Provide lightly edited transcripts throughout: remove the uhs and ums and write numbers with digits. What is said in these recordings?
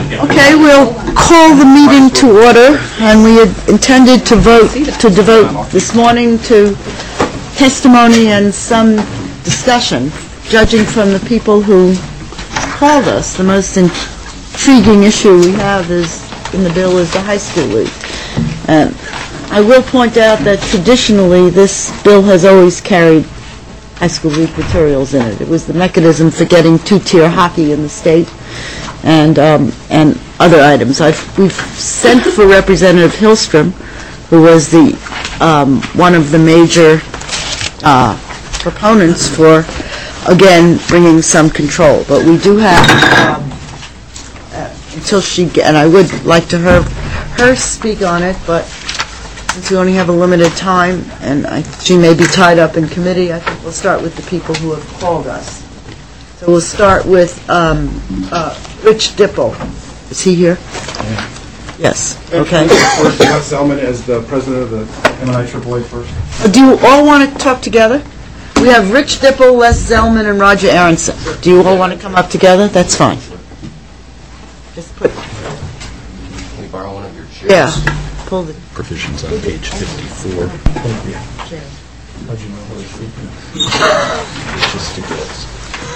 Okay, we'll call the meeting to order, and we had intended to devote this morning to testimony and some discussion. Judging from the people who called us, the most intriguing issue we have in the bill is the high school league. And I will point out that traditionally this bill has always carried high school league materials in it. It was the mechanism for getting two-tier hockey in the state and other items. We've sent for Representative Hillstrom, who was the one of the major proponents for, again, bringing some control. But we do have, until and I would like to have her speak on it, but since we only have a limited time, and she may be tied up in committee, I think we'll start with the people who have called us. So we'll start with Rich Dipple. Is he here? Yeah. Yes. Okay. First, Les Zellman as the president of the MNIAAA first. Do you all want to talk together? We have Rich Dipple, Les Zellman, and Roger Aronson. Do you all want to come up together? That's fine. Just put. Can we borrow one of your chairs? Yeah. Pull the Provisions on page 54. How'd you know who was speaking? Just to guess.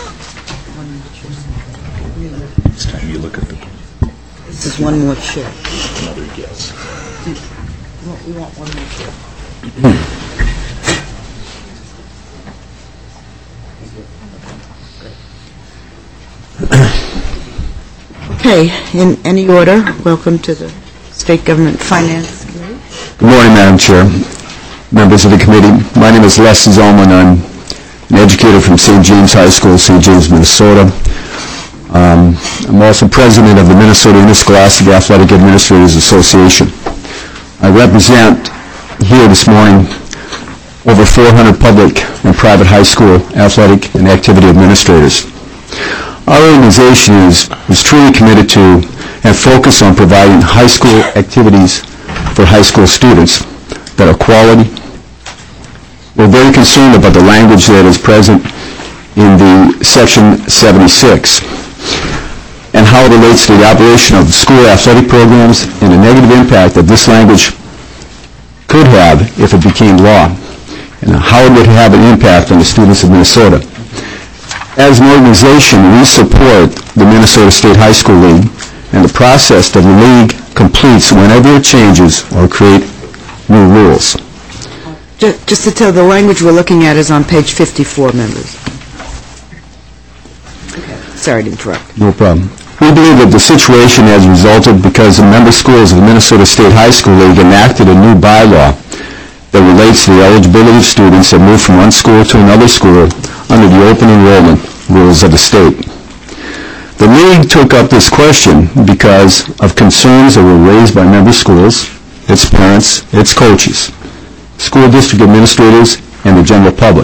Next time you look at the This is one more chair. another guess. We want one more chair. Okay, in any order, welcome to the State Government Finance Committee. Good morning, Madam Chair, members of the committee. My name is Les Zellman. I'm an educator from St. James High School, St. James, Minnesota. I'm also president of the Minnesota Interscholastic Athletic Administrators Association. I represent here this morning over 400 public and private high school athletic and activity administrators. Our organization is truly committed to and focused on providing high school activities for high school students that are quality. We're very concerned about the language that is present in the Section 76 and how it relates to the operation of school athletic programs and the negative impact that this language could have if it became law, and how it would have an impact on the students of Minnesota. As an organization, we support the Minnesota State High School League and the process that the league completes whenever it changes or create new rules. Just to tell, the language we're looking at is on page 54, members. Okay. Sorry to interrupt. No problem. We believe that the situation has resulted because the member schools of the Minnesota State High School League enacted a new bylaw that relates to the eligibility of students that move from one school to another school under the open enrollment rules of the state. The league took up this question because of concerns that were raised by member schools, its parents, its coaches, school district administrators, and the general public.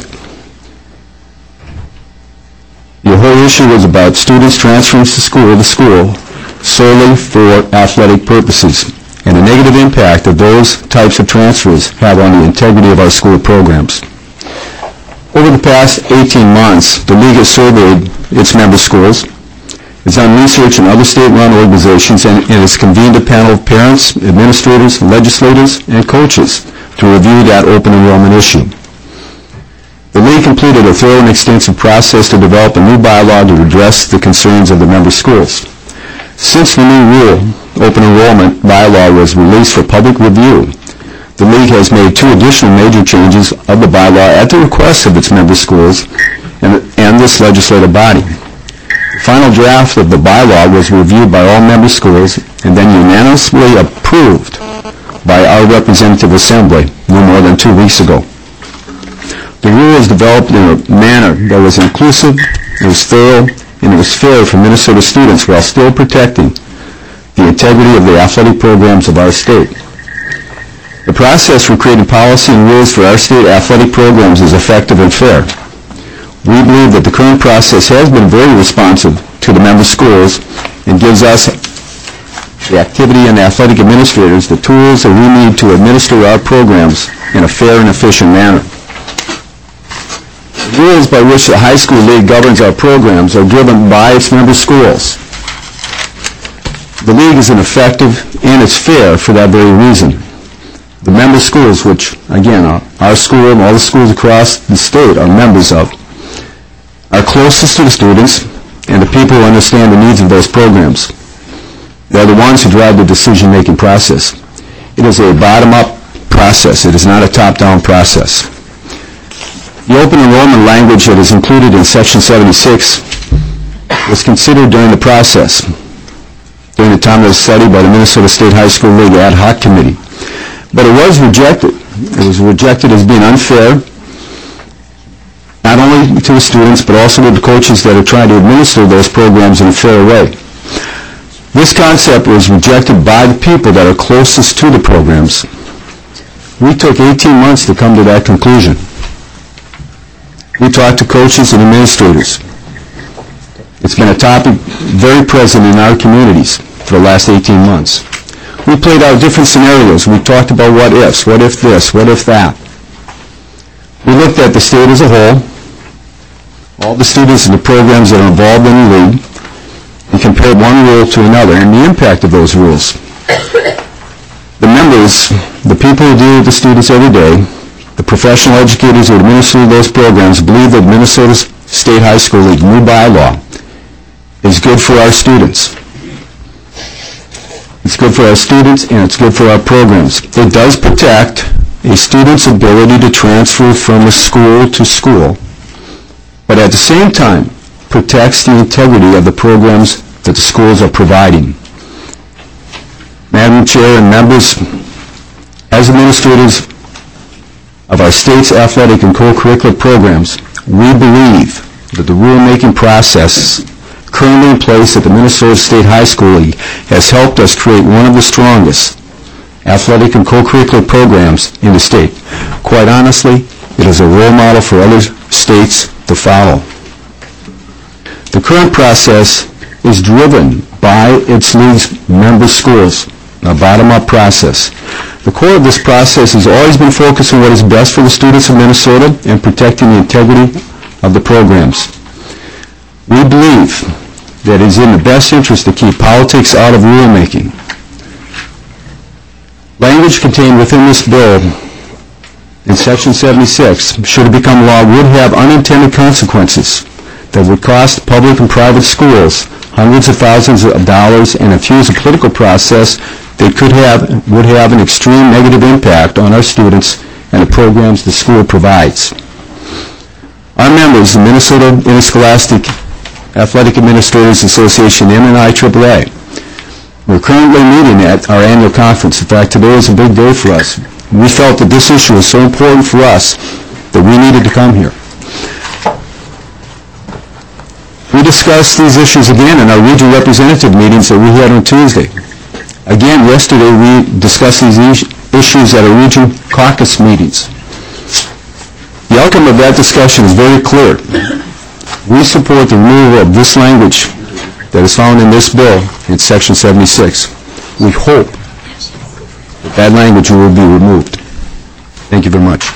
The whole issue was about students transferring to school solely for athletic purposes, and the negative impact that those types of transfers have on the integrity of our school programs. Over the past 18 months, the league has surveyed its member schools, it's done research in other state-run organizations, and has convened a panel of parents, administrators, legislators, and coaches to review that open enrollment issue. The league completed a thorough and extensive process to develop a new bylaw to address the concerns of the member schools. Since the new rule, open enrollment bylaw, was released for public review, the league has made 2 additional major changes of the bylaw at the request of its member schools and this legislative body. The final draft of the bylaw was reviewed by all member schools and then unanimously approved by our representative assembly no more than 2 weeks ago. The rule was developed in a manner that was inclusive, it was thorough, and it was fair for Minnesota students while still protecting the integrity of the athletic programs of our state. The process for creating policy and rules for our state athletic programs is effective and fair. We believe that the current process has been very responsive to the member schools and gives us, the activity and athletic administrators, the tools that we need to administer our programs in a fair and efficient manner. The rules by which the high school league governs our programs are driven by its member schools. The league is ineffective and it's fair for that very reason. The member schools, which, again, our school and all the schools across the state are members of, are closest to the students and the people who understand the needs of those programs. They're the ones who drive the decision-making process. It is a bottom-up process. It is not a top-down process. The open enrollment language that is included in Section 76 was considered during the process, during the time of the study by the Minnesota State High School League Ad Hoc Committee. But it was rejected. It was rejected as being unfair, not only to the students, but also to the coaches that are trying to administer those programs in a fair way. This concept was rejected by the people that are closest to the programs. We took 18 months to come to that conclusion. We talked to coaches and administrators. It's been a topic very present in our communities for the last 18 months. We played out different scenarios. We talked about what ifs, what if this, what if that. We looked at the state as a whole, all the students and the programs that are involved in the league, and compared one rule to another and the impact of those rules. The members, the people who deal with the students every day, the professional educators who administer those programs believe that Minnesota State High School League new bylaw is good for our students. It's good for our students and it's good for our programs. It does protect a student's ability to transfer from a school to school, but at the same time protects the integrity of the programs that the schools are providing. Madam Chair and members, as administrators of our state's athletic and co-curricular programs, we believe that the rulemaking process currently in place at the Minnesota State High School League has helped us create one of the strongest athletic and co-curricular programs in the state. Quite honestly, it is a role model for other states to follow. The current process is driven by its league's member schools, a bottom-up process. The core of this process has always been focused on what is best for the students of Minnesota and protecting the integrity of the programs. We believe that it is in the best interest to keep politics out of rulemaking. Language contained within this bill in Section 76, should it become law, would have unintended consequences that would cost public and private schools hundreds of thousands of dollars and infuse a political process that would have an extreme negative impact on our students and the programs the school provides. Our members, the Minnesota Interscholastic Athletic Administrators Association, MNIAAA, we're currently meeting at our annual conference. In fact, today is a big day for us. We felt that this issue was so important for us that we needed to come here. We discussed these issues again in our regional representative meetings that we had on Tuesday. Again, yesterday we discussed these issues at our regional caucus meetings. The outcome of that discussion is very clear. We support the removal of this language that is found in this bill in Section 76. We hope that language will be removed. Thank you very much.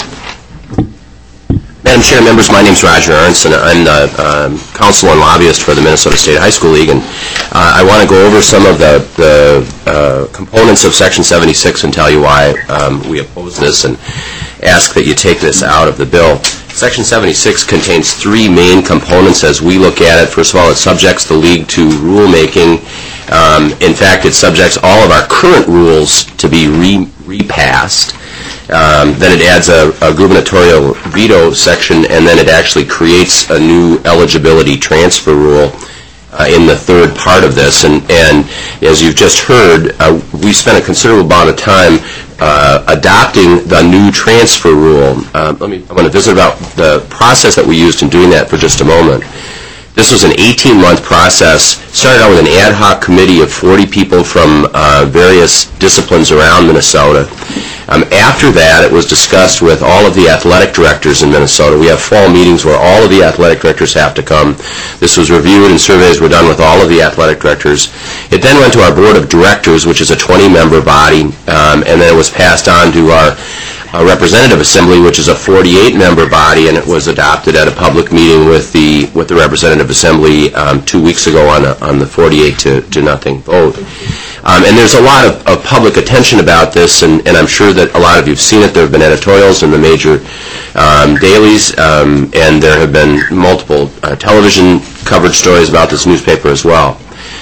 Madam Chair, members, my name is Roger Ernst, and I'm the counsel and lobbyist for the Minnesota State High School League, and I want to go over some of the components of Section 76 and tell you why we oppose this and ask that you take this out of the bill. Section 76 contains three main components as we look at it. First of all, it subjects the league to rulemaking. In fact, it subjects all of our current rules to be repassed. Then it adds a gubernatorial veto section, and then it actually creates a new eligibility transfer rule in the third part of this. And as you've just heard, we spent a considerable amount of time adopting the new transfer rule. I want to visit about the process that we used in doing that for just a moment. This was an 18-month process. Started out with an ad hoc committee of 40 people from various disciplines around Minnesota. After that, it was discussed with all of the athletic directors in Minnesota. We have fall meetings where all of the athletic directors have to come. This was reviewed and surveys were done with all of the athletic directors. It then went to our board of directors, which is a 20-member body, and then it was passed on to our Representative Assembly, which is a 48-member body, and it was adopted at a public meeting with the Representative Assembly 2 weeks ago on the 48 to nothing vote. And there's a lot of public attention about this, and I'm sure that a lot of you have seen it. There have been editorials in the major dailies, and there have been multiple television coverage stories about this newspaper as well.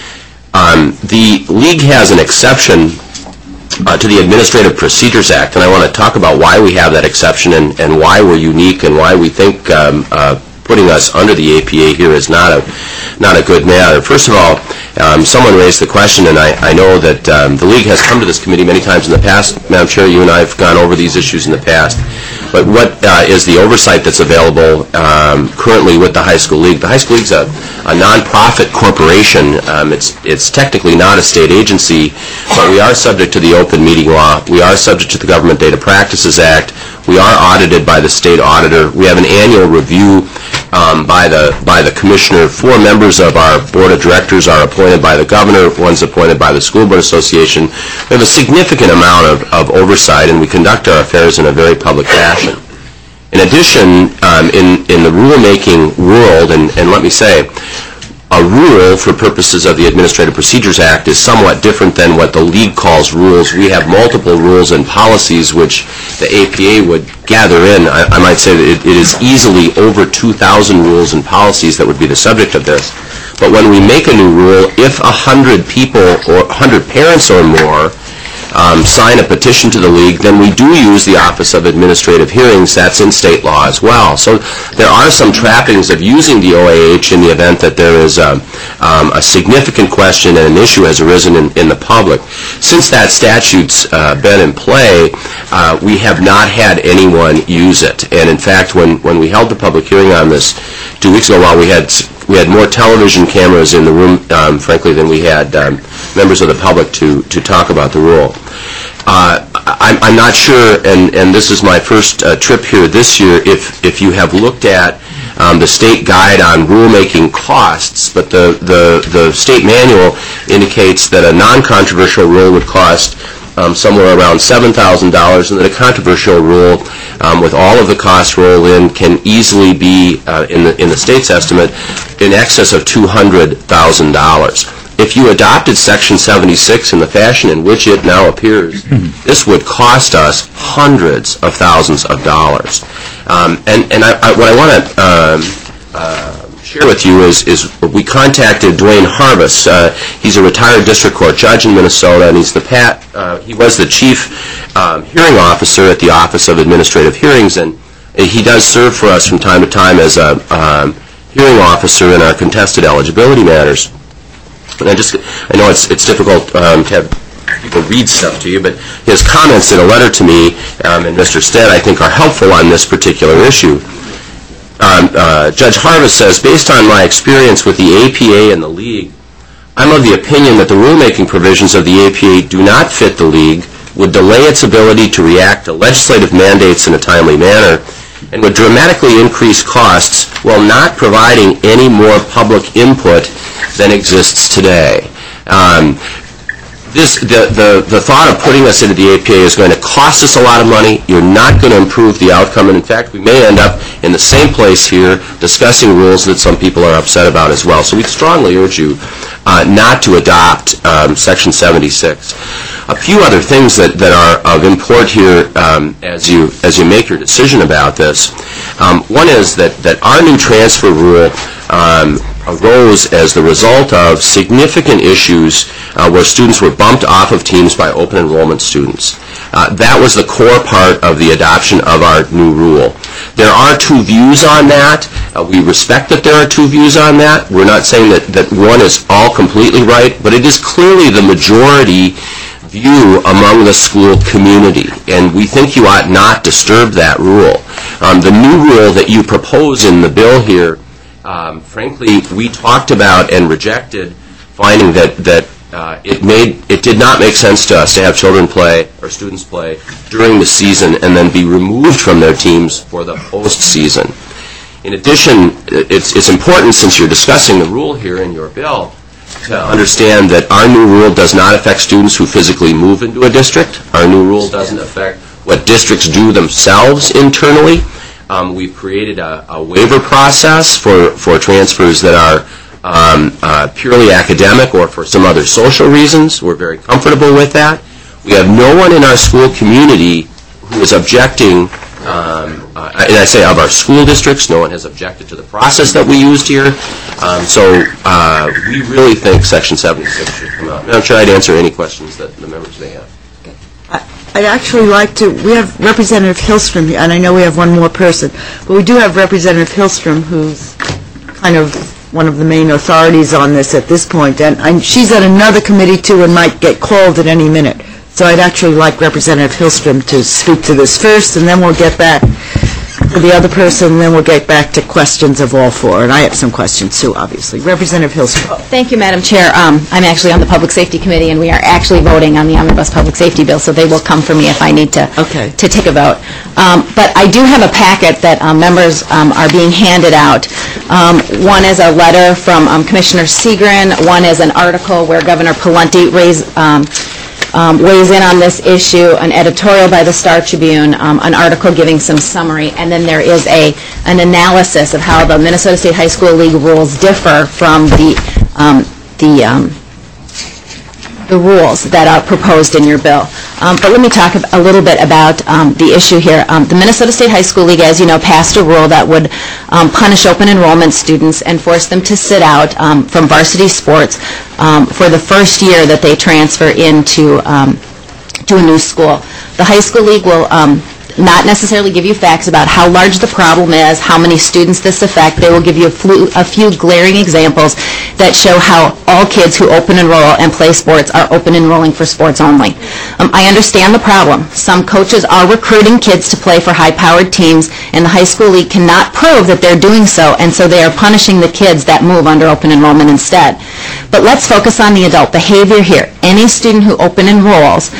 The League has an exception to the Administrative Procedures Act, and I want to talk about why we have that exception and why we're unique and why we think putting us under the APA here is not a good matter. First of all, someone raised the question, and I know that the League has come to this committee many times in the past. Madam Chair, you and I have gone over these issues in the past. But what is the oversight that's available currently with the High School League? The High School League's a nonprofit corporation. It's technically not a state agency, but we are subject to the open meeting law. We are subject to the Government Data Practices Act. We are audited by the state auditor. We have an annual review by the commissioner. 4 members of our board of directors are appointed by the governor. One's appointed by the School Board Association. We have a significant amount of oversight, and we conduct our affairs in a very public fashion. In addition, in the rulemaking world, and let me say, a rule for purposes of the Administrative Procedures Act is somewhat different than what the League calls rules. We have multiple rules and policies which the APA would gather in. I might say that it is easily over 2,000 rules and policies that would be the subject of this. But when we make a new rule, if 100 people or 100 parents or more sign a petition to the League, then we do use the Office of Administrative Hearings. That's in state law as well. So there are some trappings of using the OAH in the event that there is a significant question and an issue has arisen in the public. Since that statute's been in play, we have not had anyone use it. And in fact, when we held the public hearing on this 2 weeks ago, while we had more television cameras in the room, frankly, than we had members of the public to talk about the rule. I'm not sure, and this is my first trip here this year, if you have looked at the state guide on rulemaking costs, but the state manual indicates that a non-controversial rule would cost somewhere around $7,000, and that a controversial rule with all of the costs rolled in can easily be, in the state's estimate, in excess of $200,000. If you adopted Section 76 in the fashion in which it now appears, this would cost us hundreds of thousands of dollars. What I want to share with you is we contacted Dwayne Harvis. He's a retired district court judge in Minnesota, and he was the chief hearing officer at the Office of Administrative Hearings, and he does serve for us from time to time as a hearing officer in our contested eligibility matters. And I know it's difficult to have people read stuff to you, but his comments in a letter to me and Mr. Stead, I think, are helpful on this particular issue. Judge Harvis says, based on my experience with the APA and the League, I'm of the opinion that the rulemaking provisions of the APA do not fit the League, would delay its ability to react to legislative mandates in a timely manner, and would dramatically increase costs while not providing any more public input than exists today. The thought of putting us into the APA is going to cost us a lot of money. You're not going to improve the outcome, and in fact, we may end up in the same place here discussing rules that some people are upset about as well. So we strongly urge you not to adopt Section 76. A few other things that are of import here as you make your decision about this. One is that our new transfer rule arose as the result of significant issues where students were bumped off of teams by open enrollment students. That was the core part of the adoption of our new rule. There are 2 views on that. We respect that there are 2 views on that. We're not saying that one is all completely right, but it is clearly the majority view among the school community, and we think you ought not disturb that rule. The new rule that you propose in the bill here, frankly, we talked about and rejected, finding that it did not make sense to us to have children play or students play during the season and then be removed from their teams for the postseason. In addition, it's important, since you're discussing the rule here in your bill, to understand that our new rule does not affect students who physically move into a district. Our new rule doesn't affect what districts do themselves internally. We've created a waiver process for transfers that are purely academic or for some other social reasons. We're very comfortable with that. We have no one in our school community who is objecting, and I say of our school districts, no one has objected to the process that we used here. So we really think Section 76 should come out. And I'm sure I'd answer any questions that the members may have. I'd actually like to, we have Representative Hillstrom here, and I know we have one more person, but we do have Representative Hillstrom, who's kind of one of the main authorities on this at this point, and she's at another committee too and might get called at any minute. So I'd actually like Representative Hillstrom to speak to this first, and then we'll get back to the other person, and then we'll get back to questions of all four. And I have some questions too, obviously. Representative Hillstrom. Thank you, Madam Chair. I'm actually on the Public Safety Committee, and we are actually voting on the Omnibus Public Safety Bill, so they will come for me if I need to take a vote. But I do have a packet that members are being handed out. One is a letter from Commissioner Seagren. One is an article where Governor Pawlenty weighs in on this issue, an editorial by the Star Tribune, an article giving some summary, and then there is an analysis of how the Minnesota State High School League rules differ from the rules that are proposed in your bill. But let me talk a little bit about the issue here. The Minnesota State High School League, as you know, passed a rule that would punish open enrollment students and force them to sit out from varsity sports for the first year that they transfer into to a new school. The High School League will not necessarily give you facts about how large the problem is, how many students this affects. They will give you a few glaring examples that show how all kids who open enroll and play sports are open enrolling for sports only. I understand the problem. Some coaches are recruiting kids to play for high-powered teams, and the High School League cannot prove that they're doing so, and so they are punishing the kids that move under open enrollment instead. But let's focus on the adult behavior here. Any student who open enrolls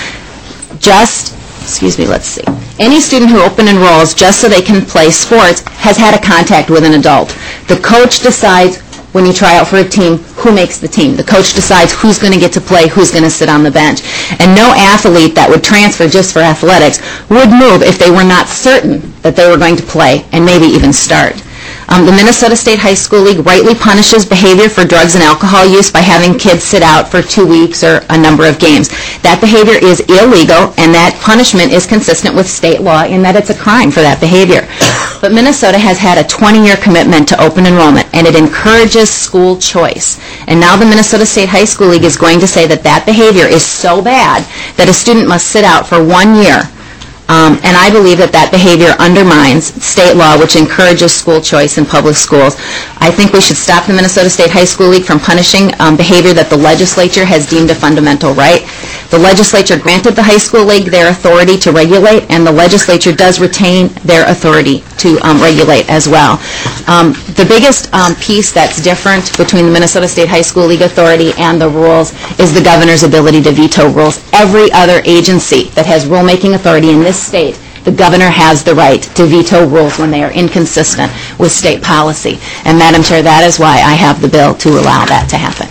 any student who open enrolls just so they can play sports has had a contact with an adult. The coach decides when you try out for a team who makes the team. The coach decides who's going to get to play, who's going to sit on the bench. And no athlete that would transfer just for athletics would move if they were not certain that they were going to play and maybe even start. The Minnesota State High School League rightly punishes behavior for drugs and alcohol use by having kids sit out for 2 weeks or a number of games. That behavior is illegal, and that punishment is consistent with state law in that it's a crime for that behavior. But Minnesota has had a 20-year commitment to open enrollment, and it encourages school choice. And now the Minnesota State High School League is going to say that that behavior is so bad that a student must sit out for 1 year. And I believe that that behavior undermines state law, which encourages school choice in public schools. I think we should stop the Minnesota State High School League from punishing behavior that the legislature has deemed a fundamental right. The legislature granted the High School League their authority to regulate, and the legislature does retain their authority to regulate as well. The biggest piece that's different between the Minnesota State High School League authority and the rules is the governor's ability to veto rules. Every other agency that has rulemaking authority in this state, the governor has the right to veto rules when they are inconsistent with state policy. And Madam Chair, that is why I have the bill to allow that to happen.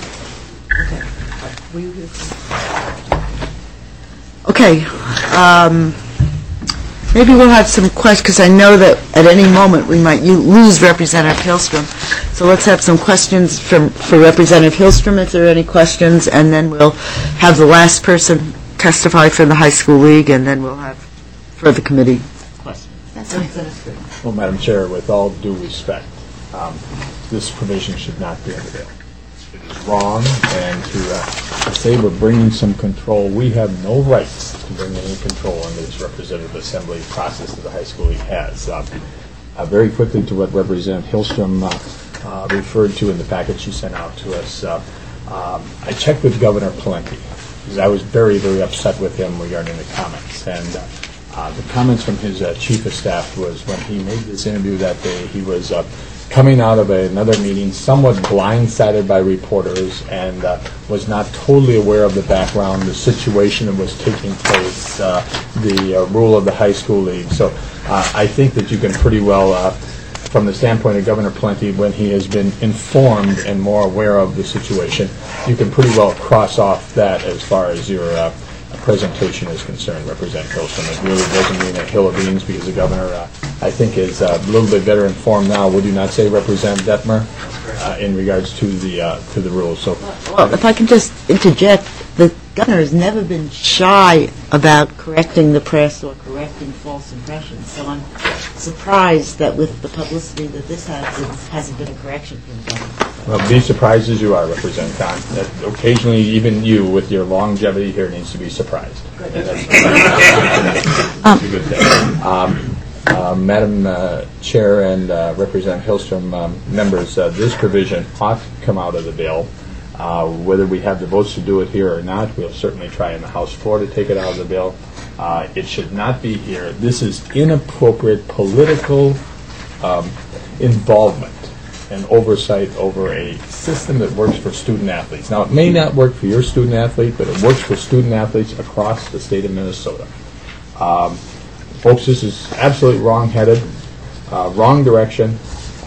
Okay. Maybe we'll have some questions, because I know that at any moment we might lose Representative Hillstrom. So let's have some questions for Representative Hillstrom, if there are any questions, and then we'll have the last person testify for the High School League, and then we'll have further committee questions. That's fine. Well, Madam Chair, with all due respect, this provision should not be in the bill. It is wrong, and to say we're bringing some control, we have no rights to bring any control under this representative assembly process that the High School League has. Very quickly to what Representative Hillstrom referred to in the package she sent out to us, I checked with Governor Pawlenty, because I was very, very upset with him regarding the comments. And the comments from his chief of staff was when he made this interview that day, he was coming out of another meeting somewhat blindsided by reporters and was not totally aware of the background, the situation that was taking place, the rule of the High School League. So I think that you can pretty well, from the standpoint of Governor Pawlenty, when he has been informed and more aware of the situation, you can pretty well cross off that as far as your presentation is concerned, Representative Hilstrom. It really doesn't mean a hill of beans because the governor, I think, is a little bit better informed now, would you not say, Representative Detmer, in regards to the rules? So, Well, if I can just interject, the governor has never been shy about correcting the press or correcting false impressions, so I'm surprised that with the publicity that this has, it hasn't been a correction from the governor. well, be surprised as you are, Representative Khan. That occasionally, even you, with your longevity here, needs to be surprised. And that's a good thing. Madam Chair and Representative Hilstrom, members, this provision ought to come out of the bill. Whether we have the votes to do it here or not, we'll certainly try in the House floor to take it out of the bill. It should not be here. This is inappropriate political involvement and oversight over a system that works for student athletes. Now, it may not work for your student athlete, but it works for student athletes across the state of Minnesota. Folks, this is absolutely wrong-headed, wrong direction.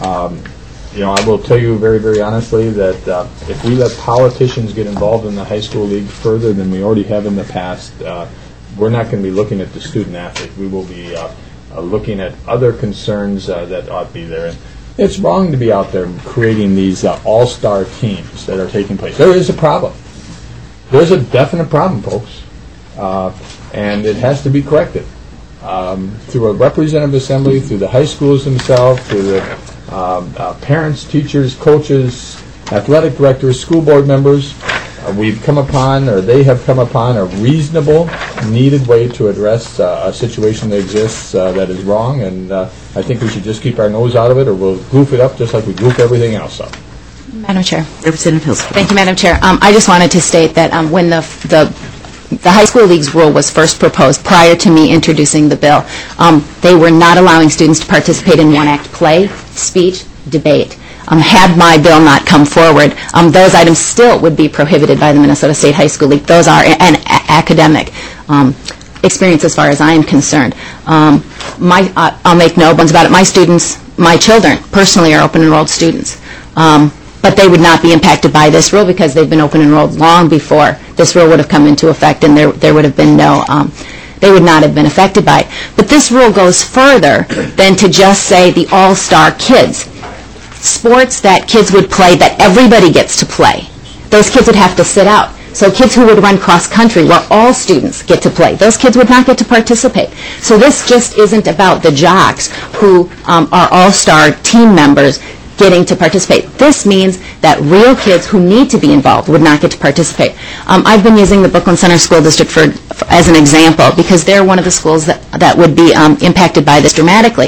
I will tell you very, very honestly that if we let politicians get involved in the high school league further than we already have in the past, we're not going to be looking at the student athlete. We will be looking at other concerns that ought to be there. And it's wrong to be out there creating these all-star teams that are taking place. There is a problem. There's a definite problem, folks, and it has to be corrected through a representative assembly, through the high schools themselves, through the parents, teachers, coaches, athletic directors, school board members. We've come upon, or they have come upon, a reasonable, needed way to address a situation that exists that is wrong, and I think we should just keep our nose out of it, or we'll goof it up just like we goof everything else up. Madam Chair. Representative Hilstrom. Thank you, Madam Chair. I just wanted to state that when the high school league's rule was first proposed, prior to me introducing the bill, they were not allowing students to participate in one-act play, speech, debate. Had my bill not come forward, those items still would be prohibited by the Minnesota State High School League. Those are an academic experience as far as I am concerned. I'll make no bones about it. My students, my children, personally are open-enrolled students. But they would not be impacted by this rule because they've been open-enrolled long before this rule would have come into effect, and there would have been no, they would not have been affected by it. But this rule goes further than to just say the all-star kids. Sports that kids would play that everybody gets to play, those kids would have to sit out. So kids who would run cross-country, where all students get to play, those kids would not get to participate. So this just isn't about the jocks who are all-star team members getting to participate. This means that real kids who need to be involved would not get to participate. I've been using the Brooklyn Center School District as an example because they're one of the schools that would be impacted by this dramatically.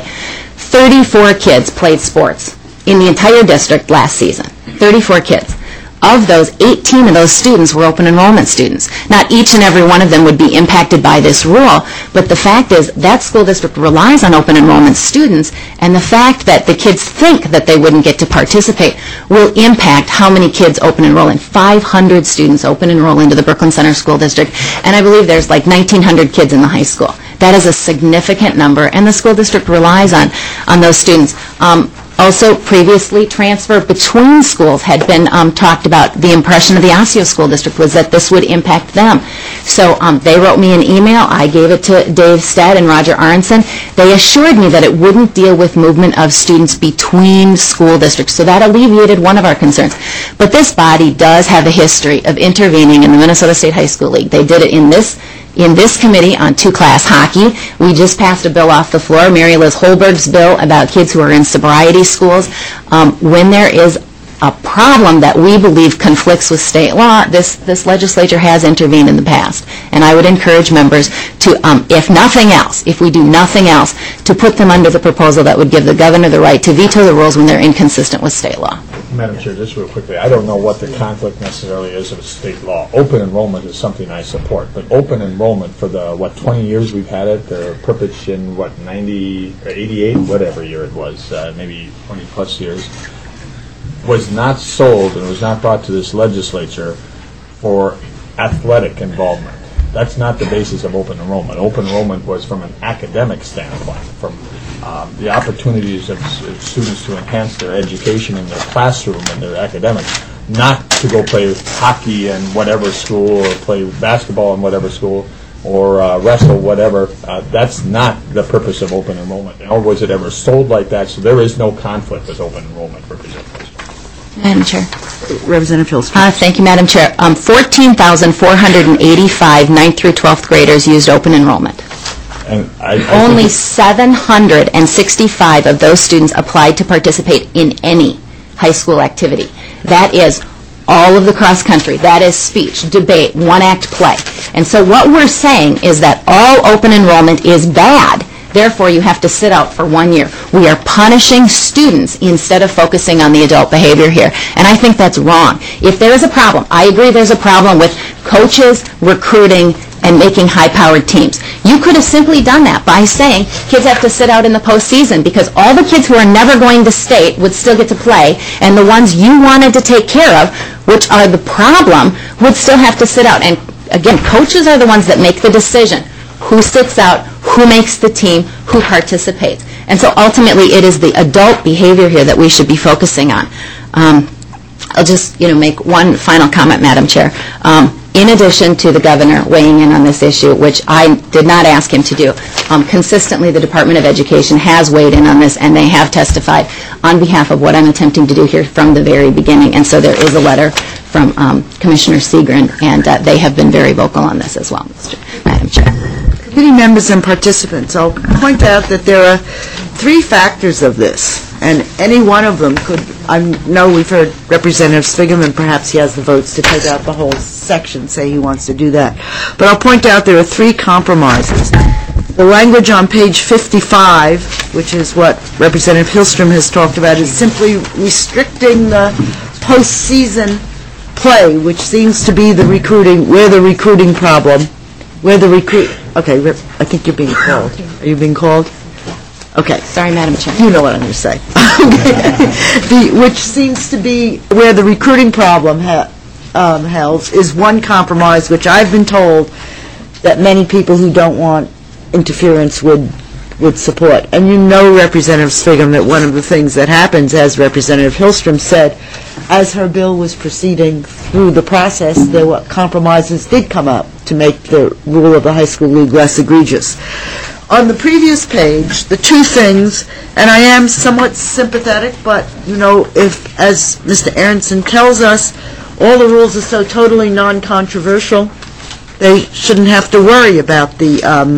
34 kids played sports in the entire district last season. 34 kids. Of those, 18 of those students were open enrollment students. Not each and every one of them would be impacted by this rule, but the fact is that school district relies on open enrollment students, and the fact that the kids think that they wouldn't get to participate will impact how many kids open enroll in. 500 students open enroll into the Brooklyn Center School District, and I believe there's like 1,900 kids in the high school. That is a significant number, and the school district relies on those students. Also, previously, transfer between schools had been talked about. The impression of the Osseo School District was that this would impact them. So they wrote me an email. I gave it to Dave Stead and Roger Aronson. They assured me that it wouldn't deal with movement of students between school districts. So that alleviated one of our concerns. But this body does have a history of intervening in the Minnesota State High School League. They did it in this committee on two-class hockey. We just passed a bill off the floor, Mary Liz Holberg's bill about kids who are in sobriety schools. When there is a problem that we believe conflicts with state law, this legislature has intervened in the past. And I would encourage members to, if nothing else, if we do nothing else, to put them under the proposal that would give the governor the right to veto the rules when they're inconsistent with state law. Madam Chair, just real quickly, I don't know what the conflict necessarily is of state law. Open enrollment is something I support, but open enrollment for the, 20 years we've had it, the purpose in, 90 or 88, whatever year it was, maybe 20-plus years, was not sold and was not brought to this legislature for athletic involvement. That's not the basis of open enrollment. Open enrollment was from an academic standpoint, from the opportunities of students to enhance their education in their classroom and their academics, not to go play hockey in whatever school or play basketball in whatever school. or wrestle, whatever. That's not the purpose of open enrollment, nor was it ever sold like that, so there is no conflict with open enrollment for Brazil. Madam Chair. Representative Hillstrom. Thank you, Madam Chair. 14,485 9th through 12th graders used open enrollment. And Only 765 of those students applied to participate in any high school activity. That is all of the cross-country. That is speech, debate, one-act play. And so what we're saying is that all open enrollment is bad. Therefore, you have to sit out for 1 year. We are punishing students instead of focusing on the adult behavior here. And I think that's wrong. If there is a problem, I agree there's a problem with coaches recruiting and making high-powered teams. You could have simply done that by saying kids have to sit out in the postseason because all the kids who are never going to state would still get to play, and the ones you wanted to take care of, which are the problem, would still have to sit out. And again, coaches are the ones that make the decision. Who sits out, who makes the team, who participates. And so ultimately it is the adult behavior here that we should be focusing on. I'll just make one final comment, Madam Chair. In addition to the governor weighing in on this issue, which I did not ask him to do, consistently the Department of Education has weighed in on this, and they have testified on behalf of what I'm attempting to do here from the very beginning. And so there is a letter from Commissioner Seagren, and they have been very vocal on this as well, Madam Chair. Committee members and participants, I'll point out that there are 3 factors of this, and any one of them could, I know we've heard Representative Sviggum, and perhaps he has the votes to take out the whole section, say he wants to do that. But I'll point out there are 3 compromises. The language on page 55, which is what Representative Hillstrom has talked about, is simply restricting the postseason play, which seems to be the recruiting problem, okay, I think you're being called. Are you being called? Okay. Sorry, Madam Chair. You know what I'm going to say. Which seems to be where the recruiting problem held is one compromise, which I've been told that many people who don't want interference would support. And you know, Representative Sviggum, that one of the things that happens, as Representative Hillstrom said, as her bill was proceeding through the process, there were compromises did come up to make the rule of the high school league less egregious. On the previous page, the 2 things, and I am somewhat sympathetic, but, if, as Mr. Aronson tells us, all the rules are so totally non-controversial, they shouldn't have to worry about the,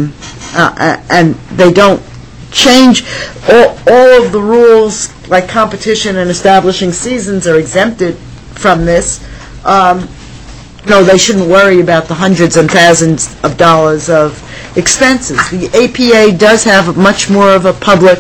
and they don't change. All of the rules, like competition and establishing seasons, are exempted from this. No, they shouldn't worry about the hundreds and thousands of dollars of expenses. The APA does have much more of a public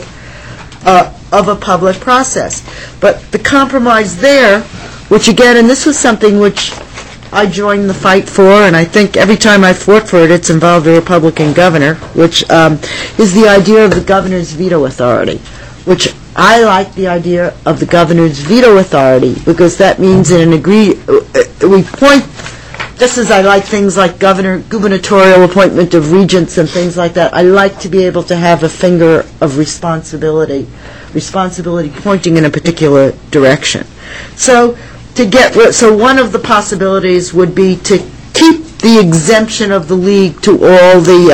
process. But the compromise there, which again, and this was something which I joined the fight for, and I think every time I fought for it, it's involved a Republican governor, which is the idea of the governor's veto authority, which I like the idea of the governor's veto authority, because that means we point, just as I like things like gubernatorial appointment of regents and things like that, I like to be able to have a finger of responsibility pointing in a particular direction. So one of the possibilities would be to keep the exemption of the league to all the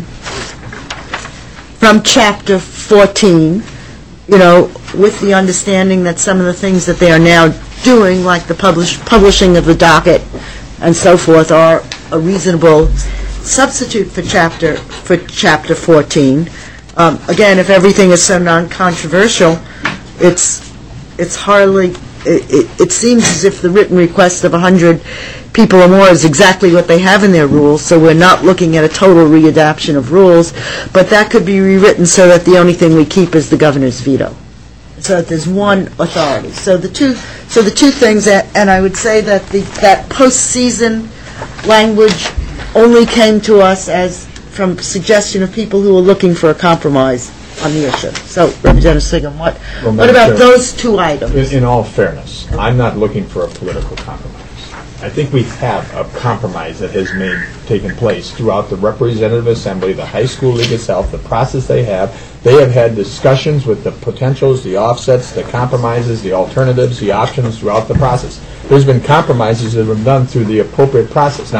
from Chapter 14, with the understanding that some of the things that they are now doing, like the publishing of the docket and so forth, are a reasonable substitute for Chapter 14. Again, if everything is so non-controversial, it's hardly. It seems as if the written request of 100 people or more is exactly what they have in their rules, so we're not looking at a total readaptation of rules, but that could be rewritten so that the only thing we keep is the governor's veto, so that there's one authority. So the two things, and I would say that that postseason language only came to us as from suggestion of people who were looking for a compromise on the issue. So, Representative Sviggum, what about those 2 items? In all fairness, I'm not looking for a political compromise. I think we have a compromise that has taken place throughout the Representative Assembly, the high school league itself, the process they have. They have had discussions with the potentials, the offsets, the compromises, the alternatives, the options throughout the process. There's been compromises that have been done through the appropriate process. Now,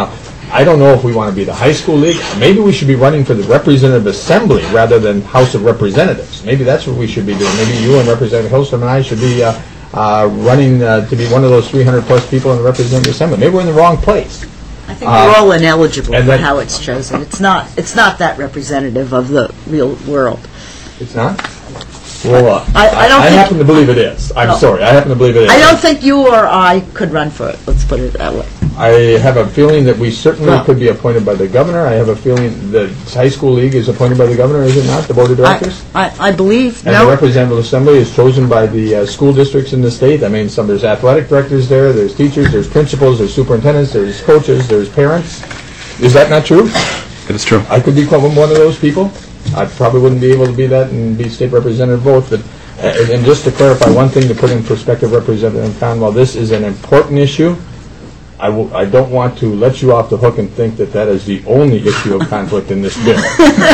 I don't know if we want to be the high school league. Maybe we should be running for the representative assembly rather than House of Representatives. Maybe that's what we should be doing. Maybe you and Representative Hillstrom and I should be running to be one of those 300-plus people in the representative assembly. Maybe we're in the wrong place. I think we're all ineligible and for then- how it's chosen. It's not that representative of the real world. It's not? Well, I don't think- happen to believe it is. I'm sorry. I happen to believe it is. I don't think you or I could run for it. Let's put it that way. I have a feeling that we certainly Well- could be appointed by the governor. I have a feeling the high school league is appointed by the governor, is it not, the board of directors? I believe, And the no, representative assembly is chosen by the school districts in the state. I mean, there's athletic directors there's teachers, there's principals, there's superintendents, there's coaches, there's parents. Is that not true? It is true. I could become one of those people. I probably wouldn't be able to be that and be state representative both, but, and just to clarify one thing to put in perspective, Representative Conwell, this is an important issue. I don't want to let you off the hook and think that that is the only issue of conflict in this bill.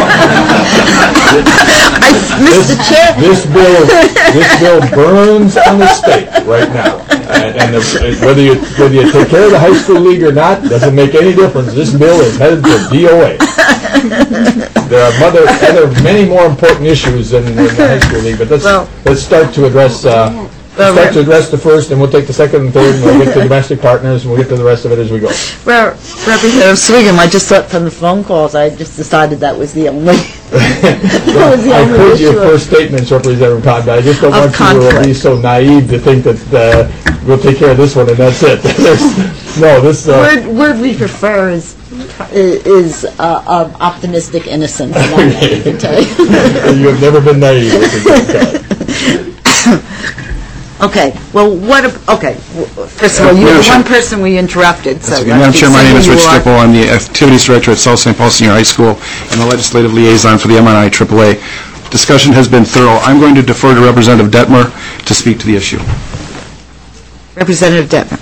Mr. Chair, This bill burns on the stake right now. And whether you take care of the high school league or not, doesn't make any difference. This bill is headed for DOA. There are many more important issues than the high school league, but let's start to address the first, and we'll take the second and third, and we'll get to domestic partners, and we'll get to the rest of it as we go. Representative Swiggum, I just thought from the phone calls, I just decided that was the only, I heard your first statements, Representative Conwell. I just don't want you to be so naive to think that we'll take care of this one and that's it. word we prefer is optimistic innocence. I can tell you. You have never been naive, Representative Conwell. Okay, well, first of all, you're the one person we interrupted, so... Madam Chair, my name is Rich you are. Stripple. I'm the Activities Director at South St. Paul Senior High School and the Legislative Liaison for the MNI AAA. Discussion has been thorough. I'm going to defer to Representative Detmer to speak to the issue. Representative Detmer.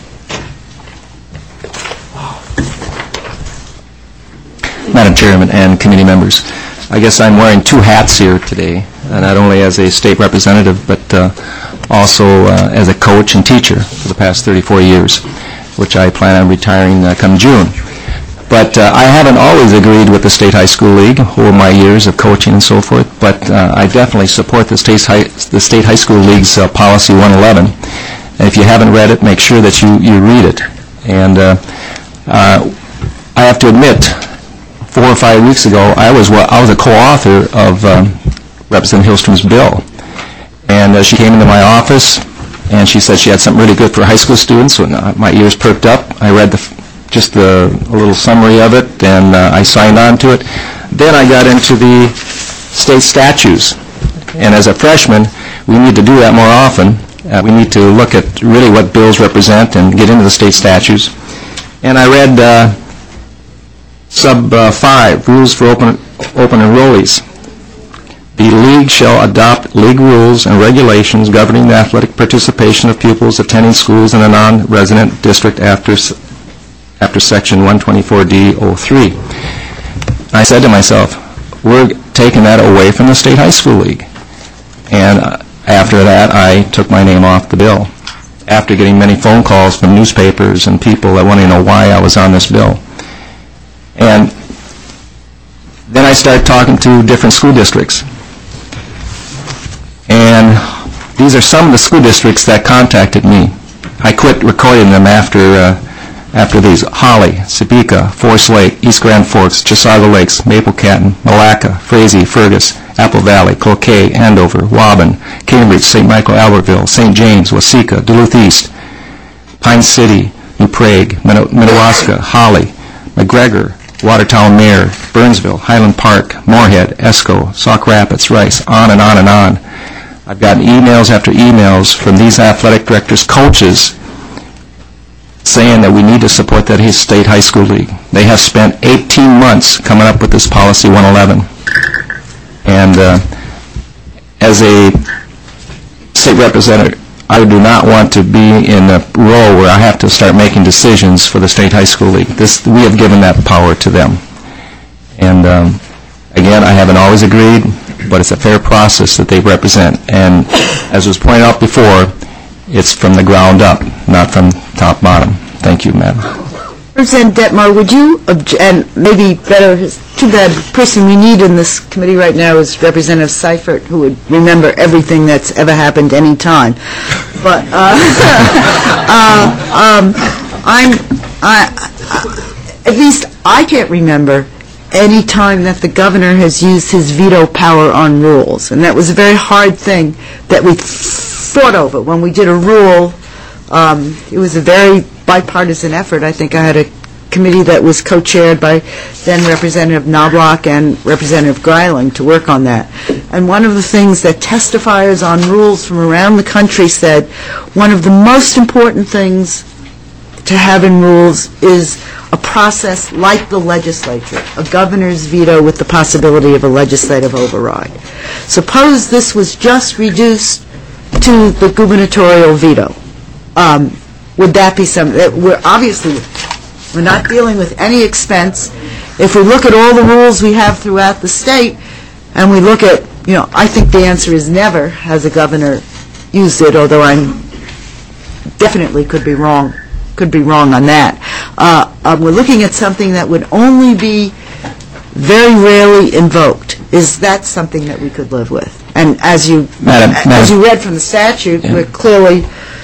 Madam Chairman and committee members, I guess I'm wearing two hats here today, not only as a state representative, but also as a coach and teacher for the past 34 years, which I plan on retiring come June. But I haven't always agreed with the State High School League over my years of coaching and so forth, but I definitely support the State High School League's Policy 111. And if you haven't read it, make sure that you read it. And I have to admit, 4 or 5 weeks ago, I was a co-author of Representative Hillstrom's bill. And she came into my office, and she said she had something really good for high school students. So my ears perked up. I read just a little summary of it, and I signed on to it. Then I got into the state statutes. And as a freshman, we need to do that more often. We need to look at really what bills represent and get into the state statutes. And I read Sub 5, Rules for Open Enrollees. The league shall adopt league rules and regulations governing the athletic participation of pupils attending schools in a non-resident district after Section 124D03. I said to myself, we're taking that away from the State High School League. And after that, I took my name off the bill, after getting many phone calls from newspapers and people that wanted to know why I was on this bill. And then I started talking to different school districts. And these are some of the school districts that contacted me. I quit recording them after these: Holly, Sebeka, Forest Lake, East Grand Forks, Chisago Lakes, Maple Canton, Malacca, Frazee, Fergus, Apple Valley, Cloquet, Andover, Waban, Cambridge, St. Michael, Albertville, St. James, Waseca, Duluth East, Pine City, New Prague, Minnewaska, Holly, McGregor, Watertown Mayor, Burnsville, Highland Park, Moorhead, Esco, Sauk Rapids, Rice, on and on and on. I've gotten emails after emails from these athletic directors, coaches, saying that we need to support that State High School League. They have spent 18 months coming up with this Policy 111. And as a state representative, I do not want to be in a role where I have to start making decisions for the State High School League. We have given that power to them. And again, I haven't always agreed, but it's a fair process that they represent. And as was pointed out before, it's from the ground up, not from top bottom. Thank you, Madam. Representative Detmer, would you, and maybe better, too bad, the person we need in this committee right now is Representative Seifert, who would remember everything that's ever happened any time. But at least I can't remember any time that the governor has used his veto power on rules. And that was a very hard thing that we fought over. When we did a rule, it was a very bipartisan effort. I think I had a committee that was co-chaired by then Representative Knobloch and Representative Greiling to work on that. And one of the things that testifiers on rules from around the country said, one of the most important things to have in rules is a process like the legislature, a governor's veto with the possibility of a legislative override. Suppose this was just reduced to the gubernatorial veto. Would that be something that we're not dealing with any expense? If we look at all the rules we have throughout the state, and we look at, I think the answer is never has a governor used it, although I'm definitely could be wrong on that. We're looking at something that would only be very rarely invoked. Is that something that we could live with? And as you read from the statute, we clearly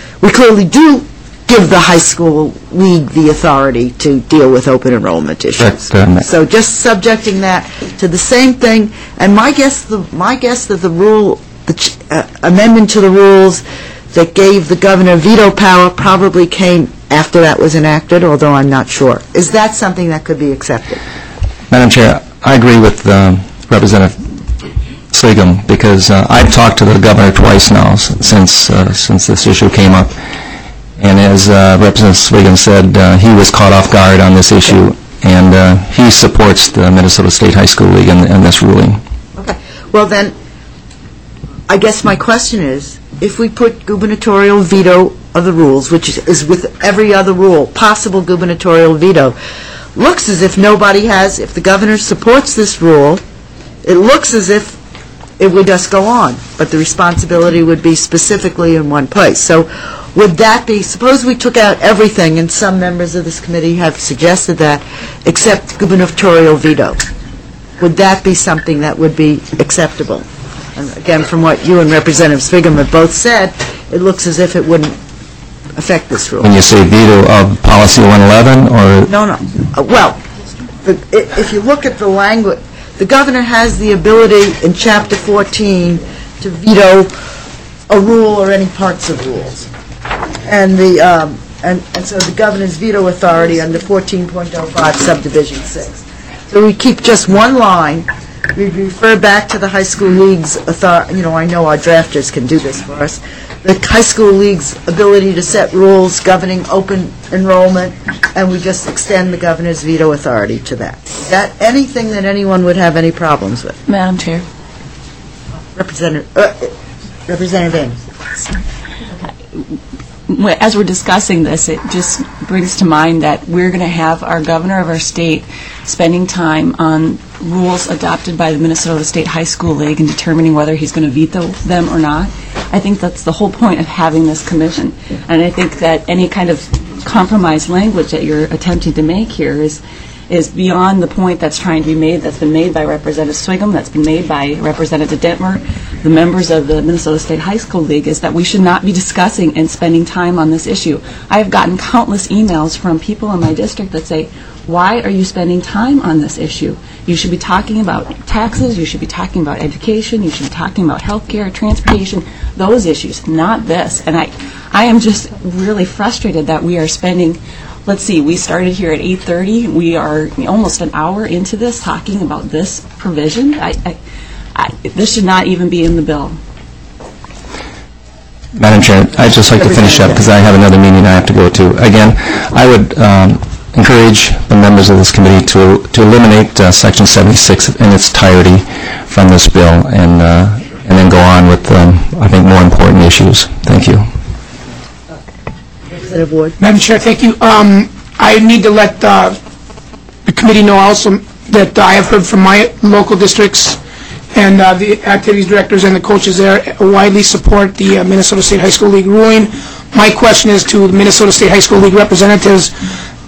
do give the high school league the authority to deal with open enrollment issues. So just subjecting that to the same thing. And my guess that the rule, amendment to the rules that gave the governor veto power probably came after that was enacted, although I'm not sure. Is that something that could be accepted? Madam Chair, I agree with Representative Swigum, because I've talked to the governor twice now since this issue came up. And as Representative Swigum said, he was caught off guard on this issue, and he supports the Minnesota State High School League in this ruling. Okay. Well, then, I guess my question is, if we put gubernatorial veto of the rules, which is with every other rule, possible gubernatorial veto, looks as if nobody has, if the governor supports this rule, it looks as if it would just go on, but the responsibility would be specifically in one place. So would that be, suppose we took out everything, and some members of this committee have suggested that, except gubernatorial veto. Would that be something that would be acceptable? And again, from what you and Representative Swigum have both said, it looks as if it wouldn't affect this rule. When you say veto of Policy 111, or? No. Well, if you look at the language, the governor has the ability in Chapter 14 to veto a rule or any parts of rules. And so the governor's veto authority under 14.05 subdivision 6. So we keep just one line. We refer back to the high school league's authority. I know our drafters can do this for us. The high school league's ability to set rules governing open enrollment, and we just extend the governor's veto authority to that. Is that anything that anyone would have any problems with? Madam Chair. Representative Ames. As we're discussing this, it just brings to mind that we're going to have our governor of our state spending time on rules adopted by the Minnesota State High School League and determining whether he's going to veto them or not. I think that's the whole point of having this commission. And I think that any kind of compromise language that you're attempting to make here is beyond the point that's trying to be made, that's been made by Representative Swigum, that's been made by Representative Detmer, the members of the Minnesota State High School League, is that we should not be discussing and spending time on this issue. I have gotten countless emails from people in my district that say, why are you spending time on this issue? You should be talking about taxes, you should be talking about education, you should be talking about health care, transportation, those issues, not this. And I am just really frustrated that we are spending, let's see, we started here at 8:30. We are almost an hour into this talking about this provision. This should not even be in the bill. Madam Chair, I'd just like to finish up because I have another meeting I have to go to. Again, I would encourage the members of this committee to eliminate Section 76 in its entirety from this bill and then go on with, I think, more important issues. Thank you. Representative Ward. Madam Chair, thank you. I need to let the committee know also that I have heard from my local districts and the activities directors and the coaches there widely support the Minnesota State High School League ruling. My question is to the Minnesota State High School League representatives,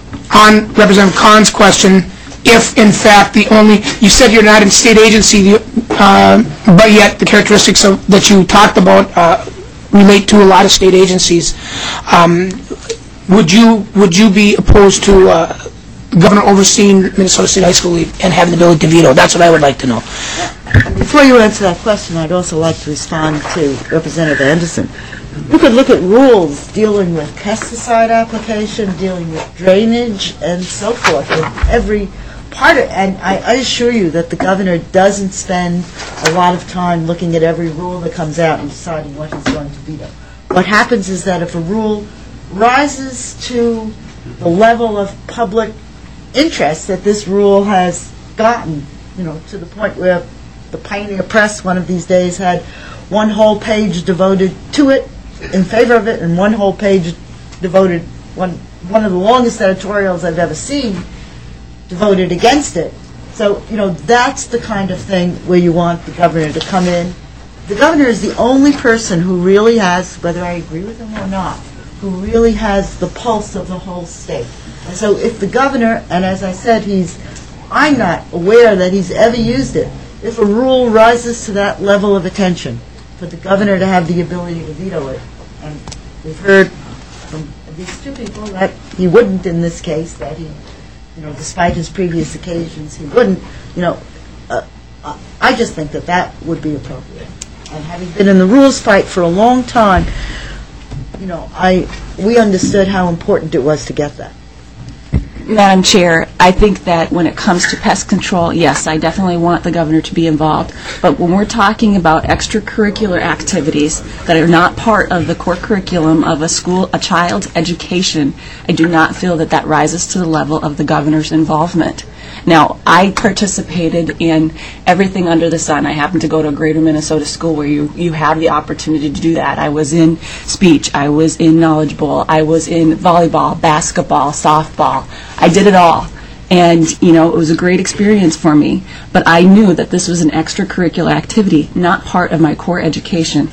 on Representative Khan's question, if in fact you said you're not in state agency, but yet the characteristics that you talked about relate to a lot of state agencies, would you be opposed to the governor overseeing Minnesota State High School League and having the ability to veto? That's what I would like to know. Before you answer that question, I'd also like to respond to Representative Anderson. You could look at rules dealing with pesticide application, dealing with drainage, and so forth, in every part of it. And I assure you that the governor doesn't spend a lot of time looking at every rule that comes out and deciding what he's going to veto. What happens is that if a rule rises to the level of public interest that this rule has gotten, to the point where the Pioneer Press one of these days had one whole page devoted to it, in favor of it, and one whole page devoted, one of the longest editorials I've ever seen, devoted against it. So, that's the kind of thing where you want the governor to come in. The governor is the only person who really has, whether I agree with him or not, who really has the pulse of the whole state. And so if the governor, and as I said, I'm not aware that he's ever used it, if a rule rises to that level of attention, for the governor to have the ability to veto it, and we've heard from at least two people that he wouldn't in this case, that he, despite his previous occasions, he wouldn't, I just think that would be appropriate. And having been in the rules fight for a long time, we understood how important it was to get that. Madam Chair, I think that when it comes to pest control, yes, I definitely want the governor to be involved. But when we're talking about extracurricular activities that are not part of the core curriculum of a child's education, I do not feel that rises to the level of the governor's involvement. Now, I participated in everything under the sun. I happened to go to a Greater Minnesota school where you have the opportunity to do that. I was in speech, I was in Knowledge Bowl, I was in volleyball, basketball, softball. I did it all. And, it was a great experience for me. But I knew that this was an extracurricular activity, not part of my core education.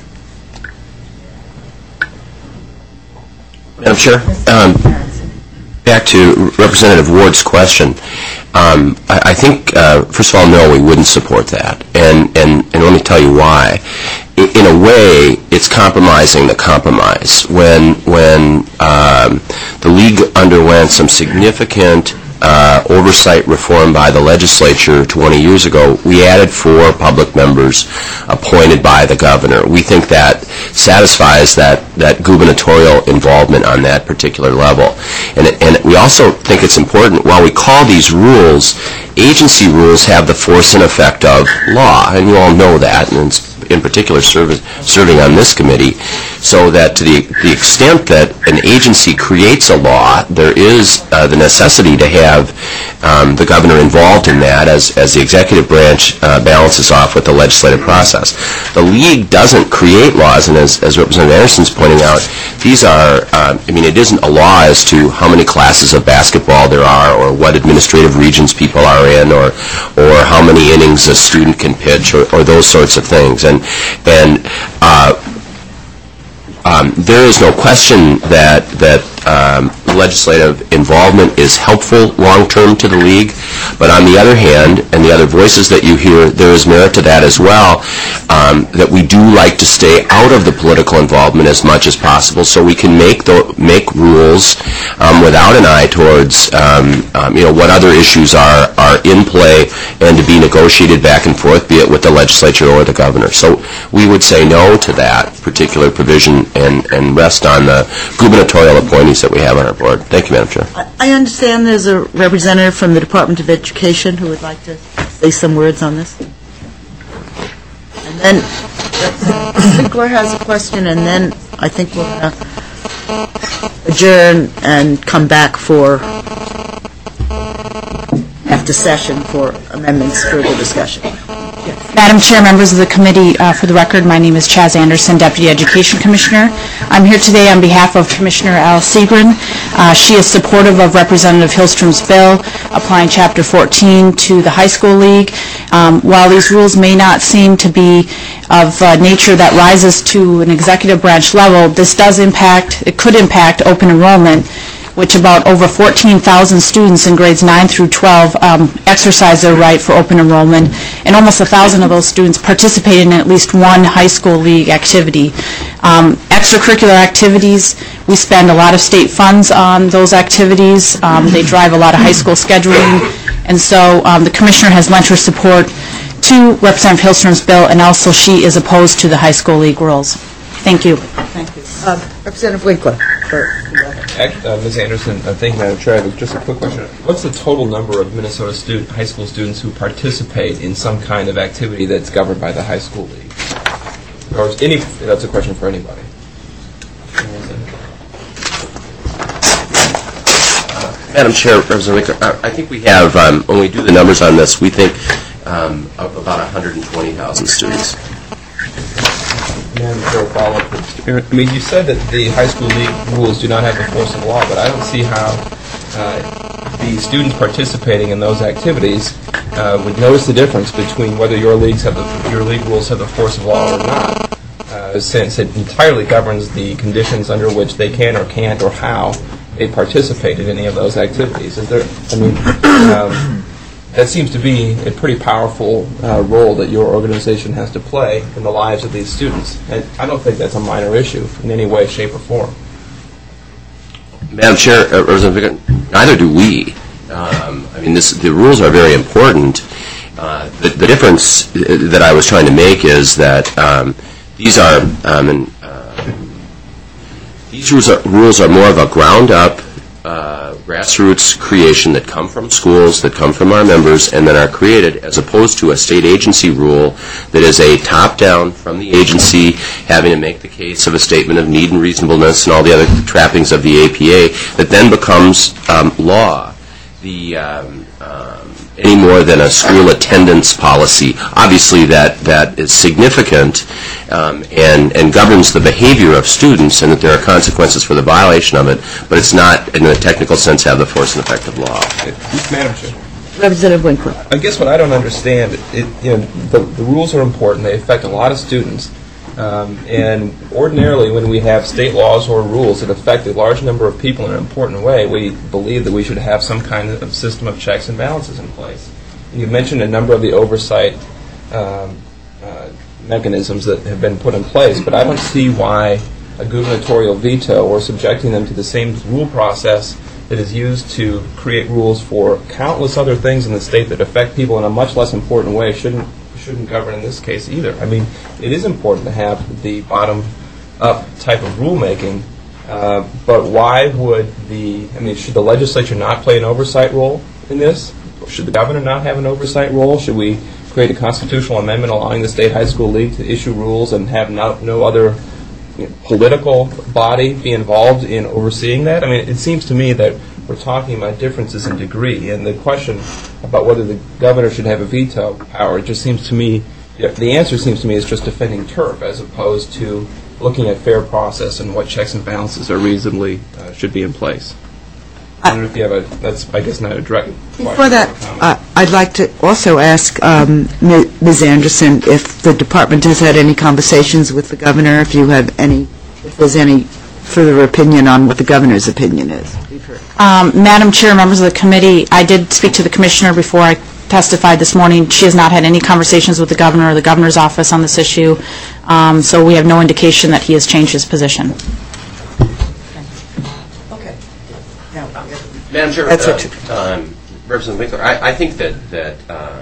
Madam Chair, back to Representative Ward's question. I think, first of all, no, we wouldn't support that. And let me tell you why. In a way, it's compromising the compromise. When the league underwent some significant oversight reform by the legislature 20 years ago, we added 4 public members appointed by the governor. We think that satisfies that gubernatorial involvement on that particular level. And we also think it's important, while we call these rules, agency rules have the force and effect of law, and you all know that, and it's in particular serving on this committee, so that to the extent that an agency creates a law, there is the necessity to have the governor involved in that as the executive branch balances off with the legislative process. The league doesn't create laws, and as Representative Anderson's pointing out, these are, it isn't a law as to how many classes of basketball there are, or what administrative regions people are in, or how many innings a student can pitch, or those sorts of things. And there is no question that legislative involvement is helpful long-term to the league, but on the other hand, and the other voices that you hear, there is merit to that as well, that we do like to stay out of the political involvement as much as possible, so we can make rules without an eye towards what other issues are in play and to be negotiated back and forth, be it with the legislature or the governor. So we would say no to that particular provision and rest on the gubernatorial appointees that we have on our board. Thank you, Madam Chair. I understand there's a representative from the Department of Education who would like to say some words on this. And then Winkler has a question, and then I think we'll adjourn and come back for after session for amendments for the discussion. Madam Chair, members of the committee, for the record, my name is Chaz Anderson, Deputy Education Commissioner. I'm here today on behalf of Commissioner Al Segrin. She is supportive of Representative Hillstrom's bill applying Chapter 14 to the high school league. While these rules may not seem to be of nature that rises to an executive branch level, this does impact, it could impact open enrollment, which about over 14,000 students in grades 9 through 12 exercise their right for open enrollment, and almost 1,000 of those students participated in at least one high school league activity. Extracurricular activities, we spend a lot of state funds on those activities. They drive a lot of high school scheduling, and so the Commissioner has lent her support to Representative Hillstrom's bill, and also she is opposed to the high school league rules. Thank you. Thank you. Representative Winkler. Ms. Anderson, thank you, Madam Chair. Just a quick question. What's the total number of Minnesota high school students who participate in some kind of activity that's governed by the high school league? Or that's a question for anybody. Madam Chair, Representative Winkler, I think we have, when we do the numbers on this, we think of about 120,000 students. Madam Chair, follow-up. I mean, you said that the high school league rules do not have the force of law, but I don't see how the students participating in those activities would notice the difference between whether your league rules have the force of law or not, since it entirely governs the conditions under which they can or can't or how they participate in any of those activities. Is there? I mean, that seems to be a pretty powerful role that your organization has to play in the lives of these students. And I don't think that's a minor issue in any way, shape, or form. Madam Chair, Representative, neither do we. I mean, the rules are very important. The difference that I was trying to make is that these rules are more of a ground-up, grassroots creation that come from schools, that come from our members, and that are created, as opposed to a state agency rule that is a top-down from the agency having to make the case of a statement of need and reasonableness and all the other trappings of the APA that then becomes law. Any more than a school attendance policy. Obviously, that is significant and governs the behavior of students, and that there are consequences for the violation of it, but it's not, in a technical sense, have the force and effect of law. Madam Chair. Representative Winkler. I guess what I don't understand, the rules are important. They affect a lot of students. And ordinarily, when we have state laws or rules that affect a large number of people in an important way, we believe that we should have some kind of system of checks and balances in place. And you mentioned a number of the oversight mechanisms that have been put in place, but I don't see why a gubernatorial veto or subjecting them to the same rule process that is used to create rules for countless other things in the state that affect people in a much less important way shouldn't govern in this case either. I mean, it is important to have the bottom-up type of rulemaking, but why would should the legislature not play an oversight role in this? Or should the governor not have an oversight role? Should we create a constitutional amendment allowing the state high school league to issue rules and have no other political body be involved in overseeing that? I mean, it seems to me that we're talking about differences in degree, and the question about whether the governor should have a veto power, it just seems to me, the answer seems to me is just defending turf as opposed to looking at fair process and what checks and balances are reasonably should be in place. I don't know if you have that's I guess not a direct question. Before that, I'd like to also ask Ms. Anderson if the department has had any conversations with the governor, if there's any further opinion on what the governor's opinion is. Madam Chair, members of the committee, I did speak to the Commissioner before I testified this morning. She has not had any conversations with the governor or the governor's office on this issue, so we have no indication that he has changed his position. Okay. Madam Chair, Representative Winkler, I think that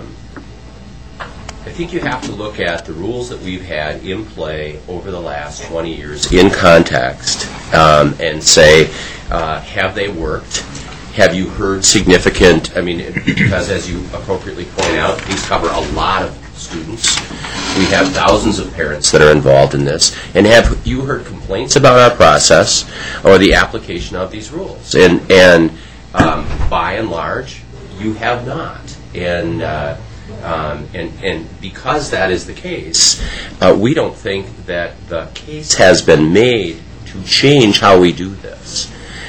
I think you have to look at the rules that we've had in play over the last 20 years in context and say, have they worked? Have you heard significant, because as you appropriately point out, these cover a lot of students. We have thousands of parents that are involved in this. And have you heard complaints about our process or the application of these rules? And by and large, you have not. And because that is the case, we don't think that the case has been made to change how we do this.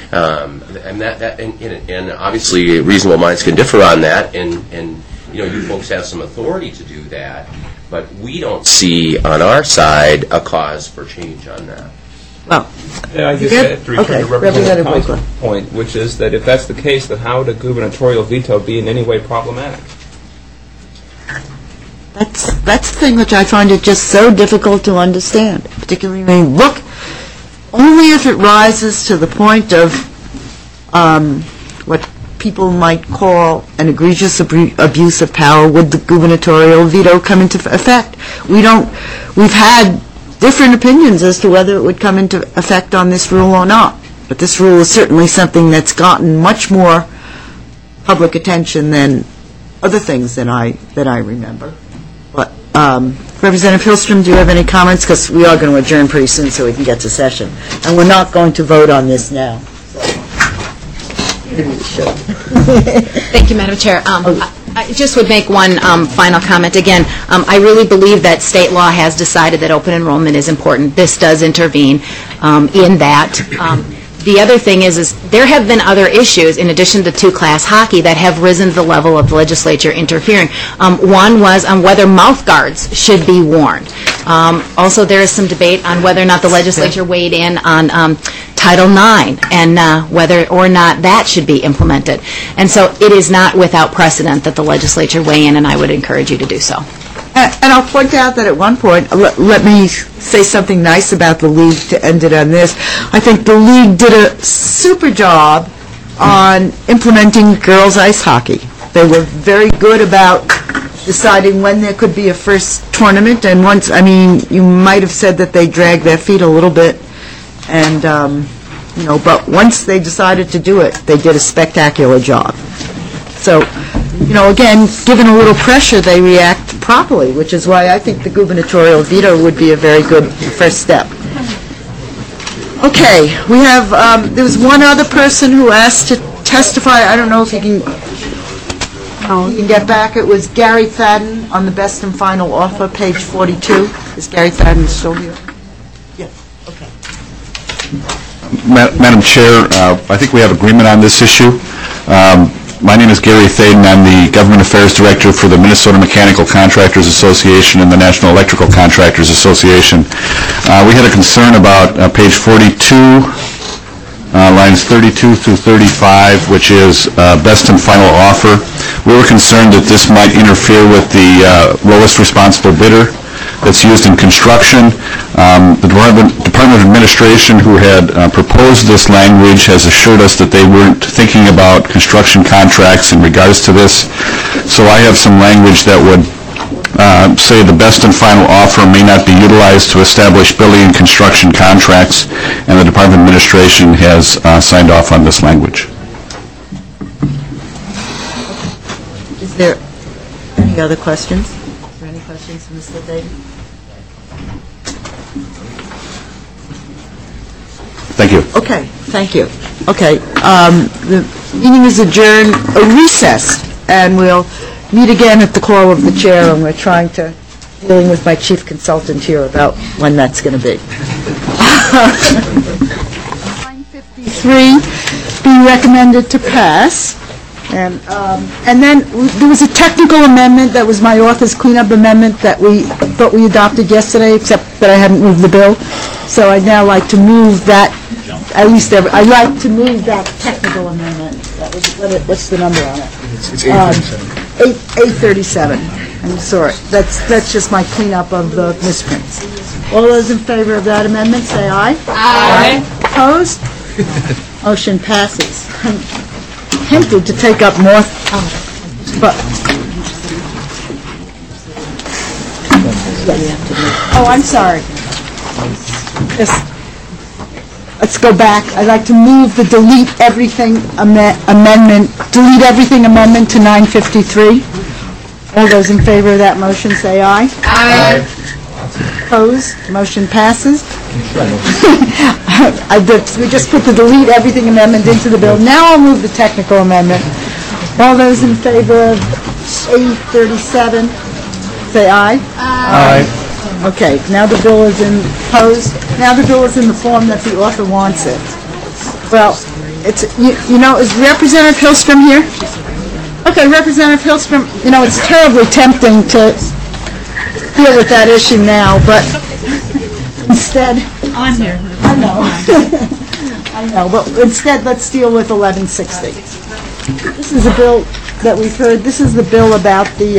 And obviously reasonable minds can differ on that, and you folks have some authority to do that, but we don't see on our side a cause for change on that. Well, Yeah, I just Good? had to return Okay, to Representative Representative Council's Winkler. point, which is that if that's the case, then how would a gubernatorial veto be in any way problematic? That's the thing which I find it just so difficult to understand, particularly when you look, only if it rises to the point of what people might call an egregious abuse of power would the gubernatorial veto come into effect. We've had different opinions as to whether it would come into effect on this rule or not, but this rule is certainly something that's gotten much more public attention than other things that I remember. But Representative Hillstrom, do you have any comments? Because we are going to adjourn pretty soon so we can get to session. And we're not going to vote on this now. Thank you, Madam Chair. I just would make one final comment. Again, I really believe that state law has decided that open enrollment is important. This does intervene in that. The other thing is there have been other issues, in addition to two-class hockey, that have risen to the level of the legislature interfering. One was on whether mouth guards should be worn. Also, there is some debate on whether or not the legislature weighed in on Title IX and whether or not that should be implemented. And so it is not without precedent that the legislature weigh in, and I would encourage you to do so. And I'll point out that at one point, let me say something nice about the league to end it on this. I think the league did a super job on implementing girls' ice hockey. They were very good about deciding when there could be a first tournament, and once, I mean, you might have said that they dragged their feet a little bit, and, but once they decided to do it, they did a spectacular job. So, again, given a little pressure, they react properly, which is why I think the gubernatorial veto would be a very good first step. Okay, we have, there was one other person who asked to testify. I don't know if he can get back. It was Gary Fadden on the best and final offer, page 42. Is Gary Fadden still here? Yeah, okay. Madam Chair, I think we have agreement on this issue. My name is Gary Thaden. I'm the Government Affairs Director for the Minnesota Mechanical Contractors Association and the National Electrical Contractors Association. We had a concern about page 42, lines 32 through 35, which is best and final offer. We were concerned that this might interfere with the lowest responsible bidder that's used in construction. The Department of Administration, who had proposed this language, has assured us that they weren't thinking about construction contracts in regards to this. So I have some language that would say the best and final offer may not be utilized to establish building and construction contracts, and the Department of Administration has signed off on this language. Is there any other questions? Is there any questions from Mr. Thaden? Thank you. Okay, thank you. Okay, the meeting is adjourned, recessed, and we'll meet again at the call of the chair, and we're dealing with my chief consultant here about when that's going to be. 953 be recommended to pass, and then there was a technical amendment that was my author's cleanup amendment that we thought we adopted yesterday, except that I hadn't moved the bill. So I'd now like to move that, at least I'd like to move that technical amendment. That was, what's the number on it? It's 837. 837. I'm sorry. That's just my cleanup of the misprints. All those in favor of that amendment, say aye. Aye. Opposed? Motion passes. I'm tempted to take up more, but... Oh, I'm sorry. Yes. Let's go back. I'd like to move the delete everything amendment to 953. All those in favor of that motion say aye. Aye. Opposed? Motion passes. We just put the delete everything amendment into the bill. Now I'll move the technical amendment. All those in favor of 837 say aye. Aye. Okay, now the bill is in the form that the author wants it. Well, is Representative Hillstrom here? Okay, Representative Hillstrom, it's terribly tempting to deal with that issue now, but instead... On here. I know. I know, but instead, let's deal with 1160. This is a bill that we've heard, this is the bill about the,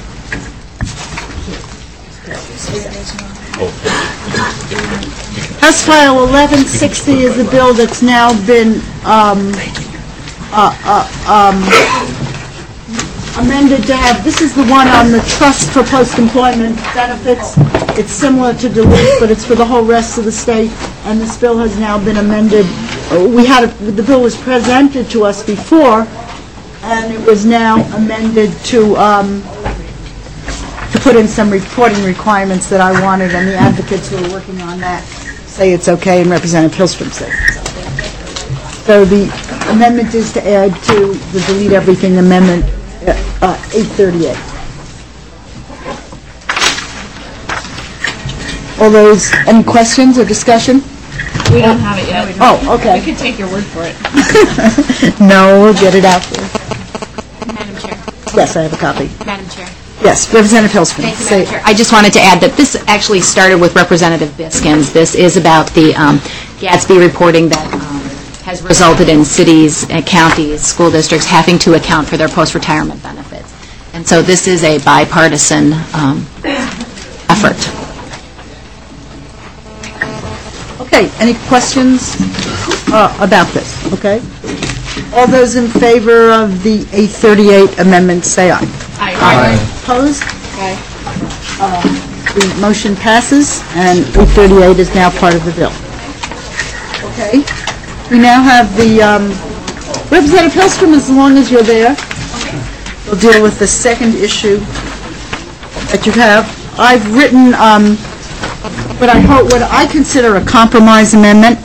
House File 1160 is a bill that's now been amended to have, this is the one on the trust for post-employment benefits. It's similar to Duluth, but it's for the whole rest of the state, and this bill has now been amended. The bill was presented to us before, and it was now amended to put in some reporting requirements that I wanted, and the advocates who are working on that say it's okay, and Representative Hillstrom says it's okay. So the amendment is to add to the delete everything amendment 838. All those, any questions or discussion? We don't have it yet. Oh, okay. We could take your word for it. No, we'll get it out for you. Madam Chair. Yes, I have a copy. Madam Chair. Yes, Representative Hillstrom. Thank you, Madam Chair. I just wanted to add that this actually started with Representative Biskins. This is about the Gatsby reporting that has resulted in cities, counties, school districts having to account for their post-retirement benefits. And so this is a bipartisan effort. Okay, any questions about this? Okay. All those in favor of the 838 amendment, say aye. Aye. Opposed? Aye. The motion passes, and 838 is now part of the bill. Okay. We now have the, Representative Hillstrom, as long as you're there, we'll deal with the second issue that you have. I've written what I consider a compromise amendment,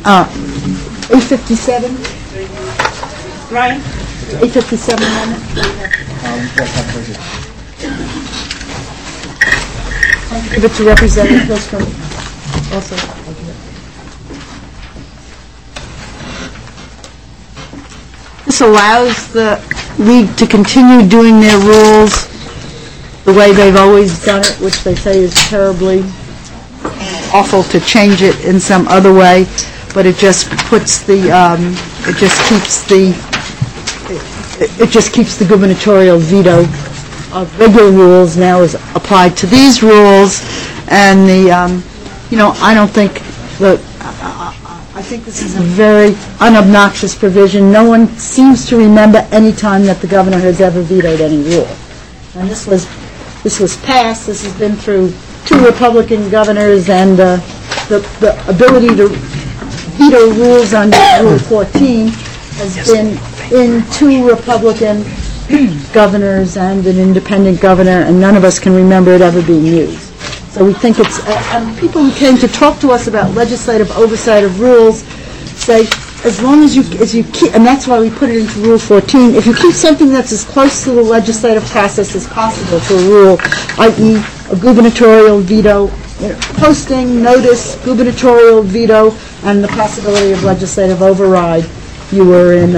857. Ryan? 857 amendment. Give it to Representative Hillstrom also. This allows the league to continue doing their rules the way they've always done it, which they say is terribly awful to change it in some other way, but it just puts the, it just keeps the gubernatorial veto of regular rules now is applied to these rules, and the, I don't think I think this is a very unobnoxious provision. No one seems to remember any time that the governor has ever vetoed any rule. And this was passed. This has been through 2 Republican governors, and the ability to veto rules under Rule 14 has been in 2 Republican governors and an independent governor, and none of us can remember it ever being used. So we think it's, and people who came to talk to us about legislative oversight of rules say, as long as you keep, and that's why we put it into Rule 14, if you keep something that's as close to the legislative process as possible to a rule, i.e. a gubernatorial veto, posting, notice, gubernatorial veto, and the possibility of legislative override, you were in,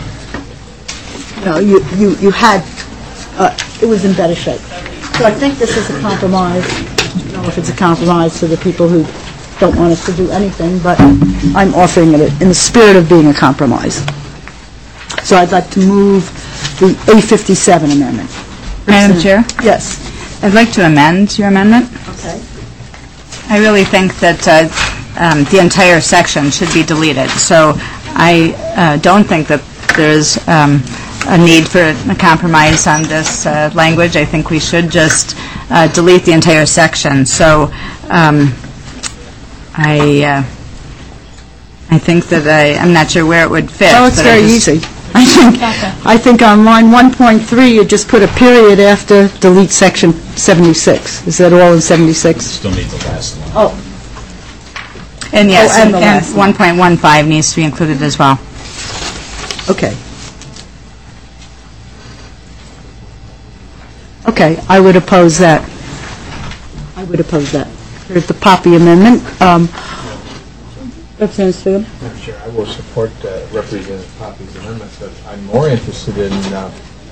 you had, it was in better shape. So I think this is a compromise. I don't know if it's a compromise to the people who don't want us to do anything, but I'm offering it in the spirit of being a compromise. So I'd like to move the A57 amendment. Madam Chair? Yes. I'd like to amend your amendment. Okay. I really think that the entire section should be deleted. So I don't think that there's a need for a compromise on this language. I think we should just delete the entire section. So I think that I'm not sure where it would fit. Oh, it's very easy. I think on line 1.3 you just put a period after delete section 76. Is that all in 76? Still need the last line. Oh. And yes, and the and last one. 1.15 needs to be included as well. Okay. Okay, I would oppose that. There's the Poppy amendment. Representative Sviggum? Madam Chair, I will support Representative Poppy's amendment, but I'm more interested in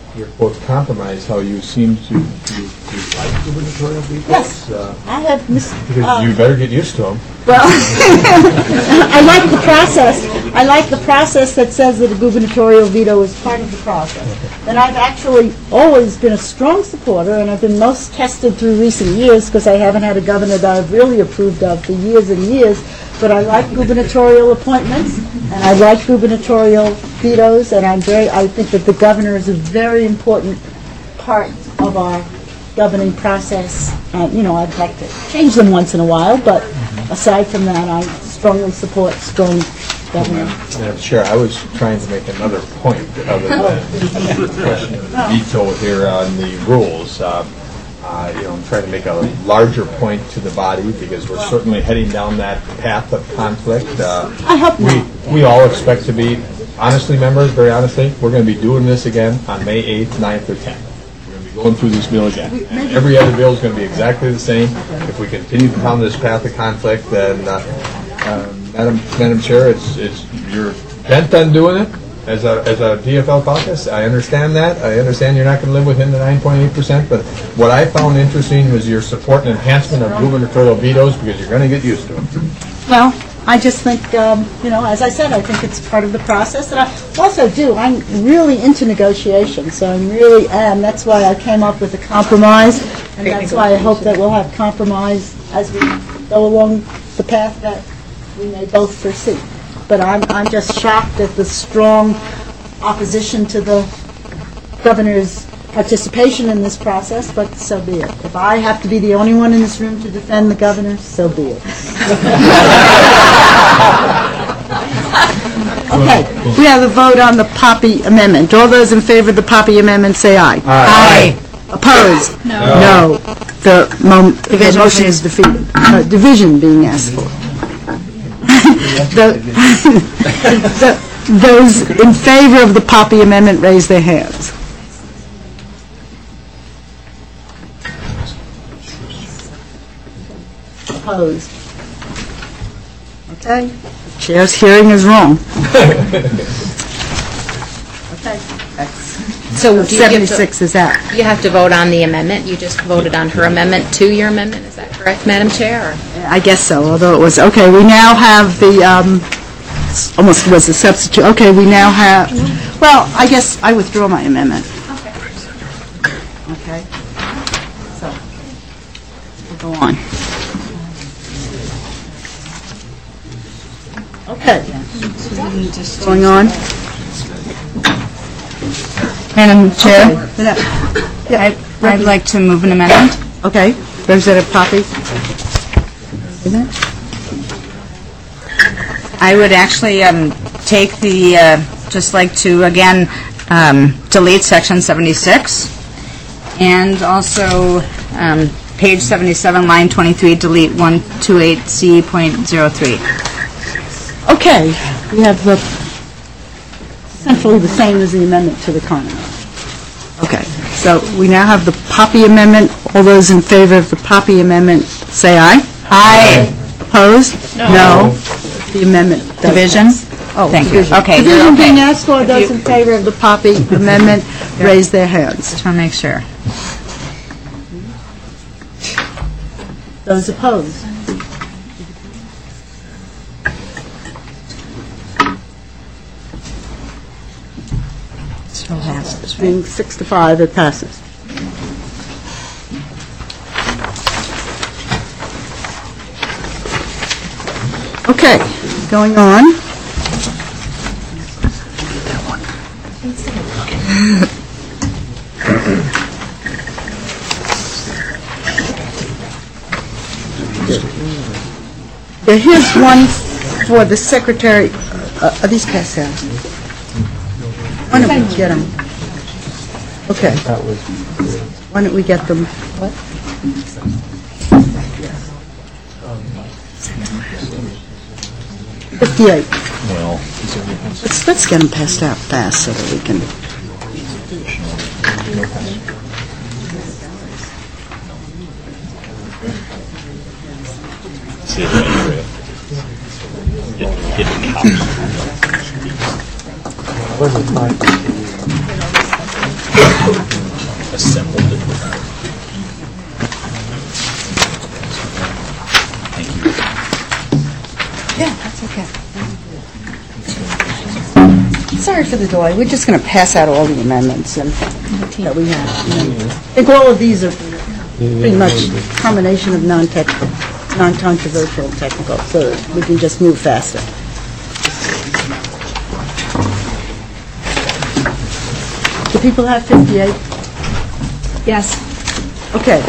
your quote compromise, how you seem to like gubernatorial vetoes. Yes. I have Because you better get used to them. Well, I like the process. I like the process that says that a gubernatorial veto is part of the process. And I've actually always been a strong supporter, and I've been most tested through recent years because I haven't had a governor that I've really approved of for years and years. But I like gubernatorial appointments, and I like gubernatorial vetoes, and I think that the governor is a very important part of our governing process. I'd like to change them once in a while, but aside from that, I strongly support strong governing. Madam Chair, I was trying to make another point other than the question of the veto here on the rules. I'm trying to make a larger point to the body because we're certainly heading down that path of conflict. I hope not. We all expect to be, honestly, members, very honestly, we're going to be doing this again on May 8th, 9th, or 10th. We're going to be going through this bill again. And every other bill is going to be exactly the same. If we continue down this path of conflict, then, Madam Chair, you're bent on doing it. As a DFL caucus, I understand that. I understand you're not going to live within the 9.8%, but what I found interesting was your support and enhancement of gubernatorial vetoes because you're going to get used to them. Well, I just think, as I said, I think it's part of the process. And I also I'm really into negotiations, so I really am. That's why I came up with a compromise, and that's why I hope that we'll have compromise as we go along the path that we may both foresee. But I'm just shocked at the strong opposition to the governor's participation in this process, but so be it. If I have to be the only one in this room to defend the governor, so be it. Okay, we have a vote on the Poppy Amendment. All those in favor of the Poppy Amendment say aye. Aye. Opposed? No. The motion is defeated. Division being asked for. Those in favor of the Poppy Amendment raise their hands. Opposed? Okay. Chair's hearing is wrong. Okay. So do you have to- 76 is out. You have to vote on the amendment. You just voted on her amendment to your amendment. Is that correct, Madam Chair? or- I guess so, although it was, okay, we now have the, almost was a substitute, okay, we now have, well, I guess I withdraw my amendment. Okay. So, we'll go on. Okay. Going on. Madam Chair, Yeah, I'd like to move an amendment. okay, Representative Poppy. I would actually take just like to, again, delete Section 76, and also page 77, line 23, delete 128C.03. Okay, we have essentially the same as the amendment to the Common Law. Okay, so we now have the Poppy Amendment. All those in favor of the Poppy Amendment say aye. Aye. Opposed? No. The amendment. Division? Oh, Thank you. division. Okay, you're Division okay. being asked for, those in favor of the Poppy Amendment, raise their hands. Just want to make sure. Those opposed? So passes. Being 6-5, it passes. Okay, going on. Yeah, here's one for the secretary. Are these passed out? Why don't we get them? Okay. Why don't we get them? What? $58. Well, Let's get them passed out fast so that we can. see it right here. Hidden copy. assembled it. Thank you. Yeah, that's okay. Sorry for the delay. We're just going to pass out all the amendments and that we have. I think all of these are pretty much a combination of non-controversial and technical, so that we can just move faster. Do people have 58? Yes. Okay.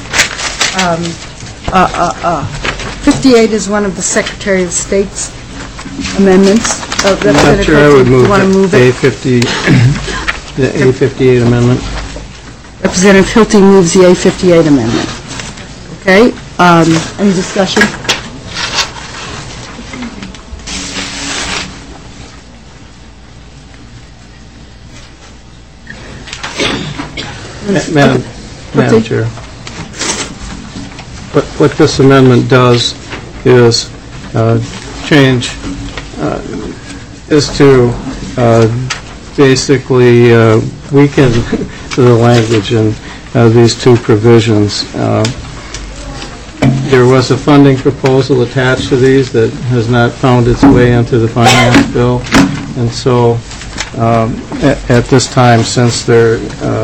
58 is one of the Secretary of State's amendments. Madam Chair, I would move want to move the it? the A58 amendment. Representative Hilty moves the A58 amendment. Okay. Any discussion? Madam Chair, what this amendment does is change, is to basically weaken the language in these two provisions. There was a funding proposal attached to these that has not found its way into the finance bill, and so at this time, since there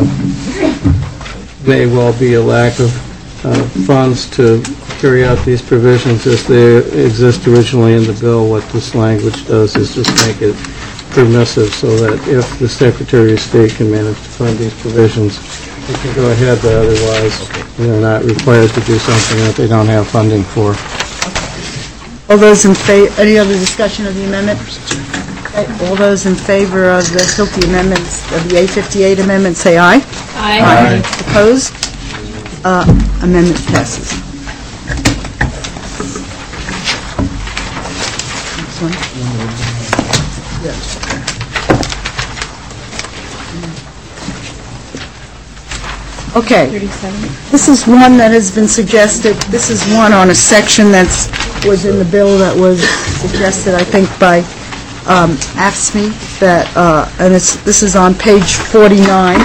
may well be a lack of funds to carry out these provisions as they exist originally in the bill, what this language does is just make it permissive so that if the Secretary of State can manage to fund these provisions, they can go ahead, but otherwise they're not required to do something that they don't have funding for. All those in favor, any other discussion of the amendment? Okay, all those in favor of the Hilty amendments, of the A58 amendment, say aye. Aye. Opposed? Amendment passes. Next one. Yes. Okay. This is one that has been suggested. This is one on a section that was in the bill that was suggested, I think, by AFSCME, that, and this is on page 49.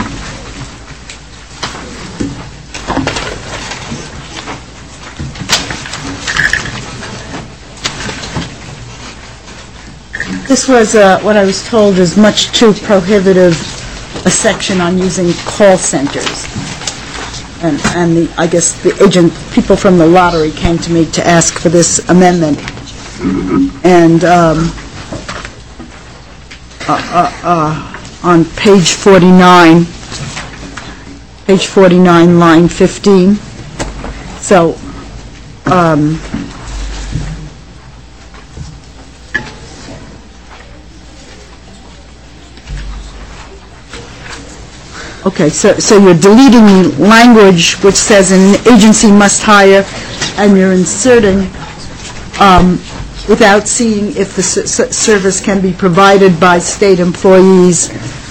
This was what I was told is much too prohibitive a section on using call centers. And I guess the people from the lottery came to me to ask for this amendment. And on page 49, line 15. So, okay, so you're deleting the language which says an agency must hire, and you're inserting without seeing if the service can be provided by state employees,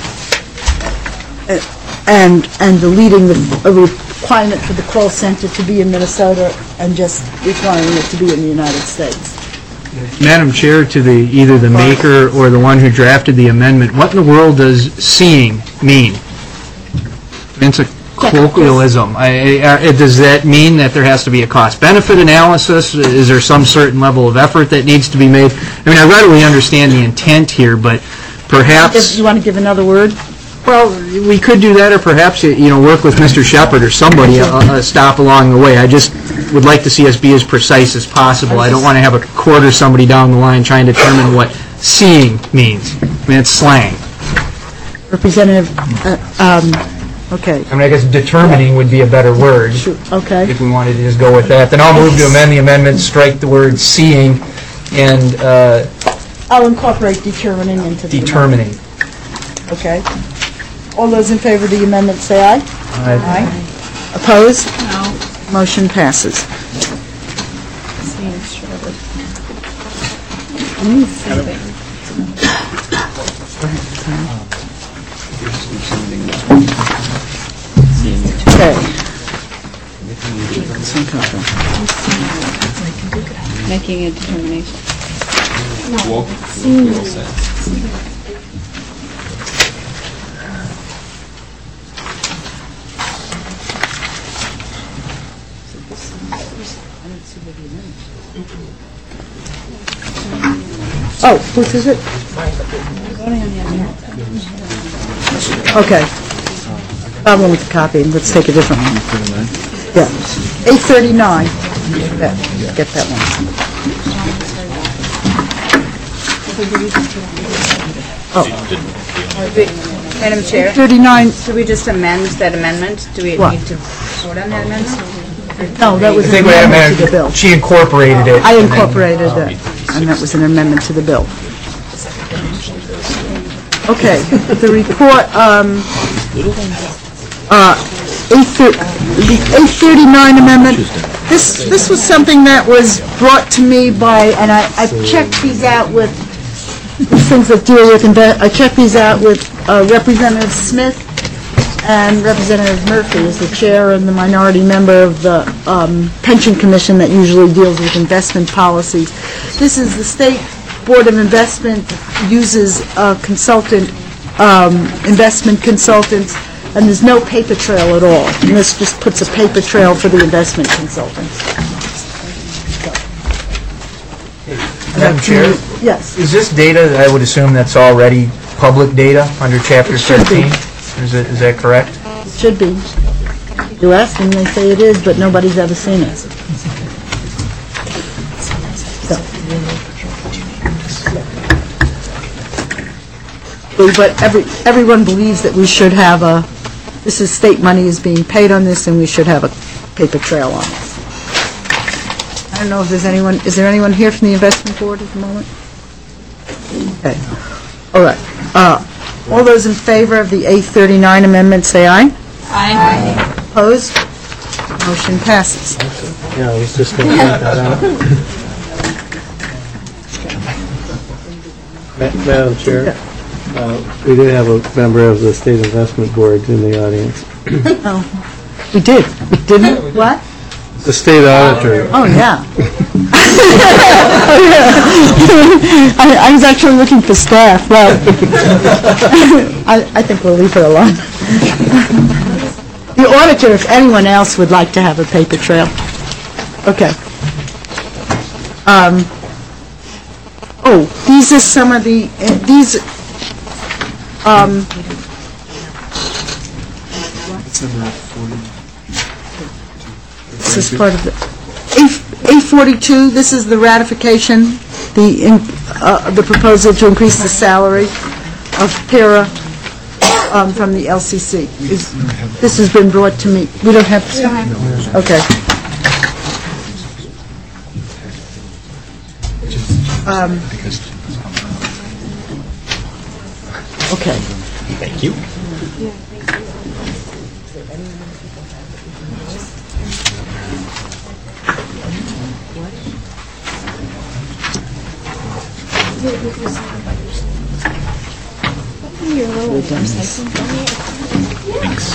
and deleting the requirement for the call center to be in Minnesota and just requiring it to be in the United States. Madam Chair, to either the maker or the one who drafted the amendment, what in the world does seeing mean? It's a colloquialism. Does that mean that there has to be a cost-benefit analysis? Is there some certain level of effort that needs to be made? I mean, I readily understand the intent here, but perhaps... You want to give another word? Well, we could do that, or perhaps, work with Mr. Shepard or somebody, stop along the way. I just would like to see us be as precise as possible. I don't want to have a quarter somebody down the line trying to determine what seeing means. I mean, it's slang. Representative, okay. I mean, I guess determining would be a better word. Okay. If we wanted to just go with that. Then I'll move to amend the amendment, strike the word seeing, and... I'll incorporate determining into the determining. Okay. All those in favor of the amendment say aye. Aye. Opposed? No. Motion passes. Okay. Making a determination. Oh, whose is it? Okay. Problem with the copying, let's take a different one. Yeah, 839. Get that one. Oh. Madam Chair? 39. Should we just amend that amendment? Do we What? need to vote on that amendment? No, that was I an think what I amendment to the bill. meant, she incorporated it. I incorporated it, and that was an amendment to the bill. Okay, the report, the 839 amendment, this was something that was brought to me by, and I checked these out with, these things that deal with, I checked these out with Representative Smith and Representative Murphy as the chair and the minority member of the Pension Commission that usually deals with investment policies. This is the State Board of Investment uses a consultant, investment consultants, and there's no paper trail at all. And this just puts a paper trail for the investment consultants. Madam Chair? Yes. Is this data, I would assume that's already public data under Chapter It should be. 13? Is that correct? It should be. You ask them, they say it is, but nobody's ever seen it. So. But everyone believes that we should have this is state money is being paid on this, and we should have a paper trail on this. I don't know if there's anyone, is there anyone here from the investment board at the moment? Okay. All right. All those in favor of the 839 amendment, say aye. Aye. Opposed? Motion passes. Yeah, I was just going to point that out. Madam Chair, we do have a member of the State Investment Board in the audience. Oh, we did. We didn't? What? The state auditor. Oh, yeah. I was actually looking for staff. Well, I think we'll leave her alone. The auditor, if anyone else would like to have a paper trail. Okay. Oh, these are some of the, this is part of the, A42, this is the ratification, the proposal to increase the salary of para from the LCC. This has been brought to me. We don't have to? Okay. Okay. Thank you. Thanks.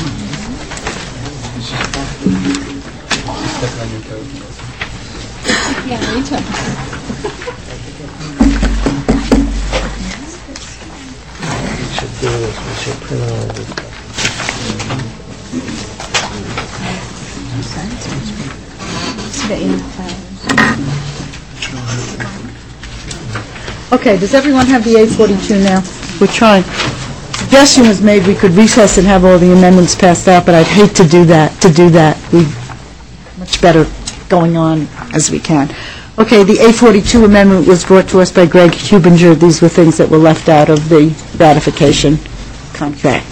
Yeah, me too. Do this, we should print all of this. Okay, does everyone have the A42 now? We're trying. Suggestion was made we could recess and have all the amendments passed out, but I'd hate to do that. We much better going on as we can. Okay, the A42 amendment was brought to us by Greg Hubinger. These were things that were left out of the ratification contract.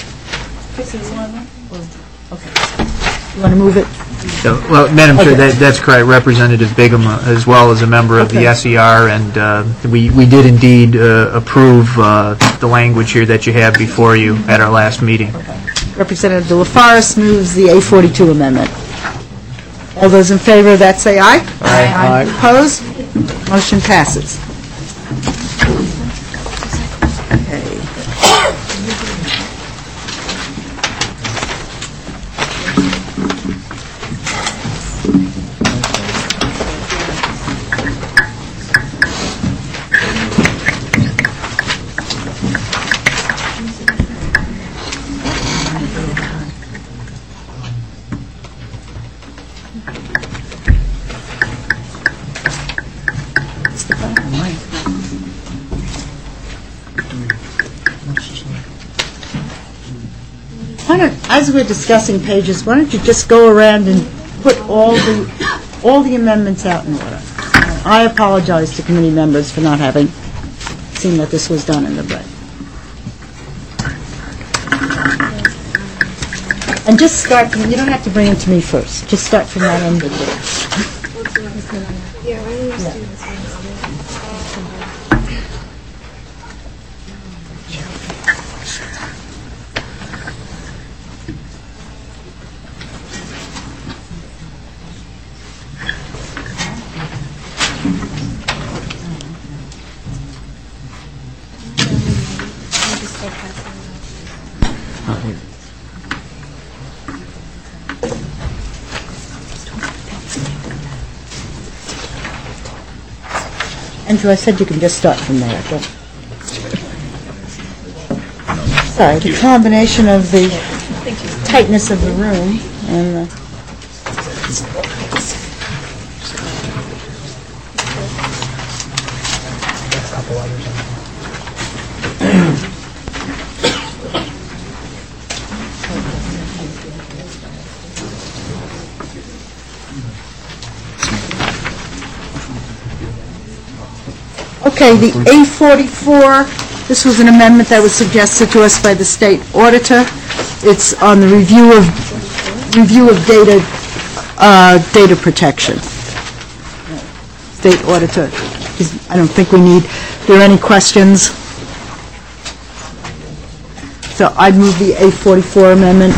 You want to move it? Well, Madam Chair, Okay. that's correct. Representative Bigham, as well as a member of the Okay. SER, and we did indeed approve the language here that you have before you at our last meeting. Representative De La Forest moves the A42 amendment. All those in favor of that say aye. Aye. Opposed? Motion passes. Okay. as we're discussing pages, why don't you just go around and put all the amendments out in order? I apologize to committee members for not having seen that this was done in the break. And just start from, you don't have to bring it to me first. Just start from that end of it. Yeah, why don't we just do this Andrew, I said you can just start from there. Sorry, the combination of the tightness of the room and the... Okay, the A44, this was an amendment that was suggested to us by the state auditor. It's on the review of data protection. State auditor, I don't think we need, are there any questions? So I'd move the A44 amendment.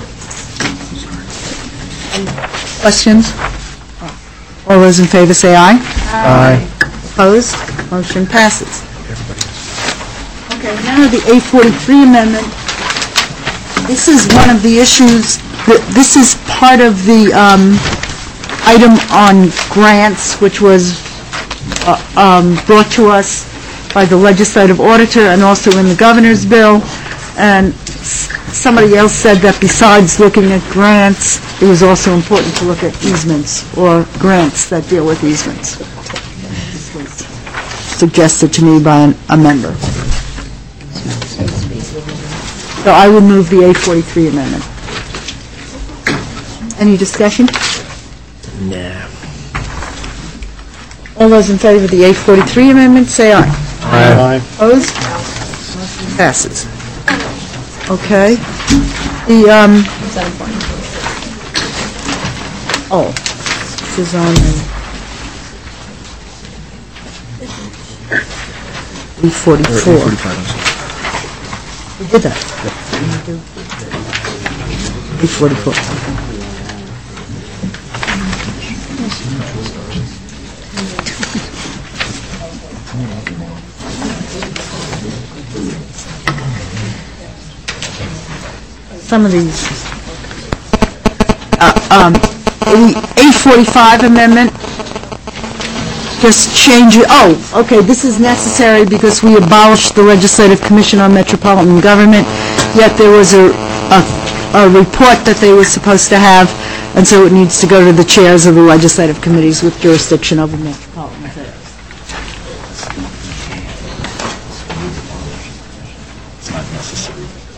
Questions? All those in favor say aye. Aye. Opposed? Motion passes. Okay, now the A43 amendment. This is one of the issues, this is part of the item on grants, which was brought to us by the legislative auditor and also in the governor's bill. And somebody else said that besides looking at grants, it was also important to look at easements or grants that deal with easements. Suggested to me by a member. So I would move the A43 amendment. Any discussion? No. All those in favor of the A43 amendment, say aye. Aye. Opposed? Motion passes. Okay. The, this is on the E44. We did that. E44. Some of these, the A45 amendment, just change it, okay, this is necessary because we abolished the Legislative Commission on Metropolitan Government, yet there was a report that they were supposed to have, and so it needs to go to the chairs of the legislative committees with jurisdiction over metropolitan affairs. It's not necessary.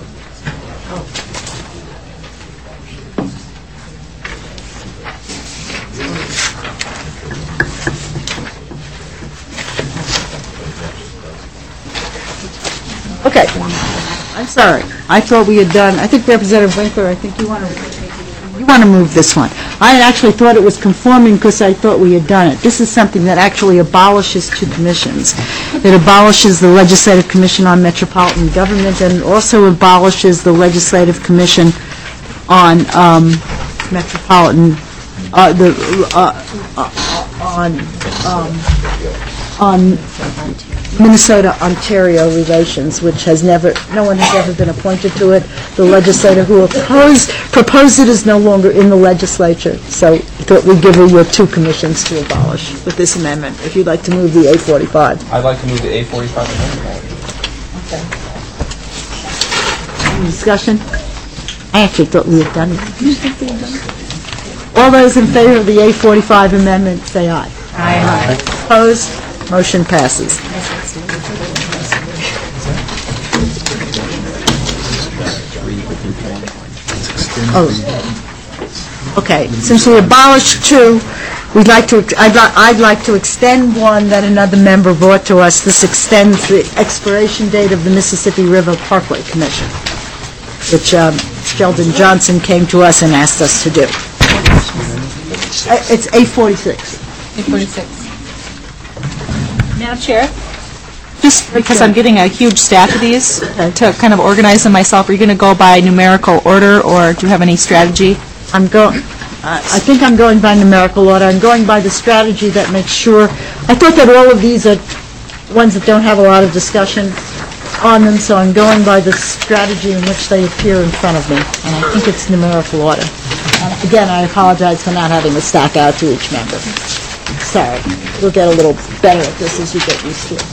Okay. I'm sorry. I thought we had done, I think Representative Winkler, I think you want to move this one. I had actually thought it was conforming because I thought we had done it. This is something that actually abolishes two commissions. It abolishes the Legislative Commission on Metropolitan Government and also abolishes the Legislative Commission on Metropolitan, on Minnesota-Ontario relations, which has never, no one has ever been appointed to it. The legislator who proposed it is no longer in the legislature, so I thought we'd give you two commissions to abolish with this amendment, if you'd like to move the A45. I'd like to move the A45 amendment. Okay. Any discussion? I actually thought we had done it. All those in favor of the A45 amendment, say aye. Aye. Opposed? Motion passes. Okay, since we abolished two, I'd like to extend one that another member brought to us. This extends the expiration date of the Mississippi River Parkway Commission, which Sheldon Johnson came to us and asked us to do. It's 846. 846. Madam Chair? Just because I'm getting a huge stack of these, to kind of organize them myself, are you going to go by numerical order, or do you have any strategy? I think I'm going by numerical order. I'm going by the strategy that makes sure, I thought that all of these are ones that don't have a lot of discussion on them, so I'm going by the strategy in which they appear in front of me, and I think it's numerical order. Again, I apologize for not having a stack out to each member. Sorry. We'll get a little better at this as you get used to it.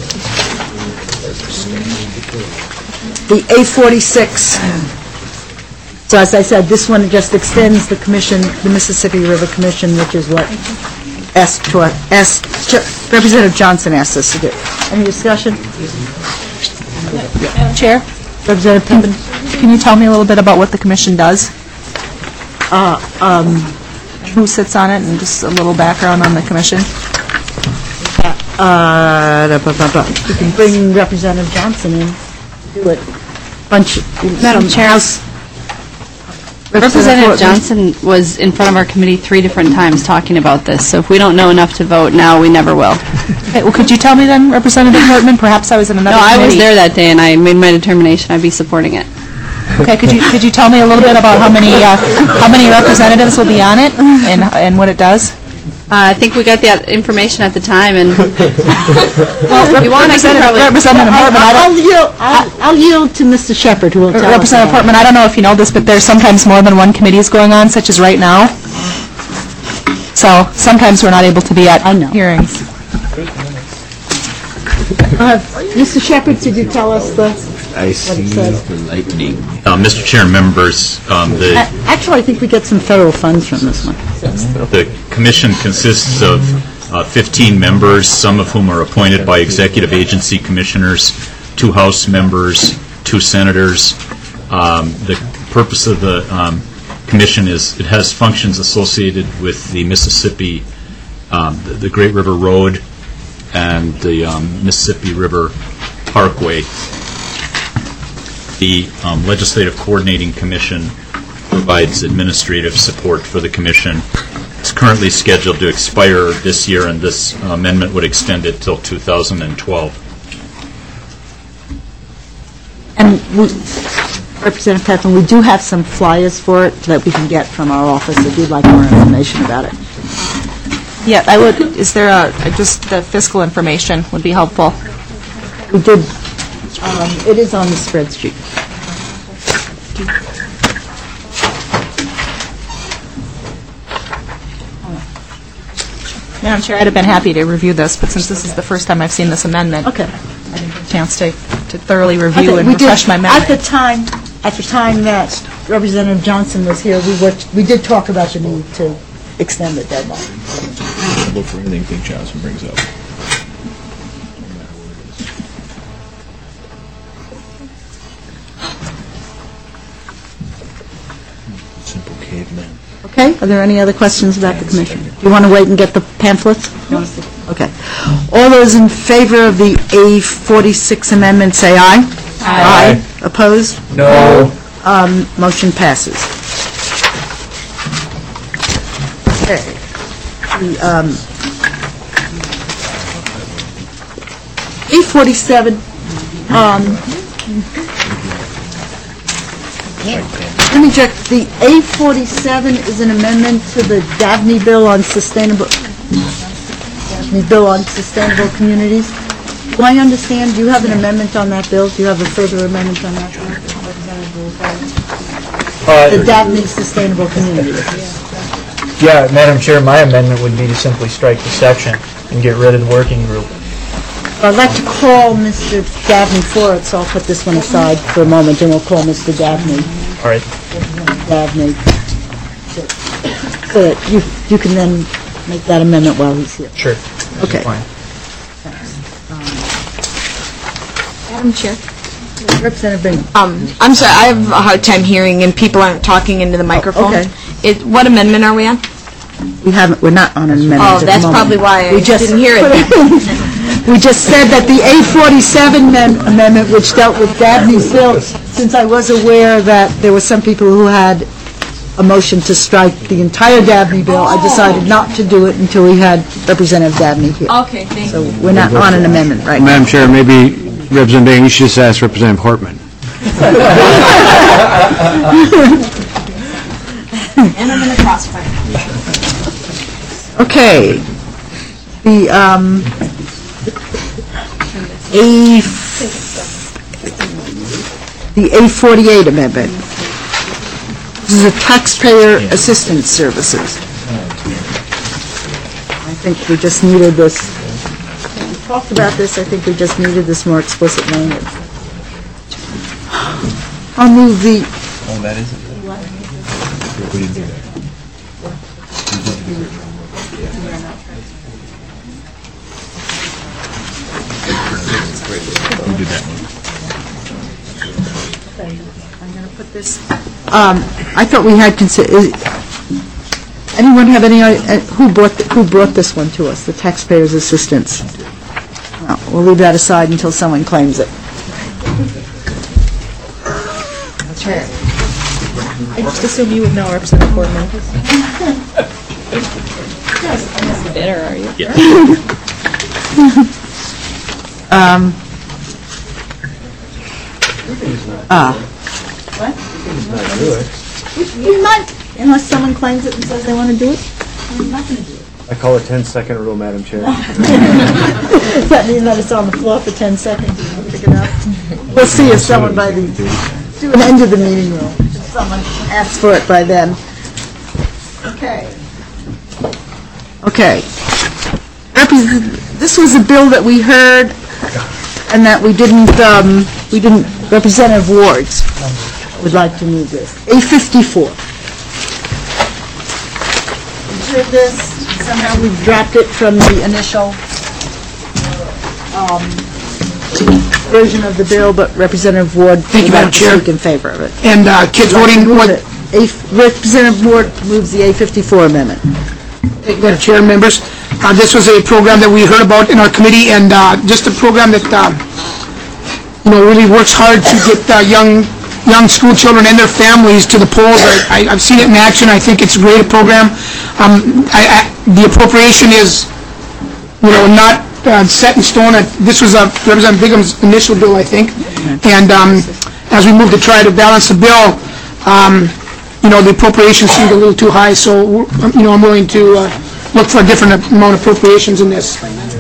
The 846. So as I said, this one just extends the commission, the Mississippi River Commission, which is what Representative Johnson asked us to do. Any discussion? Madam Chair? Representative Pippin? Can you tell me a little bit about what the commission does? Who sits on it, and just a little background on the commission? You can bring Representative Johnson in, do it. Madam Chair, Representative Johnson was in front of our committee 3 different times talking about this, so if we don't know enough to vote now, we never will. Okay, well, could you tell me then, Representative Portman? Perhaps I was in another committee. No, I was there that day, and I made my determination I'd be supporting it. Okay, could you tell me a little bit about how many representatives will be on it and what it does? I think we got that information at the time, and well, you want to Representative Portman, I'll yield to Mr. Shepherd, who will tell us. Representative Portman, I don't know if you know this, but there's sometimes more than one committees going on, such as right now. So sometimes we're not able to be at hearings. Mr. Shepherd, could you tell us I see the lightning. Mr. Chair, members, Actually, I think we get some federal funds from this one. the commission consists of 15 members, some of whom are appointed by executive agency commissioners, 2 House members, 2 senators. The purpose of the commission is it has functions associated with the Mississippi, the Great River Road, and the Mississippi River Parkway. The Legislative Coordinating Commission provides administrative support for the commission. It's currently scheduled to expire this year, and this amendment would extend it till 2012. And Representative Pepin, we do have some flyers for it that we can get from our office if you'd like more information about it. Yeah, I would. Is there just the fiscal information would be helpful? We did. It is on the spreadsheet. Madam Chair, I'd have been happy to review this, but since this is the first time I've seen this amendment, okay, I didn't get a chance to thoroughly review and refresh my memory. At the time that Representative Johnson was here, we did talk about the need to extend the deadline. Look for anything Johnson brings up. Simple caveman. Okay, are there any other questions about the commission? Do you want to wait and get the pamphlets? Okay. All those in favor of the A46 amendment say aye. Aye. Opposed? No. Motion passes. Okay. A47, let me check. The A47 is an amendment to the Dabney Bill on Sustainable Communities. Do I understand? Do you have an amendment on that bill? Do you have a further amendment on that? The Dabney Sustainable Communities. Yeah, Madam Chair, my amendment would be to simply strike the section and get rid of the working group. I'd like to call Mr. Dabney for it, so I'll put this one aside for a moment, and we'll call Mr. Dabney. All right. Dabney. So that you can then make that amendment while he's here. Sure. Okay. Fine. Madam Chair. Representative Bingham. I'm sorry, I have a hard time hearing and people aren't talking into the microphone. okay. What amendment are we on? We're not on an amendment at the that's moment. probably why I We just didn't hear it put then. We just said that the A47 amendment, which dealt with Dabney's bill, since I was aware that there were some people who had a motion to strike the entire Dabney bill, I decided not to do it until we had Representative Dabney here. Okay, thank So we're not on an amendment right now. Madam Chair, maybe Representative Bingham, you should just ask Representative Hortman. And I'm in a crossfire. Okay. The A48 amendment. This is a taxpayer assistance services. I think we just needed this. We talked about this. I think we just needed this more explicit language. I'll move the. Oh, that is it. We didn't do that. Who did that one? I'm going to put this. I thought we had anyone have any who brought this one to us? The taxpayers' assistance. Well, we'll leave that aside until someone claims it. Chair. I just assume you would know, Representative Portman. Bitter, are you? Yeah. What? You're not, unless someone claims it and says they want to do it, we're not going to do it. I call it 10-second rule, Madam Chair. That means that it's on the floor for 10 seconds and we'll pick it up. We'll see if someone by the, do an end of the meeting rule, if someone asks for it by then. Okay. Okay. This was a bill that we heard and that we didn't, Representative Wards would like to move this. A54. We've heard this, somehow we've dropped it from the initial version of the bill, but Representative Ward Thank you, Madam Chair. speak in favor of it. And kids voting, Representative Ward moves the A54 amendment. Thank you, Madam Chair, members. This was a program that we heard about in our committee, and just a program that really works hard to get young school children and their families to the polls. I've seen it in action. I think it's a great program. The appropriation is, not set in stone. This was Representative Bingham's initial bill, I think. And as we move to try to balance the bill, the appropriation seemed a little too high. So, I'm willing to look for a different amount of appropriations in this.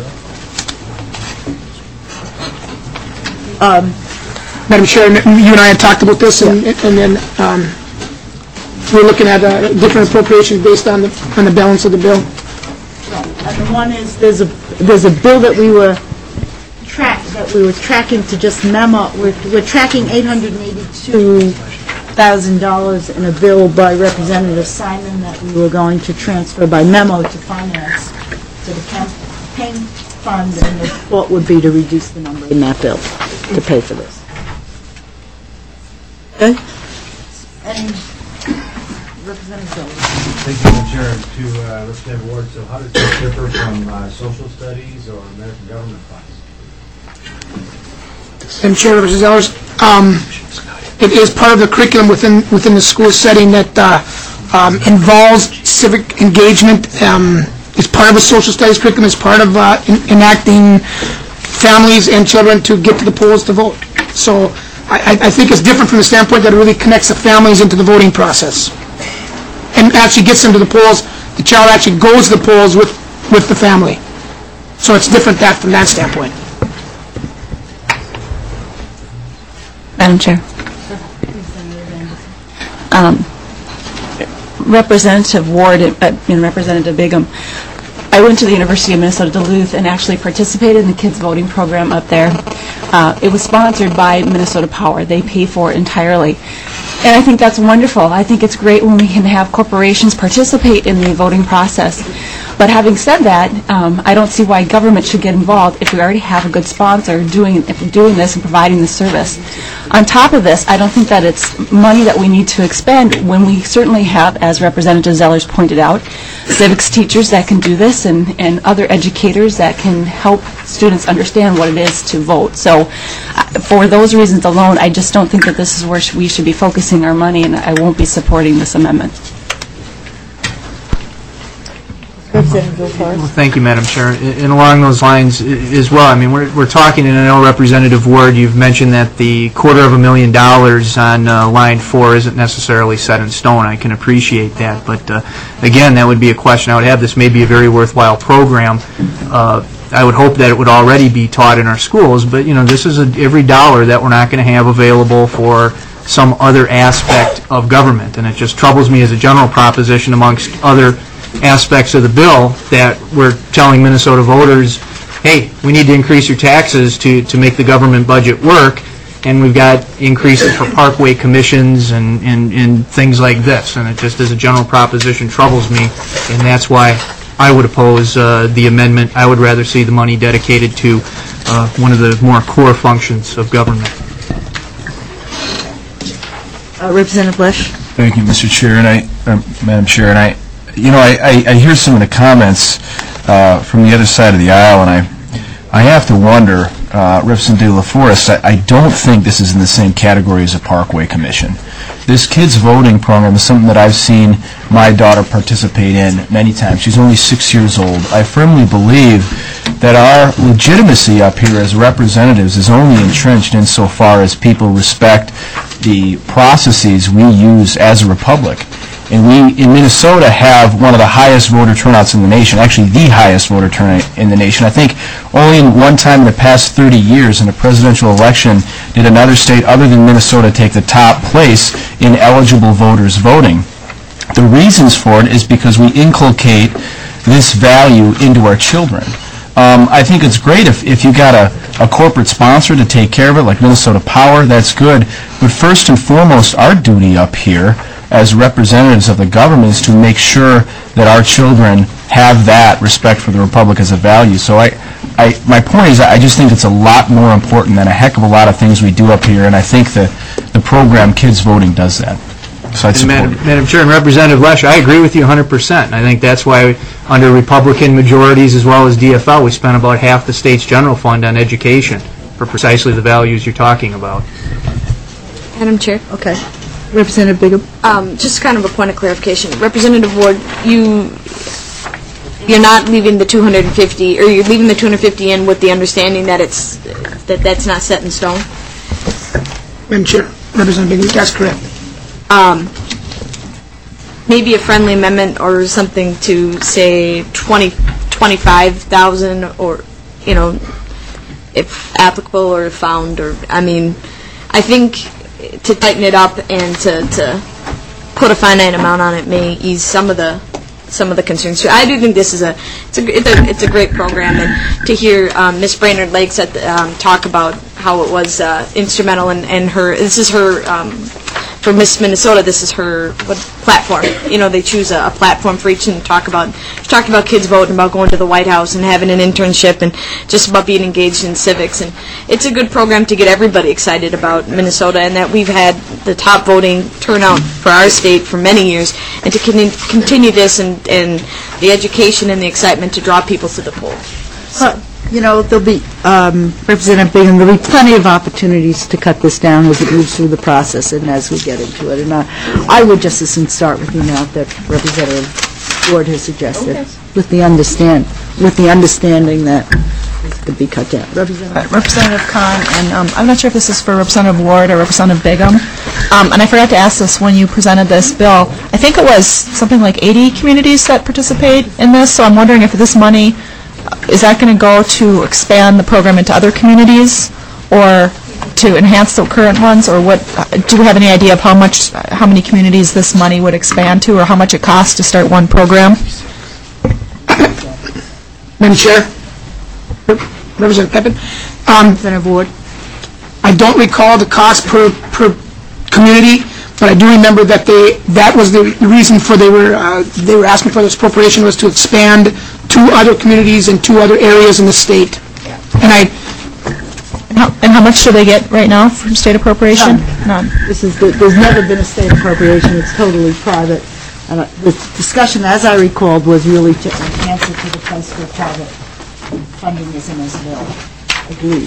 Madam Chair, you and I had talked about this, and then we're looking at different appropriations based on the balance of the bill. And the one is there's a bill that we were tracking to just memo. We're tracking $882,000 in a bill by Representative Simon that we were going to transfer by memo to finance to the campaign fund, and the thought would be to reduce the number in that bill to pay for this. Okay? And Representative Jones. Thank you, Madam Chair. To Representative Ward, so how does this differ from social studies or American government classes? Madam Chair, Representative Zellers, it is part of the curriculum within the school setting that involves civic engagement. It's part of a social studies curriculum. It's part of enacting families and children to get to the polls to vote. So I think it's different from the standpoint that it really connects the families into the voting process and actually gets them to the polls. The child actually goes to the polls with the family. So it's different from that standpoint. Madam Chair. Representative Ward and Representative Bingham, I went to the University of Minnesota Duluth and actually participated in the kids voting program up there. It was sponsored by Minnesota Power. They pay for it entirely. And I think that's wonderful. I think it's great when we can have corporations participate in the voting process. But having said that, I don't see why government should get involved if we already have a good sponsor doing this and providing the service. On top of this, I don't think that it's money that we need to expend when we certainly have, as Representative Zellers pointed out, civics teachers that can do this and other educators that can help students understand what it is to vote. So for those reasons alone, I just don't think that this is where we should be focusing our money, and I won't be supporting this amendment. Well, thank you, Madam Chair. And along those lines as well, I mean, we're talking, and I know Representative Ward, you've mentioned that the $250,000 on line 4 isn't necessarily set in stone. I can appreciate that, but again, that would be a question I would have. This may be a very worthwhile program. I would hope that it would already be taught in our schools, but this is every dollar that we're not going to have available for some other aspect of government, and it just troubles me as a general proposition amongst other aspects of the bill that we're telling Minnesota voters, hey, we need to increase your taxes to make the government budget work, and we've got increases for parkway commissions and things like this, and it just as a general proposition troubles me, and that's why I would oppose the amendment. I would rather see the money dedicated to one of the more core functions of government. Representative Lesh. Thank you, Mr. Chair, and Madam Chair, and I hear some of the comments from the other side of the aisle, and I have to wonder, Representative De La Forest, I don't think this is in the same category as a Parkway Commission. This kids voting program is something that I've seen my daughter participate in many times. She's only 6 years old. I firmly believe that our legitimacy up here as representatives is only entrenched insofar as people respect the processes we use as a republic. And we, in Minnesota, have one of the highest voter turnouts in the nation, actually the highest voter turnout in the nation. I think only in one time in the past 30 years in a presidential election did another state other than Minnesota take the top place in eligible voters voting. The reasons for it is because we inculcate this value into our children. I think it's great if you got a corporate sponsor to take care of it, like Minnesota Power, that's good. But first and foremost, our duty up here as representatives of the government is to make sure that our children have that respect for the republic as a value. So my point is I just think it's a lot more important than a heck of a lot of things we do up here, and I think the program Kids Voting does that. So I'd support it. Madam Chair and Representative Lesh, I agree with you 100%. I think that's why under Republican majorities as well as DFL, we spent about half the state's general fund on education for precisely the values you're talking about. Madam Chair. Okay. Representative Bigham. Just kind of a point of clarification. Representative Ward, you're not leaving the 250, or you're leaving the 250 in with the understanding that that's not set in stone? Madam Chair, Representative Bigham, that's correct. Maybe a friendly amendment or something to say 25,000, or if applicable or found, or I think to tighten it up and to put a finite amount on it may ease some of the concerns. I do think this is it's a great program, and to hear Ms. Brainerd Lakes talk about how it was instrumental in her. This is her. For Miss Minnesota, this is her platform. They choose a platform for each and talk about kids voting, about going to the White House and having an internship, and just about being engaged in civics. And it's a good program to get everybody excited about Minnesota, and that we've had the top voting turnout for our state for many years, and to continue this and the education and the excitement to draw people to the polls. So. There'll be, Representative Bingham, there'll be plenty of opportunities to cut this down as it moves through the process and as we get into it. And I would just as soon start with the amount that Representative Ward has suggested, with the understanding that it could be cut down. Representative Kahn, and I'm not sure if this is for Representative Ward or Representative Bigham, and I forgot to ask this when you presented this bill. I think it was something like 80 communities that participate in this, so I'm wondering if this money, is that going to go to expand the program into other communities, or to enhance the current ones, or what? Do we have any idea of how many communities this money would expand to, or how much it costs to start one program? Madam Chair, Representative Pepin. Representative Ward. I don't recall the cost per community, but I do remember that that was the reason for they were asking for this appropriation was to expand 2 other communities in 2 other areas in the state. And how much do they get right now from state appropriation? None. There's never been a state appropriation, it's totally private. And the discussion, as I recalled, was really to enhance it to the place where private funding is in this bill, I believe.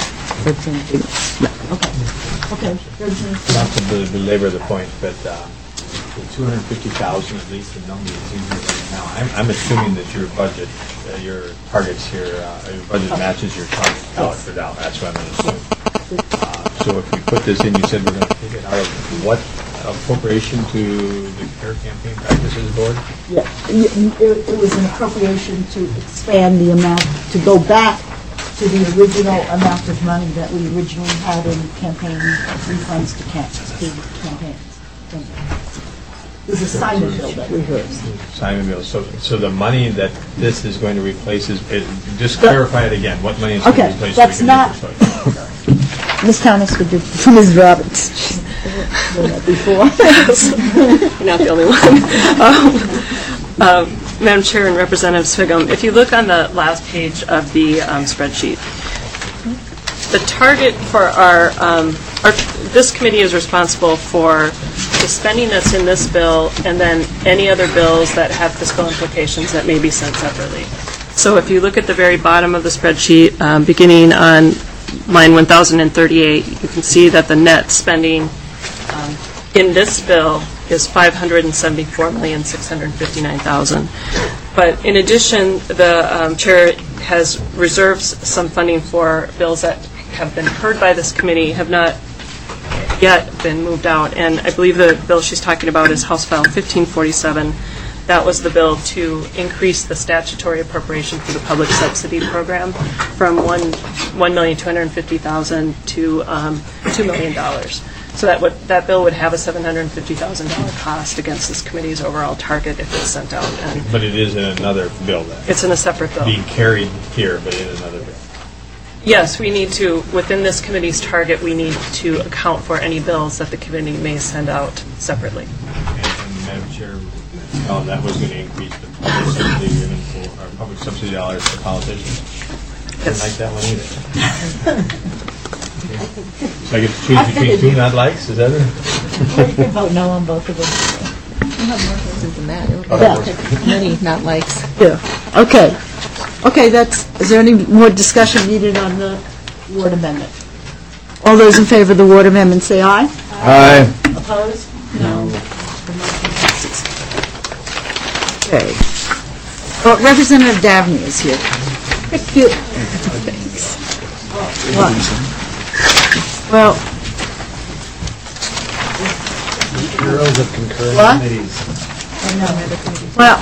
Okay. Not to belabor the point, but the 250,000, at least the number that's in here right now, I'm assuming that your budget, your targets here, your budget matches your target dollar for dollar. That's what I'm going to assume. So if we put this in, you said we're going to take it out of what appropriation to the CARE Campaign Practices Board? Yeah, it was an appropriation to expand the amount, to go back to the original amount of money that we originally had in campaign refunds to campaigns. There's a Simon bill that we heard. Simon bill. So the money that this is going to replace is, just clarify it again, what money is going to replace? That's not, Ms. Thomas would do, Ms. Roberts. Before. You're not the only one. Madam Chair and Representative Swigum, if you look on the last page of the spreadsheet, the target for this committee is responsible for the spending that's in this bill and then any other bills that have fiscal implications that may be sent separately. So if you look at the very bottom of the spreadsheet, beginning on line 1038, you can see that the net spending in this bill is $574,659,000. But in addition, the chair has reserved some funding for bills that have been heard by this committee, have not yet been moved out. And I believe the bill she's talking about is House File 1547. That was the bill to increase the statutory appropriation for the public subsidy program from $1,250,000 to $2 million. So that bill would have a $750,000 cost against this committee's overall target if it's sent out. But it is in another bill then? It's in a separate bill. Being carried here, but in another bill? Yes, we need to, within this committee's target, we need to account for any bills that the committee may send out separately. And Madam Chair, that was going to increase the public subsidy given for, or public subsidy dollars for politicians? Didn't like that one either. So I get to choose between 2 not likes, is that it? You can vote no on both of them. You have more choices than that. Many not likes. Yeah, okay. Okay, is there any more discussion needed on the ward amendment? All those in favor of the ward amendment say aye. Aye. Opposed? No. The motion passes. Okay. Well, Representative Davney is here. Thank you. Thanks. What? Well, Heroes of concurrent what? committees. Well,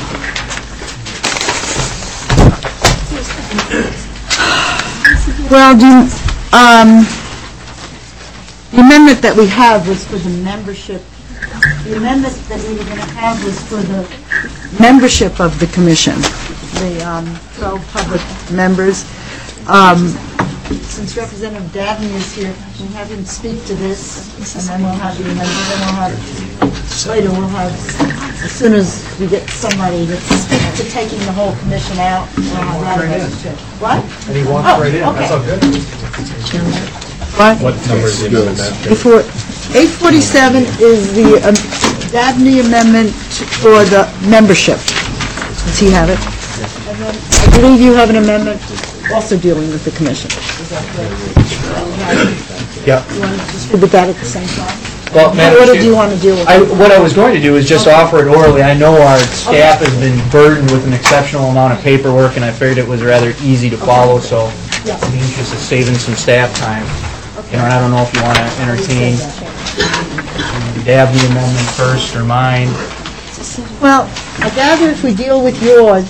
the amendment that we have was for the membership. The amendment that we were going to have was for the membership of the commission, the 12 public members. Since Representative Davney is here, we'll have him speak to this, and then we'll have the amendment. Then we'll have, as soon as we get somebody to speak to taking the whole commission out, we'll have that amendment. What? And he walks right in, that's all good. What? What number is the amendment? Before, 847 is the Dabney amendment for the membership. Does he have it? And then I believe you have an amendment also dealing with the commission. Is that correct? Yeah. You want to distribute that at the same time? Well, Madam What Chair, do you want to deal with? what I was going to do is just offer it orally. I know our staff has been burdened with an exceptional amount of paperwork, and I figured it was rather easy to follow, so in the interest of saving some staff time. You know, and I don't know if you want to entertain the Dabney amendment first or mine. Well, I gather if we deal with yours,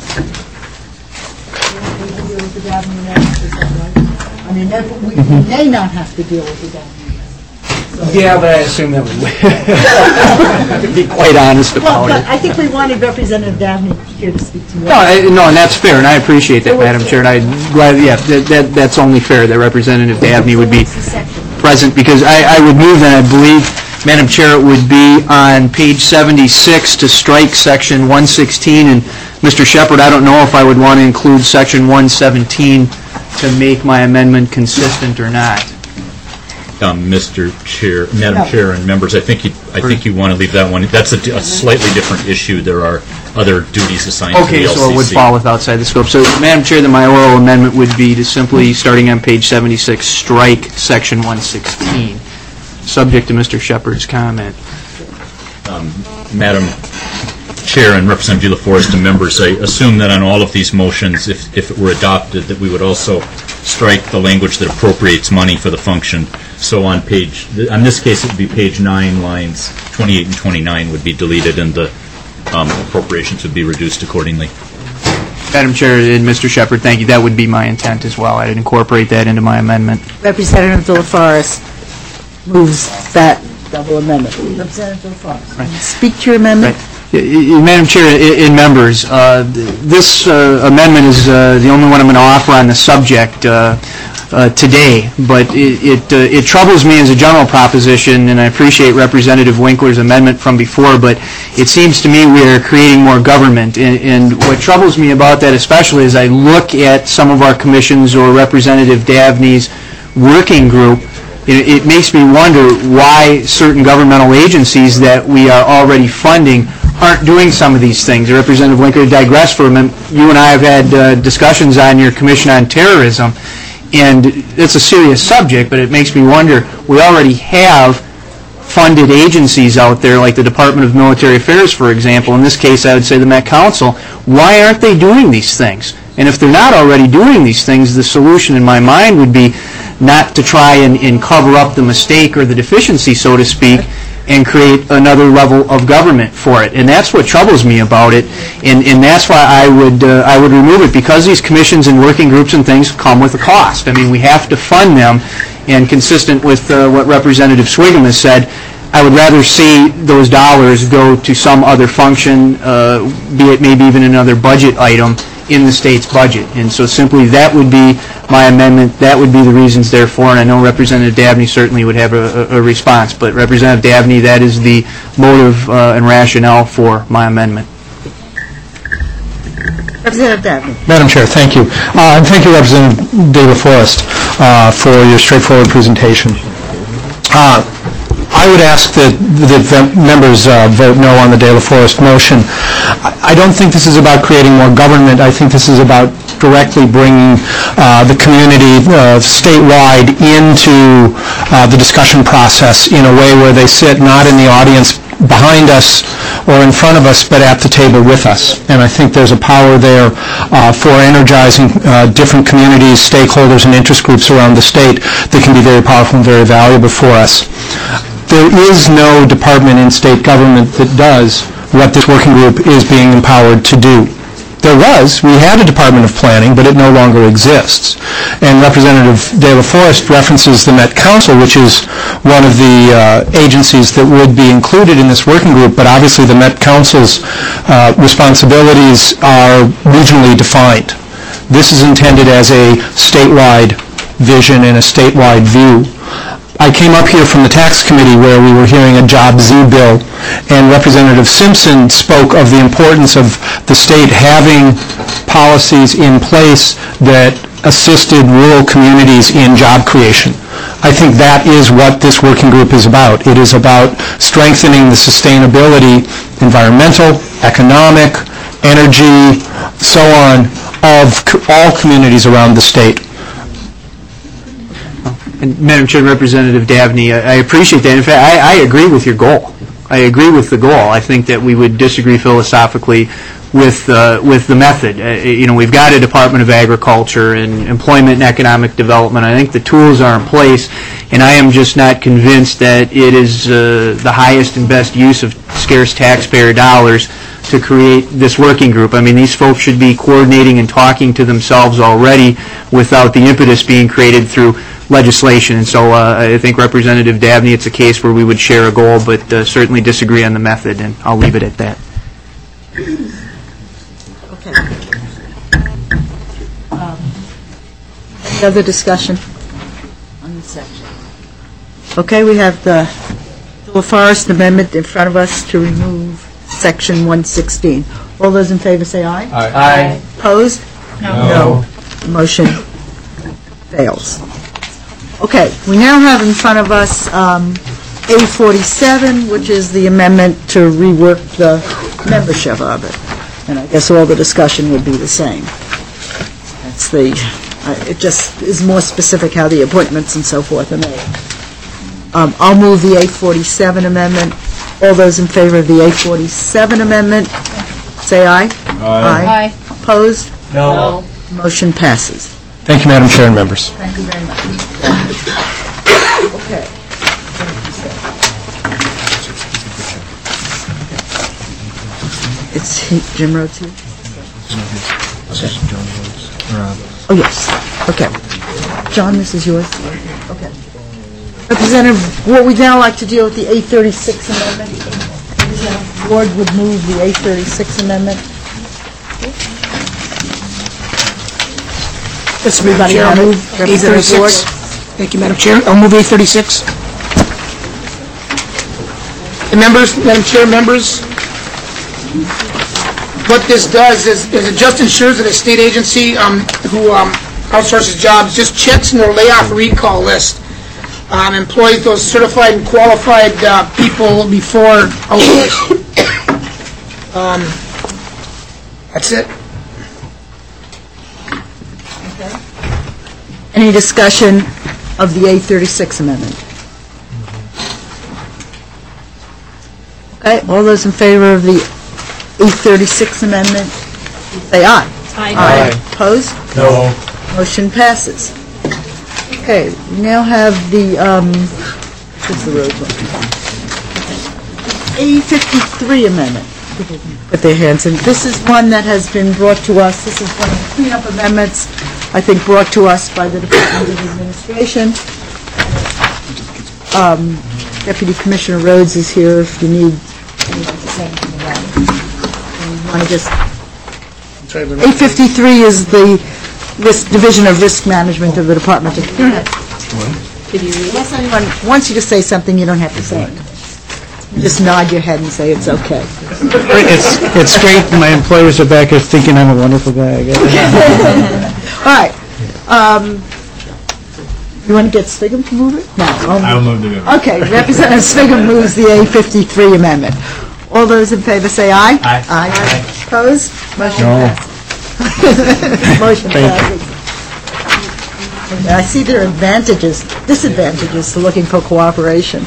we can deal with the Dabney amendment, is that right? I mean, we may not have to deal with the Dabney. Yeah, but I assume that we would. To be quite honest about Well, it. but I think we wanted Representative Dabney here to speak to you. No, and that's fair, and I appreciate that, Madam Chair, and I'm glad, that's only fair that Representative Dabney would be present, because I would move that I believe Madam Chair, it would be on page 76 to strike section 116, and Mr. Shepherd, I don't know if I would want to include section 117 to make my amendment consistent or not. Mr. Chair, Madam Chair and members, I think you want to leave that one. That's a slightly different issue. There are other duties assigned to the LCC. Okay, so it would fall outside the scope. So, Madam Chair, then my oral amendment would be to simply, starting on page 76, strike section 116, subject to Mr. Shepherd's comment. Madam Chair and Representative De La Forest and members, I assume that on all of these motions, if it were adopted, that we would also strike the language that appropriates money for the function. So on this case, it would be page 9, lines 28 and 29 would be deleted, and the appropriations would be reduced accordingly. Madam Chair and Mr. Shepherd, thank you. That would be my intent as well. I'd incorporate that into my amendment. Representative De La Forest moves that double amendment. Representative De La Forest, speak to your amendment. Right. Madam Chair and members, this amendment is the only one I'm going to offer on the subject today, but it troubles me as a general proposition, and I appreciate Representative Winkler's amendment from before, but it seems to me we are creating more government, and what troubles me about that especially is I look at some of our commissions or Representative Dabney's working group. It makes me wonder why certain governmental agencies that we are already funding aren't doing some of these things. Representative Winkler, digress for a minute. You and I have had discussions on your Commission on Terrorism, and it's a serious subject, but it makes me wonder, we already have funded agencies out there like the Department of Military Affairs, for example. In this case, I would say the Met Council. Why aren't they doing these things? And if they're not already doing these things, the solution in my mind would be not to try and cover up the mistake or the deficiency, so to speak, and create another level of government for it. And that's what troubles me about it, and that's why I would remove it, because these commissions and working groups and things come with a cost. I mean, we have to fund them, and consistent with what Representative Swigum has said, I would rather see those dollars go to some other function, be it maybe even another budget item in the state's budget. And so simply that would be my amendment. That would be the reasons therefore, and I know Representative Dabney certainly would have a response, but Representative Dabney, that is the motive and rationale for my amendment. Representative Dabney. Madam Chair, thank you. And thank you, Representative De La Forest, for your straightforward presentation. I would ask that members vote no on the De La Forest motion. I don't think this is about creating more government. I think this is about directly bringing the community statewide into the discussion process in a way where they sit not in the audience behind us or in front of us, but at the table with us. And I think there's a power there for energizing different communities, stakeholders, and interest groups around the state that can be very powerful and very valuable for us. There is no department in state government that does what this working group is being empowered to do. We had a Department of Planning, but it no longer exists. And Representative De La Forest references the Met Council, which is one of the agencies that would be included in this working group, but obviously the Met Council's responsibilities are regionally defined. This is intended as a statewide vision and a statewide view. I came up here from the Tax Committee where we were hearing a Job Z bill, and Representative Simpson spoke of the importance of the state having policies in place that assisted rural communities in job creation. I think that is what this working group is about. It is about strengthening the sustainability, environmental, economic, energy, so on, of all communities around the state. And Madam Chair, Representative Dabney, I appreciate that. In fact, I agree with your goal. I agree with the goal. I think that we would disagree philosophically with the method. We've got a Department of Agriculture and Employment and Economic Development. I think the tools are in place, and I am just not convinced that it is the highest and best use of scarce taxpayer dollars to create this working group. I mean, these folks should be coordinating and talking to themselves already without the impetus being created through legislation. And so I think Representative Dabney, it's a case where we would share a goal, but certainly disagree on the method, and I'll leave it at that. Okay. Any other discussion on this section? Okay, we have the LaForest amendment in front of us to remove Section 116. All those in favor say aye. Aye. Opposed? No. Motion fails. Okay, we now have in front of us A47, which is the amendment to rework the membership of it. And I guess all the discussion would be the same. That's the, it just is more specific how the appointments and so forth are made. I'll move the A47 amendment. All those in favor of the A47 amendment, say aye. Aye. Opposed? No. Motion passes. Thank you, Madam Chair and members. Thank you very much. Okay. It's Jim Rhodes here? Oh, yes. Okay. John, this is yours? Okay. Representative, what we'd now like to deal with the A36 amendment. Representative Ward would move the A36 amendment. Yes, Madam Chair, I'll move A36. Thank you, Madam Chair. I'll move A36. And members, Madam Chair, members, what this does is it just ensures that a state agency who outsources jobs just checks in their layoff recall list, employs those certified and qualified people before outsource. That's it. Any discussion of the A36 amendment? Okay, all those in favor of the A36 amendment, say aye. Aye. Opposed? No. Motion passes. Okay, we now have the, what's the road one? A53 amendment. People can put their hands in. This is one that has been brought to us. This is one of the cleanup amendments, I think, brought to us by the Department of Administration. Deputy Commissioner Rhodes is here if you need anything to say anything about it. And you want to just... A53 is the Division of Risk Management of the Department of... Go ahead. Did you read it? Unless anyone wants you to say something, you don't have to say it. You just nod your head and say it's okay. It's great. My employers are back here thinking I'm a wonderful guy, I guess. All right. You want to get Sviggum to move it? No. I'll move the amendment. Okay, Representative Sviggum moves the A53 amendment. All those in favor say aye. Aye. Aye. Opposed? Motion No. passes. Motion passes. I see there are disadvantages to looking for cooperation.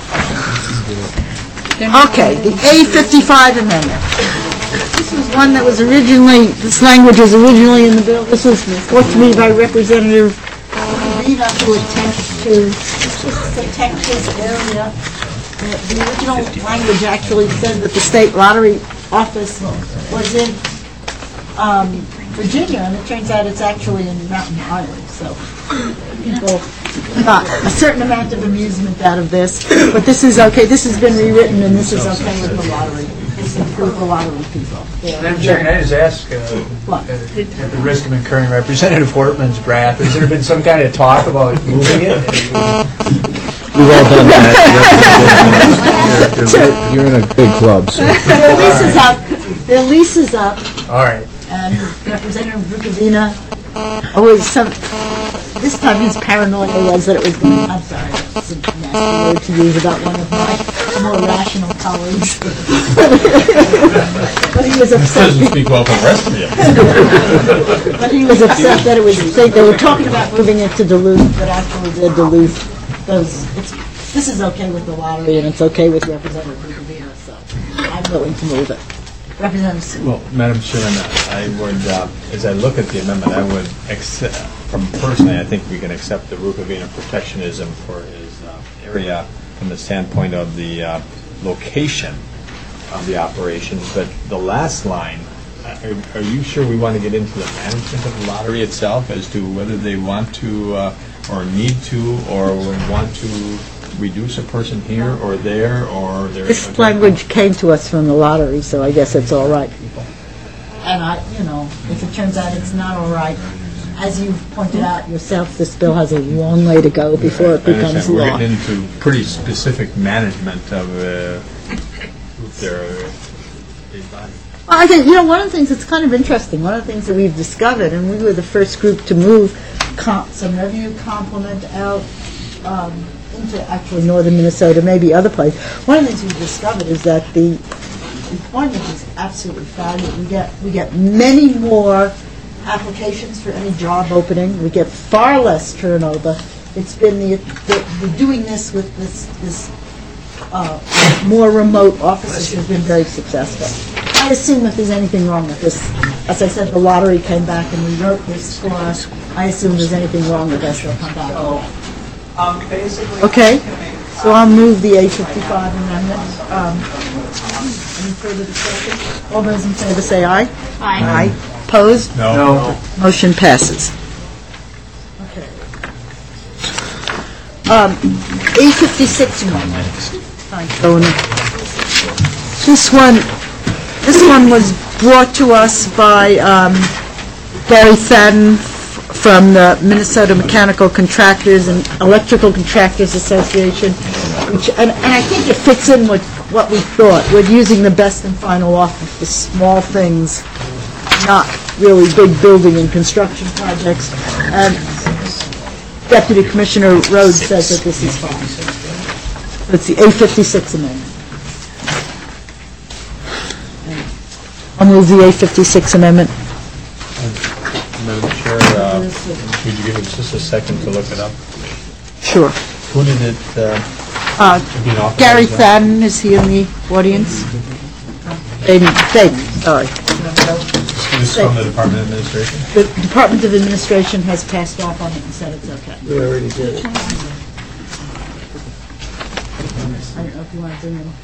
Okay, the A55 amendment. This was one that was originally, this language was originally in the bill. This was brought to me by Representative Rita, who attempts to protect his area. The original language actually said that the state lottery office was in Virginia, and it turns out it's actually in Mountain Island, so people got a certain amount of amusement out of this, but this is okay. This has been rewritten, and this is okay with the lottery. This includes the lottery people. Madam Chair, can I just ask, at the risk of incurring Representative Hortman's wrath, has there been some kind of talk about moving it? We've all done that. You're in a big club, so. Their lease is up. Their lease is up. All right. And Representative Vukovina, this time his paranoia was that it was going, I'm sorry, it's a nasty word to use about one of my more rational colleagues. But he was upset. Doesn't speak well for the rest of you. But he was upset that it was, they were talking about moving it to Duluth, but actually they're Duluth. This is okay with the lottery, and it's okay with Representative Vukovina, so I'm willing to move it. Representative. Well, Madam Chairman, I would, as I look at the amendment, I would accept, personally, I think we can accept the Vukovina protectionism for his area from the standpoint of the location of the operations, but the last line, are you sure we want to get into the management of the lottery itself as to whether they want to or need to or would want to reduce a person here or there, or there? This language came to us from the lottery, so I guess it's all right. And if it turns out it's not all right, as you've pointed out yourself, this bill has a long way to go before it becomes We're law. getting into pretty specific management of their state body. Well, I think, one of the things that's kind of interesting, one of the things that we've discovered, and we were the first group to move some revenue complement out into actually northern Minnesota, maybe other places. One of the things we've discovered is that the employment is absolutely fabulous. We get many more applications for any job opening. We get far less turnover. It's been the doing this with this more remote offices has been very successful. I assume if there's anything wrong with this, as I said, the lottery came back and we wrote this for us. I assume if there's anything wrong with this, they'll come back. Basically, Okay, so I'll move the 855 amendment. Any further discussion? All those in favor say aye. Aye. Opposed? No. Motion passes. Okay. 856 amendment. Thanks, Tony. This one was brought to us by Gary Fadden from the Minnesota Mechanical Contractors and Electrical Contractors Association, and I think it fits in with what we thought. We're using the best and final offer for small things, not really big building and construction projects. And Deputy Commissioner Rhodes says that this is fine. It's the 856 amendment. I'll move the 856 amendment. Madam Chair, would you give us just a second to look it up? Sure. Who did it being authorized? Gary Fadden, is he in the audience? David, sorry. This is from the Department of Administration? The Department of Administration has passed off on it and said it's okay. We already did it. I don't know if you want to bring in.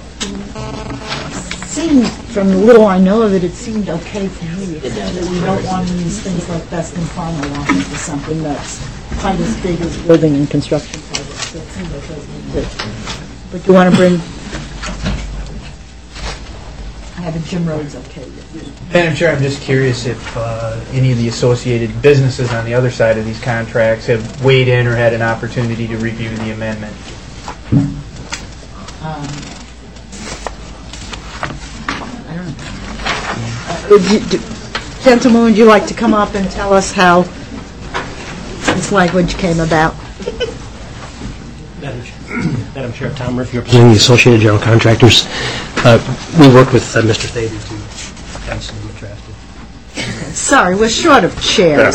Seemed, from the little I know of it, it seemed okay to me. It said that we don't want to use things like best and final offer for something that's quite as big as building and construction projects. So it seemed okay to me too. But you want to bring, I have a Jim Rhodes okay with you. Madam Chair, I'm just curious if any of the associated businesses on the other side of these contracts have weighed in or had an opportunity to review the amendment. Gentlemen, would you like to come up and tell us how this language came about? Madam Chair, Tom Murphy, representing the Associated General Contractors. We worked with Mr. Thaby to have some drafted. Sorry, we're short of chairs.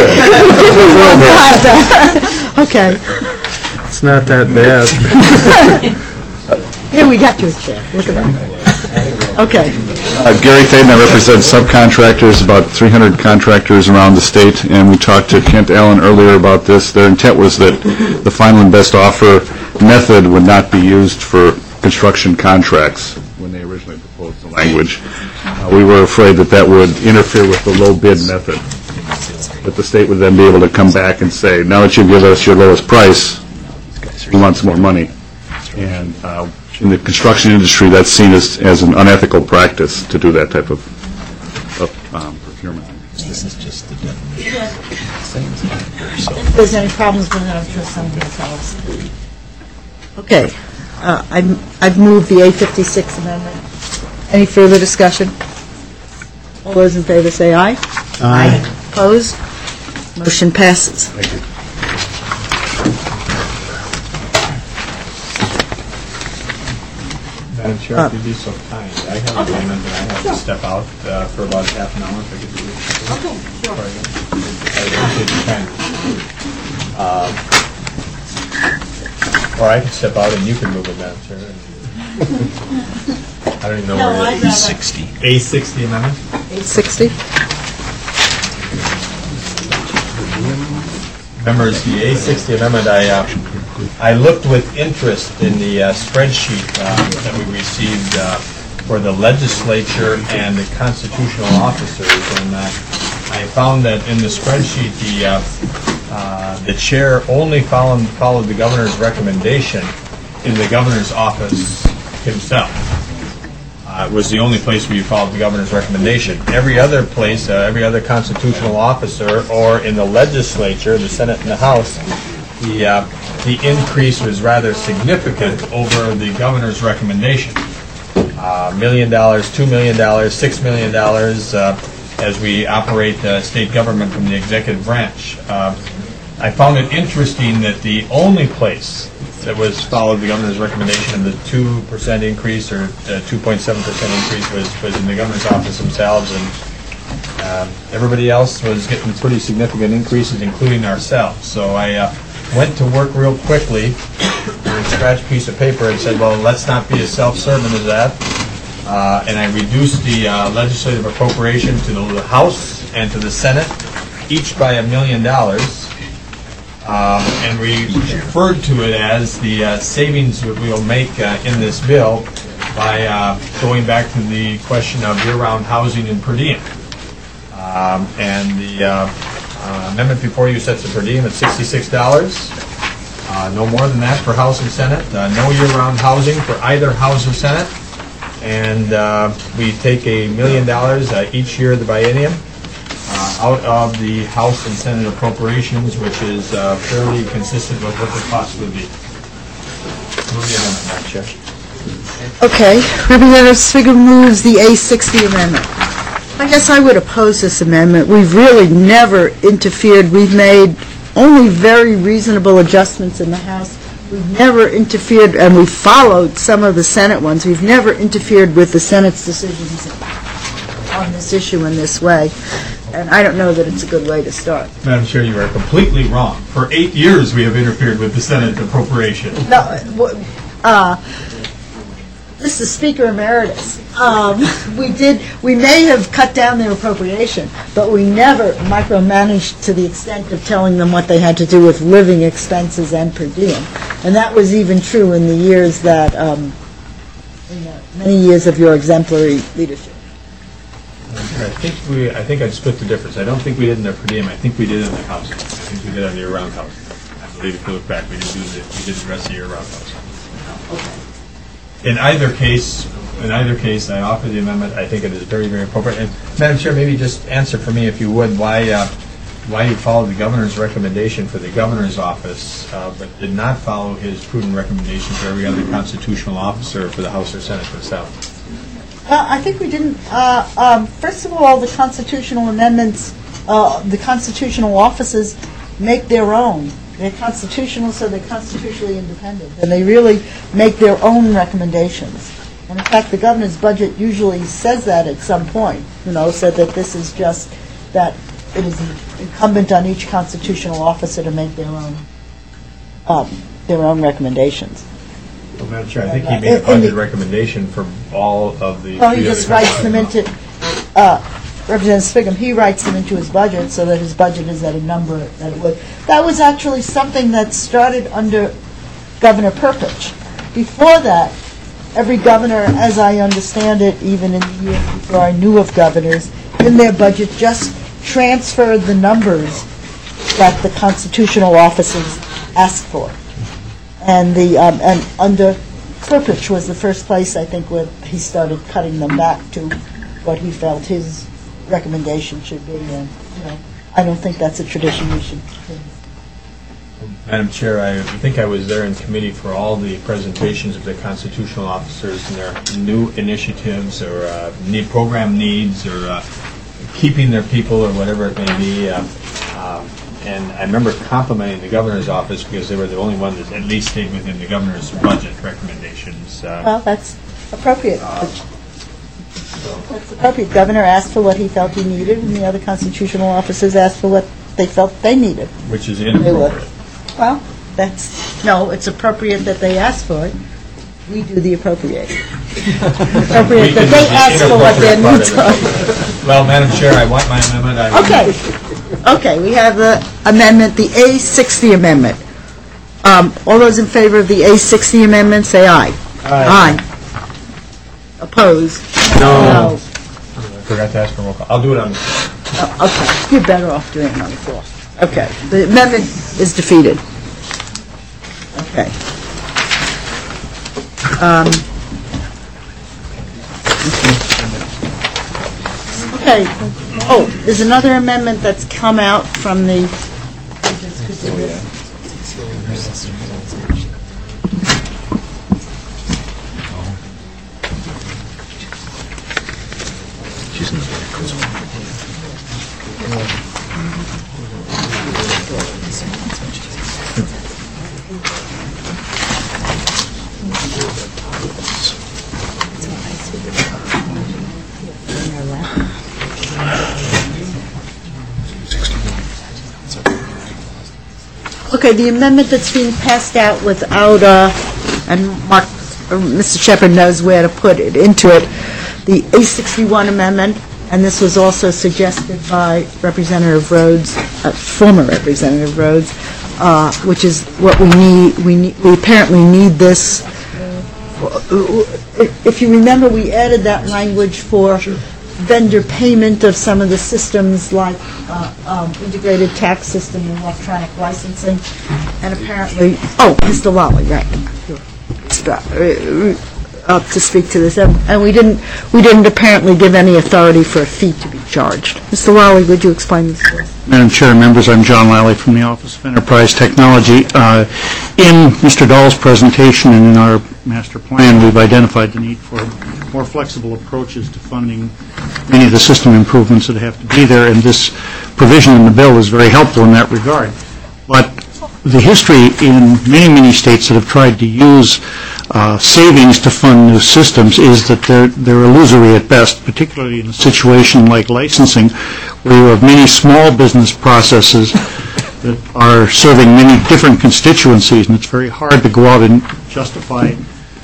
Okay. It's not that bad. Here, we got you a chair. Look at that. Okay. Gary Thaden, I represent subcontractors, about 300 contractors around the state, and we talked to Kent Allen earlier about this. Their intent was that the final and best offer method would not be used for construction contracts when they originally proposed the language. We were afraid that that would interfere with the low bid method, that the state would then be able to come back and say, now that you give us your lowest price, we want some more money. And in the construction industry, that's seen as an unethical practice to do that type of procurement. This is just the If there's any problems with it, I'm sure somebody will tell us. Okay. I've moved the 856 amendment. Any further discussion? All those in favor say aye. Aye. Opposed? Motion passes. Thank you. Madam Chair, if you'd be so kind, I have a moment that I have to step out for about half an hour if I could do this. Okay, sure. I appreciate your time. Or I could step out and you can move it, Madam Chair. I don't even know where it is. A60. A60 amendment? 860? Members, the A60 amendment, I looked with interest in the spreadsheet that we received for the legislature and the constitutional officers, and I found that in the spreadsheet the chair only followed the governor's recommendation in the governor's office himself. was the only place where you followed the governor's recommendation. Every other place, every other constitutional officer, or in the legislature, the Senate and the House, the increase was rather significant over the governor's recommendation. $1 million, $2 million, $6 million as we operate state government from the executive branch. I found it interesting that the only place that was followed the governor's recommendation of the 2% increase or 2.7% increase was in the governor's office themselves, and everybody else was getting pretty significant increases, including ourselves. So I went to work real quickly with a scratch piece of paper and said, well, let's not be as self-serving as that. And I reduced the legislative appropriation to the House and to the Senate, each by $1 million. And we referred to it as the savings that we'll make in this bill by going back to the question of year-round housing and per diem. And the amendment before you sets the per diem at $66. No more than that for House and Senate. No year-round housing for either House or Senate. And we take $1 million each year of the biennium out of the House and Senate appropriations, which is fairly consistent with what the cost would be. Move the amendment, Madam Chair. Okay. Representative Sviggum moves the A60 amendment. I guess I would oppose this amendment. We've really never interfered. We've made only very reasonable adjustments in the House. We've never interfered, and we've followed some of the Senate ones. We've never interfered with the Senate's decisions on this issue in this way. And I don't know that it's a good way to start. Madam Chair, you are completely wrong. For 8 years, we have interfered with the Senate appropriation. No, this is Speaker Emeritus. We may have cut down their appropriation, but we never micromanaged to the extent of telling them what they had to do with living expenses and per diem. And that was even true in the years that, many years of your exemplary leadership. I think I'd split the difference. I don't think we did in the per diem. I think we did in the House. I think we did on the year-round house. I believe if you look back, we did the rest of the year-round house. Okay. In either case, I offer the amendment. I think it is very, very appropriate. And Madam Chair, maybe just answer for me, if you would, why you followed the governor's recommendation for the governor's office, but did not follow his prudent recommendation for every other constitutional officer for the House or Senate themselves. I think we didn't. First of all, the constitutional amendments, the constitutional offices make their own. They're constitutional, so they're constitutionally independent. And they really make their own recommendations. And in fact, the governor's budget usually says that at some point, said that this is just that it is incumbent on each constitutional officer to make their own recommendations. Well, Madam Chair, I think he made a budget recommendation for all of the... Well, he just writes them into... Representative Sviggum, he writes them into his budget so that his budget is at a number that it would. That was actually something that started under Governor Perpich. Before that, every governor, as I understand it, even in the years before I knew of governors, in their budget just transferred the numbers that the constitutional officers asked for. And under Perpich was the first place, I think, where he started cutting them back to what he felt his recommendation should be. And I don't think that's a tradition we should continue. Madam Chair, I think I was there in committee for all the presentations of the constitutional officers and their new initiatives or program needs or keeping their people or whatever it may be. And I remember complimenting the governor's office because they were the only one that at least stayed within the governor's budget recommendations. Well, that's appropriate. That's appropriate. Governor asked for what he felt he needed, and the other constitutional officers asked for what they felt they needed. Which is inappropriate. Well, it's appropriate that they asked for it. We do the appropriating. Appropriate that they ask for what their needs are. Well, Madam Chair, I want my amendment. Okay, we have the amendment, the A60 amendment. All those in favor of the A60 amendment, say aye. Aye. Opposed? No. I forgot to ask for a roll call. I'll do it on the floor. Okay, you're better off doing it on the floor. Okay, the amendment is defeated. Okay. Okay. Oh, there's another amendment that's come out from the... Okay, the amendment that's being passed out without, and Mark, or Mr. Shepherd knows where to put it into it, the A61 amendment, and this was also suggested by Representative Rhodes, former Representative Rhodes, which is what we need. We apparently need this. If you remember, we added that language for vendor payment of some of the systems like integrated tax system and electronic licensing, and apparently, Mr. Lally, right, up to speak to this, and we didn't apparently give any authority for a fee to be charged. Mr. Lally, would you explain this to us? Madam Chair, members, I'm John Lally from the Office of Enterprise Technology. In Mr. Dahl's presentation and in our master plan, we've identified the need for more flexible approaches to funding many of the system improvements that have to be there, and this provision in the bill is very helpful in that regard. But the history in many, many states that have tried to use savings to fund new systems is that they're illusory at best, particularly in a situation like licensing, where you have many small business processes that are serving many different constituencies, and it's very hard to go out and justify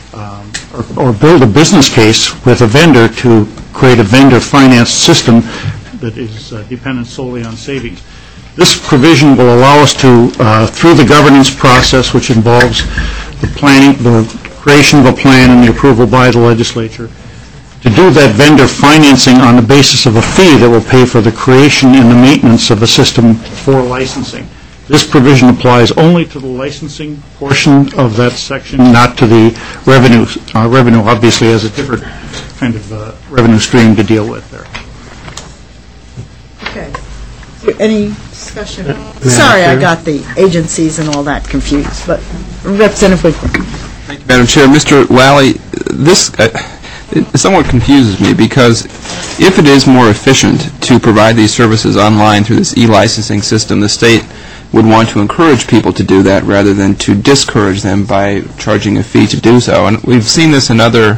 or build a business case with a vendor to create a vendor-financed system that is dependent solely on savings. This provision will allow us to, through the governance process, which involves the planning, the creation of a plan and the approval by the legislature, to do that vendor financing on the basis of a fee that will pay for the creation and the maintenance of a system for licensing. This provision applies only to the licensing portion of that section, not to the revenue. Revenue obviously has a different kind of revenue stream to deal with there. Okay. Is there any discussion? Sorry, I got the agencies and all that confused, but Representative Winkler. Thank you, Madam Chair. Mr. Lally, this it somewhat confuses me because if it is more efficient to provide these services online through this e-licensing system, the state would want to encourage people to do that rather than to discourage them by charging a fee to do so. And we've seen this in other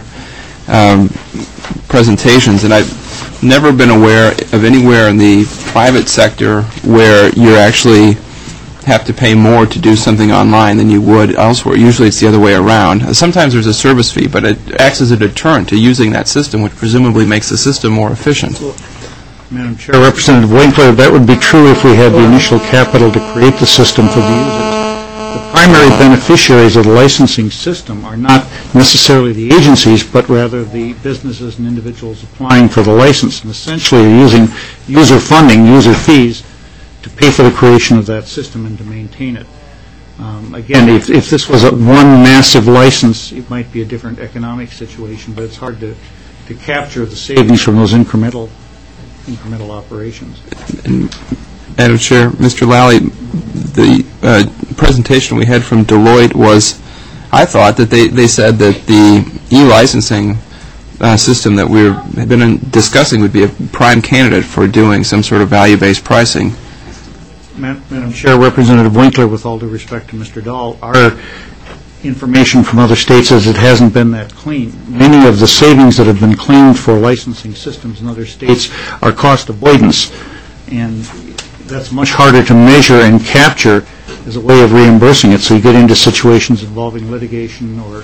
presentations, and I've never been aware of anywhere in the private sector where you actually have to pay more to do something online than you would elsewhere. Usually it's the other way around. Sometimes there's a service fee, but it acts as a deterrent to using that system, which presumably makes the system more efficient. Madam Chair, Representative Winkler, that would be true if we had the initial capital to create the system for the users. The primary beneficiaries of the licensing system are not necessarily the agencies, but rather the businesses and individuals applying for the license, and essentially are using user funding, user fees, to pay for the creation of that system and to maintain it. Again, if this was one massive license, it might be a different economic situation, but it's hard to capture the savings from those incremental operations. Madam Chair, Mr. Lally, the presentation we had from Deloitte was, I thought that they said that the e-licensing system that we've been discussing would be a prime candidate for doing some sort of value-based pricing. Madam Chair, Representative Winkler, with all due respect to Mr. Dahl, our information from other states is it hasn't been that clean. Many of the savings that have been claimed for licensing systems in other states are cost avoidance, and that's much harder to measure and capture as a way of reimbursing it, so you get into situations involving litigation or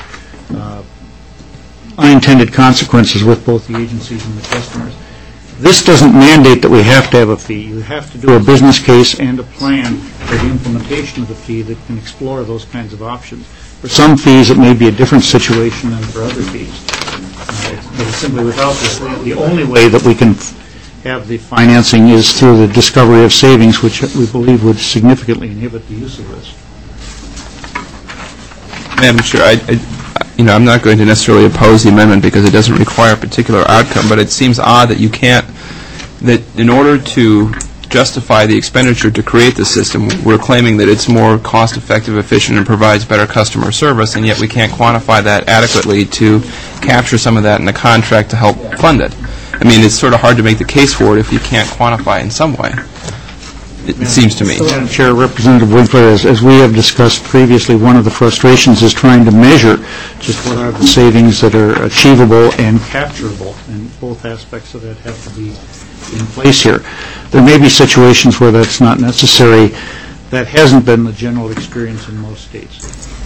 unintended consequences with both the agencies and the customers. This doesn't mandate that we have to have a fee. You have to do a business case and a plan for the implementation of the fee that can explore those kinds of options. For some fees, it may be a different situation than for other fees. Simply without this, the only way that we can have the financing is through the discovery of savings, which we believe would significantly inhibit the use of this. Madam Chair, I'm not going to necessarily oppose the amendment because it doesn't require a particular outcome, but it seems odd that you can't, that in order to justify the expenditure to create the system, we're claiming that it's more cost-effective, efficient, and provides better customer service, and yet we can't quantify that adequately to capture some of that in the contract to help fund it. I mean, it's sort of hard to make the case for it if you can't quantify it in some way, it seems to me. Madam Chair, Representative Winkler, as we have discussed previously, one of the frustrations is trying to measure just what are the savings that are achievable and capturable, and both aspects of that have to be in place here. There may be situations where that's not necessary. That hasn't been the general experience in most states.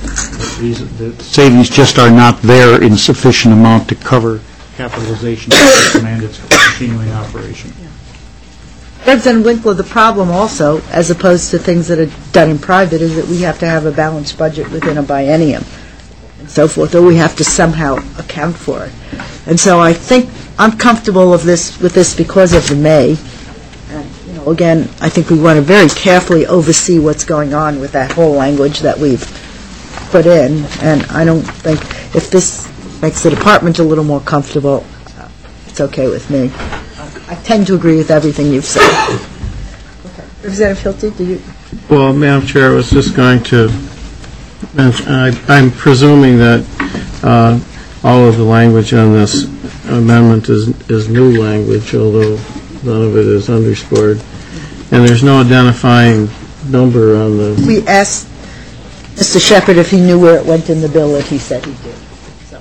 The savings just are not there in sufficient amount to cover capitalization and its continuing operation. Representative Winkler, the problem also, as opposed to things that are done in private, is that we have to have a balanced budget within a biennium and so forth, or we have to somehow account for it. And so I think I'm comfortable with this because of the May. And, again, I think we want to very carefully oversee what's going on with that whole language that we've put in. And I don't think, if this makes the department a little more comfortable, it's okay with me. I tend to agree with everything you've said. Representative Hilty, do you? Well, Madam Chair, I was just going to mention, I'm presuming that all of the language on this amendment is new language, although none of it is underscored. And there's no identifying number on the... We asked Mr. Shepherd if he knew where it went in the bill, and he said he did. So,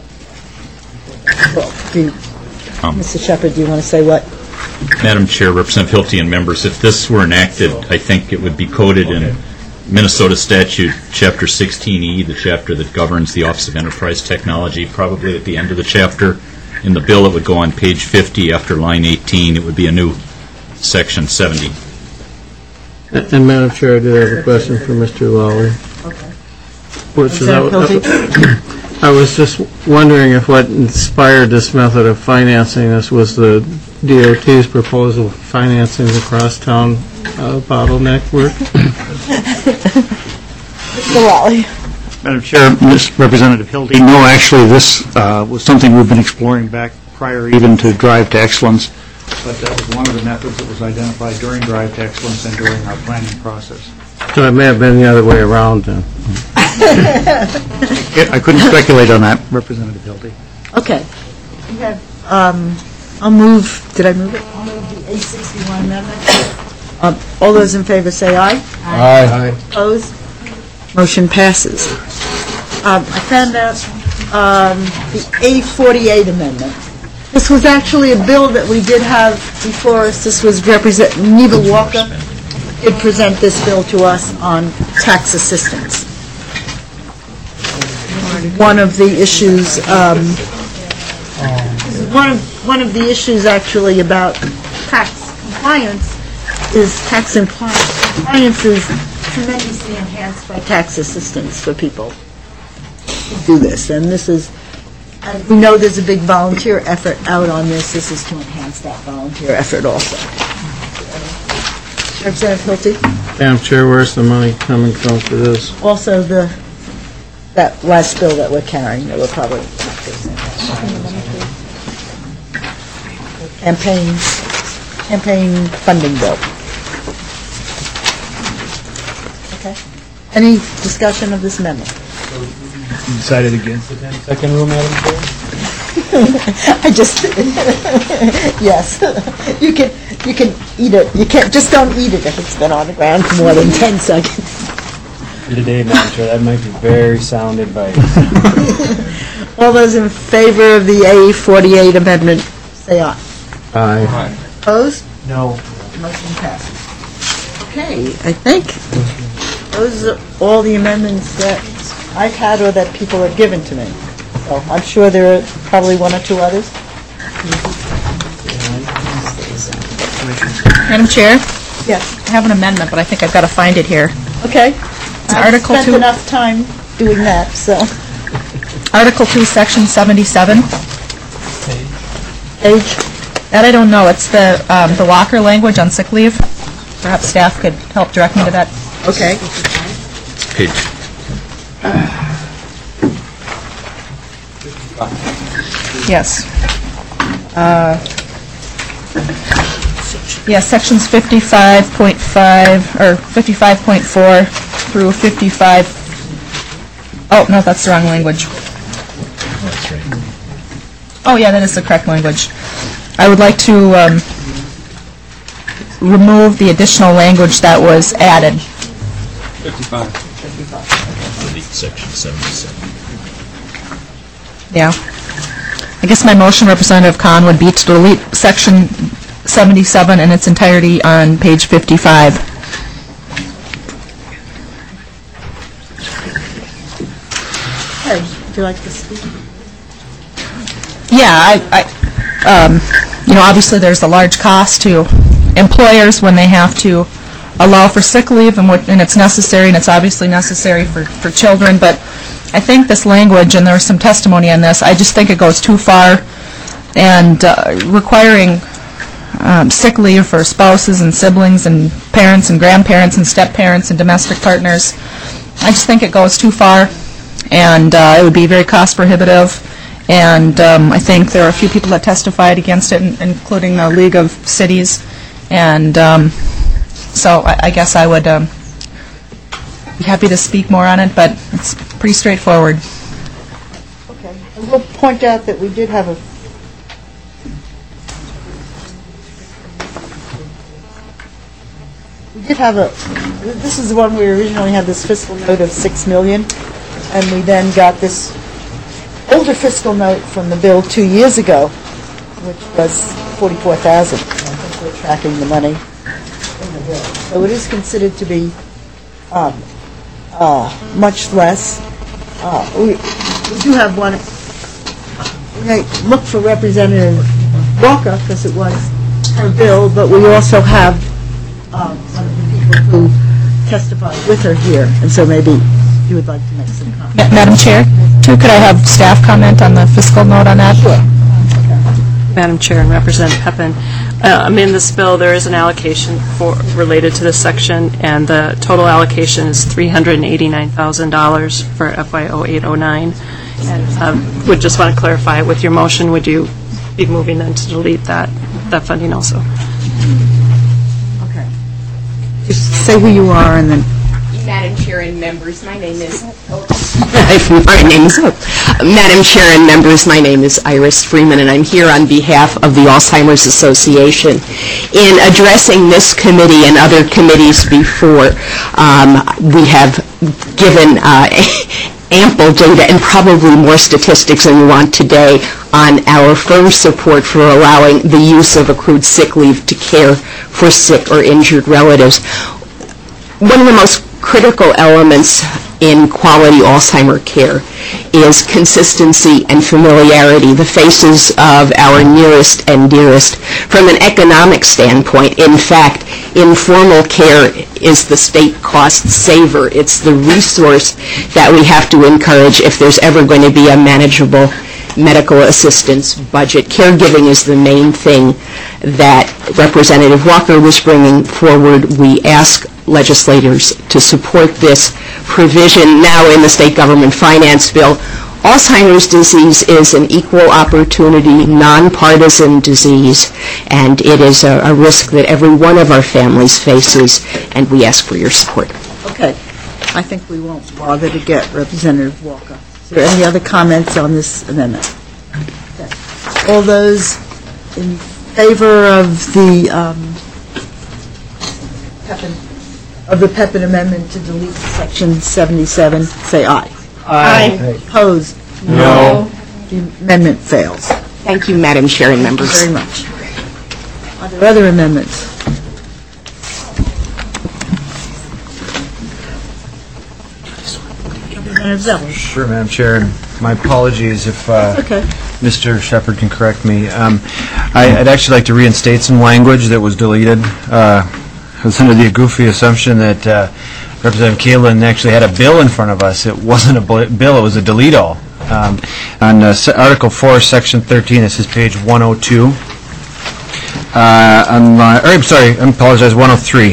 well, Mr. Shepherd, do you want to say what? Madam Chair, Representative Hilty, and members, if this were enacted, I think it would be coded in Minnesota Statute, Chapter 16E, the chapter that governs the Office of Enterprise Technology, probably at the end of the chapter. In the bill, it would go on page 50 after line 18. It would be a new Section 70. And Madam Chair, I did have a question for Mr. Lawley. Okay. I was just wondering if what inspired this method of financing this was the DOT's proposal of financing the crosstown bottleneck work. Mr. Lawley. Madam Chair, Representative Hildy, no, actually, this was something we've been exploring back prior even to Drive to Excellence, but that was one of the methods that was identified during Drive to Excellence and during our planning process. So it may have been the other way around then. I couldn't speculate on that, Representative Hildy. Okay. We have, I'll move, did I move it? I'll move the A61 amendment. All those in favor say aye. Aye. Opposed? Motion passes. I found out the A48 amendment. This was actually a bill that we did have before us. This was Neva Walker did present this bill to us on tax assistance. One of the issues, one of the issues actually about tax compliance is tax compliance is tremendously enhanced by tax assistance for people who do this. And this is, and we know there's a big volunteer effort out on this. This is to enhance that volunteer effort also. Representative Hilty? Madam Chair, where's the money coming from for this? Also that last bill that we're carrying, that we're probably campaign funding bill. Okay. Any discussion of this amendment? You decided against the 10-second rule, Madam Chair? I just, yes. You can eat it. You can't, just don't eat it if it's been on the ground for more than 10 seconds. Today, Madam Chair, that might be very sound advice. All those in favor of the A48 amendment, say aye. Aye. Opposed? No. Motion passes. Okay, I think those are all the amendments that I've had or that people have given to me. So I'm sure there are probably one or two others. Madam Chair? Yes. I have an amendment, but I think I've got to find it here. Okay. It's I've Article spent 2. enough time doing that, so. Article 2, Section 77. Page? That I don't know. It's the locker language on sick leave. Perhaps staff could help direct me to that. Okay. Page. Yes. Yes, sections 55.5, or 55.4 through 55, oh, no, that's the wrong language. Oh, yeah, that is the correct language. I would like to remove the additional language that was added. 55. Delete section 77. Yeah. I guess my motion, Representative Khan, would be to delete section 77 in its entirety on page 55. Hey, would you like to speak? Yeah, you know, obviously there's a large cost to employers when they have to allow for sick leave, and it's necessary, and it's obviously necessary for children, but I think this language, and there was some testimony on this, I just think it goes too far, and requiring sick leave for spouses and siblings and parents and grandparents and step-parents and domestic partners, I just think it goes too far, and it would be very cost prohibitive. And I think there are a few people that testified against it, including the League of Cities. And so I guess I would be happy to speak more on it, but it's pretty straightforward. Okay. And we'll point out that we did have this is the one we originally had this fiscal note of $6 million, and we then got this older fiscal note from the bill 2 years ago, which was $44,000. I think we're tracking the money in the bill. So it is considered to be much less. We do have one. We look for Representative Walker because it was her bill, but we also have one of the people who testified with her here, and so maybe you would like to make some comments. Madam Chair, too, could I have staff comment on the fiscal note on that? Sure. Madam Chair and Representative Pepin, in this bill there is an allocation related to this section, and the total allocation is $389,000 for FY 0809. And would just want to clarify, with your motion, would you be moving then to delete that funding also? Okay. Just say who you are and then. Madam Chair and members, my name is Madam Chair and members, my name is Iris Freeman, and I'm here on behalf of the Alzheimer's Association. In addressing this committee and other committees before, we have given ample data and probably more statistics than we want today on our firm support for allowing the use of accrued sick leave to care for sick or injured relatives. One of the most critical elements in quality Alzheimer care is consistency and familiarity, the faces of our nearest and dearest. From an economic standpoint, in fact, informal care is the state cost saver. It's the resource that we have to encourage if there's ever going to be a manageable medical assistance budget. Caregiving is the main thing that Representative Walker was bringing forward. We ask legislators to support this provision now in the state government finance bill. Alzheimer's disease is an equal opportunity, nonpartisan disease, and it is a risk that every one of our families faces, and we ask for your support. Okay. I think we won't bother to get Representative Walker. Is there any other comments on this amendment? Okay. All those in favor of the Pepin amendment to delete section 77, say aye. Aye. Opposed? No. The amendment fails. Thank you, Madam Chair and members. Thank you very much. Are there other amendments? Representative Zeller. Sure, Madam Chair, and my apologies if Okay. Mr. Shepard can correct me. I'd actually like to reinstate some language that was deleted. I was under the goofy assumption that Representative Kalin actually had a bill in front of us. It wasn't a bill, it was a delete all. On Article 4, Section 13, this is page 102. I'm sorry, I apologize, 103.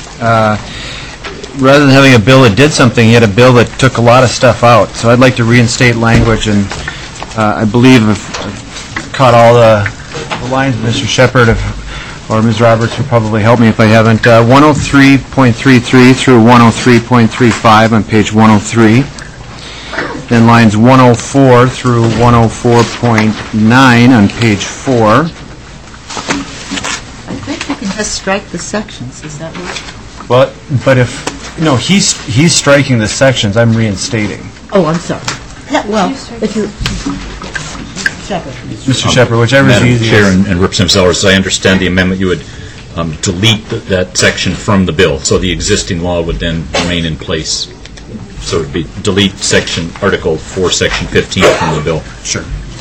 Rather than having a bill that did something, he had a bill that took a lot of stuff out. So I'd like to reinstate language and I believe I've caught all the lines. Mr. Shepard or Ms. Roberts will probably help me if I haven't. 103.33 through 103.35 on page 103. Then lines 104 through 104.9 on page 4. I think you can just strike the sections, is that right? But if, he's striking the sections, I'm reinstating. Oh, I'm sorry. Yeah, well, if you... Shepard. Mr. Shepard, whichever is Madam easiest. Chair and Representative Zellers, I understand the amendment, you would delete that section from the bill, so the existing law would then remain in place. So it would be delete Article 4, Section 15 from the bill. Sure.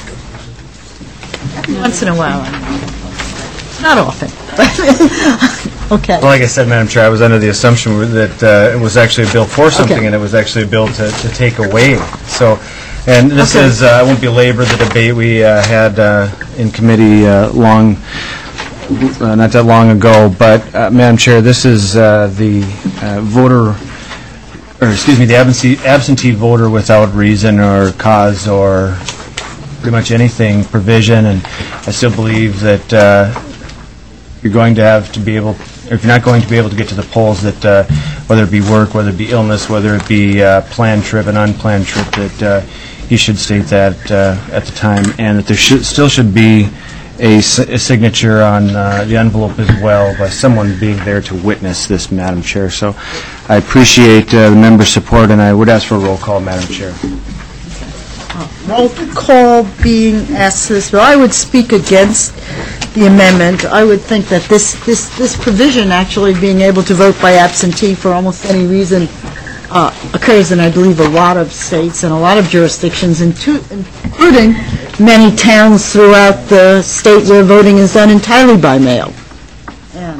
Once in a while. Not often. Okay. Well, like I said, Madam Chair, I was under the assumption that it was actually a bill for something, and it was actually a bill to take away. So, and this is, I won't belabor the debate we had in committee not that long ago, but Madam Chair, this is the the absentee voter without reason or cause or pretty much anything provision, and I still believe that you're going to have to be able, or if you're not going to be able to get to the polls, that whether it be work, whether it be illness, whether it be planned trip, an unplanned trip, that he should state that at the time, and that there still should be a signature on the envelope as well by someone being there to witness this, Madam Chair. So I appreciate the member's support, and I would ask for a roll call, Madam Chair. Roll call being asked this, but I would speak against the amendment. I would think that this provision, actually being able to vote by absentee for almost any reason, occurs in, I believe, a lot of states and a lot of jurisdictions, including many towns throughout the state where voting is done entirely by mail. And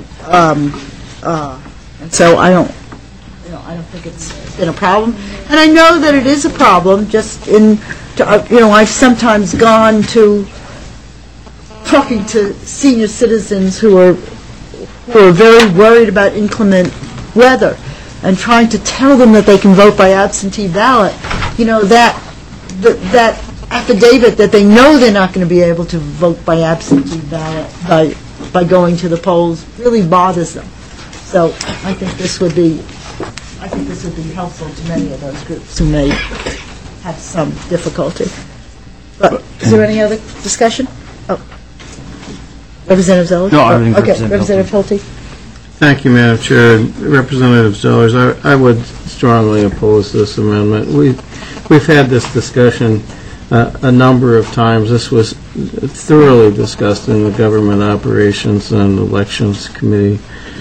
so I don't think it's been a problem. And I know that it is a problem. Just I've sometimes gone to talking to senior citizens who are very worried about inclement weather, and trying to tell them that they can vote by absentee ballot. That affidavit that they know they're not going to be able to vote by absentee ballot by going to the polls really bothers them. So I think this would be helpful to many of those groups who may have some difficulty. But is there any other discussion? Oh, Representative Zellers? No, I think Representative Hilty. Thank you, Madam Chair. Representative Zellers, I would strongly oppose this amendment. We've had this discussion a number of times. This was thoroughly discussed in the Government Operations and Elections Committee.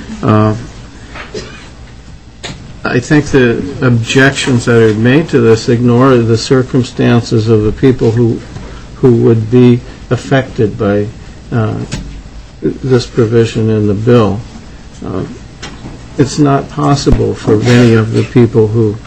I think the objections that are made to this ignore the circumstances of the people who would be affected by this provision in the bill. It's not possible for many of the people who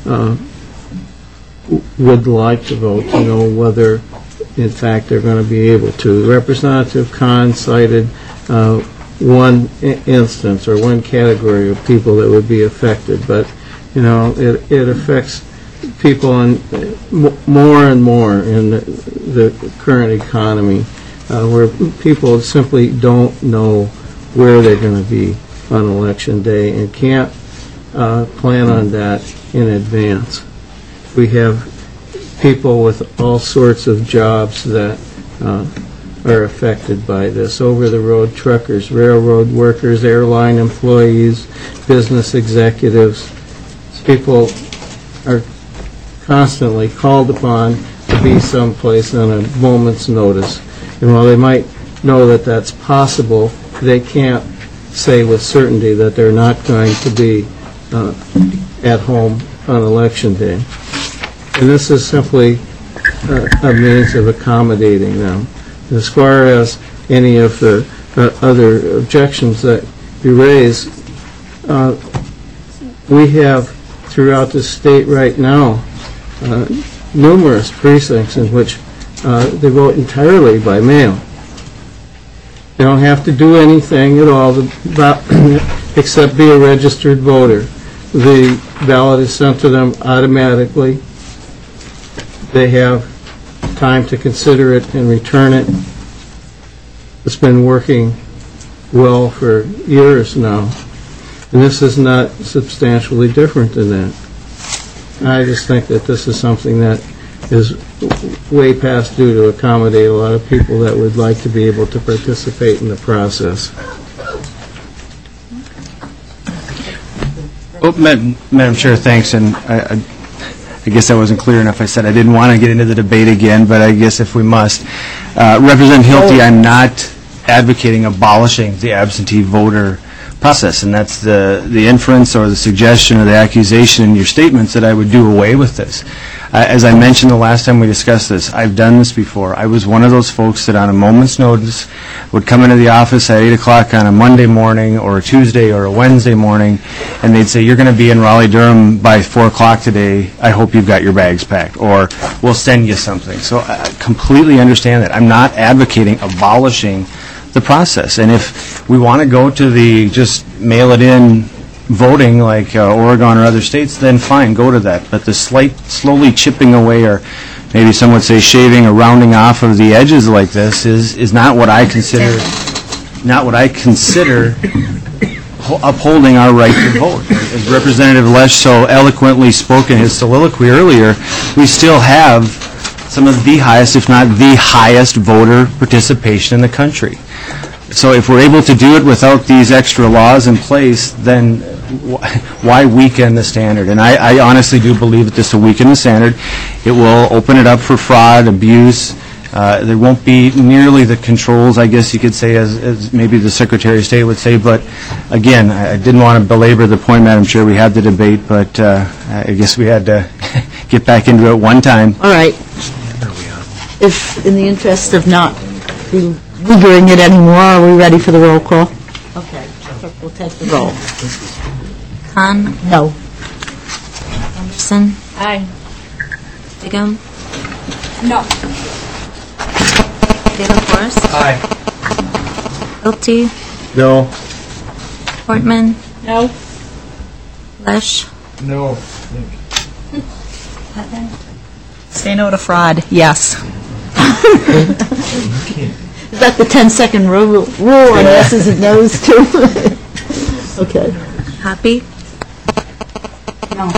would like to vote to know whether, in fact, they're going to be able to. Representative Kahn cited one instance or one category of people that would be affected, but it affects people more and more in the current economy, where people simply don't know where they're going to be on Election Day and can't plan on that in advance. We have people with all sorts of jobs that are affected by this. Over-the-road truckers, railroad workers, airline employees, business executives. People are constantly called upon to be someplace on a moment's notice. And while they might know that that's possible, they can't say with certainty that they're not going to be at home on Election Day. And this is simply a means of accommodating them. As far as any of the other objections that you raise, we have throughout the state right now numerous precincts in which they vote entirely by mail. They don't have to do anything at all except be a registered voter. The ballot is sent to them automatically. They have time to consider it and return it. It's been working well for years now, and this is not substantially different than that. I just think that this is something that is way past due to accommodate a lot of people that would like to be able to participate in the process. Oh, Madam Chair, thanks, and I guess I wasn't clear enough. I said I didn't want to get into the debate again, but I guess if we must. Representative Hilty, I'm not advocating abolishing the absentee voter process, and that's the inference or the suggestion or the accusation in your statements that I would do away with this. As I mentioned the last time we discussed this, I've done this before. I was one of those folks that on a moment's notice would come into the office at 8 o'clock on a Monday morning or a Tuesday or a Wednesday morning, and they'd say, you're going to be in Raleigh-Durham by 4 o'clock today. I hope you've got your bags packed, or we'll send you something. So I completely understand that. I'm not advocating abolishing the process. And if we want to go to the just mail it in voting like Oregon or other states, then fine, go to that. But the slowly chipping away, or maybe some would say shaving or rounding off of the edges like this is not what I consider upholding our right to vote. As Representative Lesh so eloquently spoke in his soliloquy earlier, we still have some of the highest, if not the highest, voter participation in the country. So if we're able to do it without these extra laws in place, then why weaken the standard? And I honestly do believe that this will weaken the standard. It will open it up for fraud, abuse. There won't be nearly the controls, I guess you could say, as maybe the Secretary of State would say. But again, I didn't want to belabor the point, Madam Chair. We had the debate, but I guess we had to get back into it one time. All right. If, in the interest of not beleaguering it anymore, are we ready for the roll call? Okay. We'll take the roll. Khan? No. Anderson? Aye. Bigham? No. De La Forest? Aye. Hilty? No. Portman? No. Lesh? No. Putnam? Say no to fraud, yes. Is that the 10-second rule on yeses and nos, too? Okay. Hoppy? No.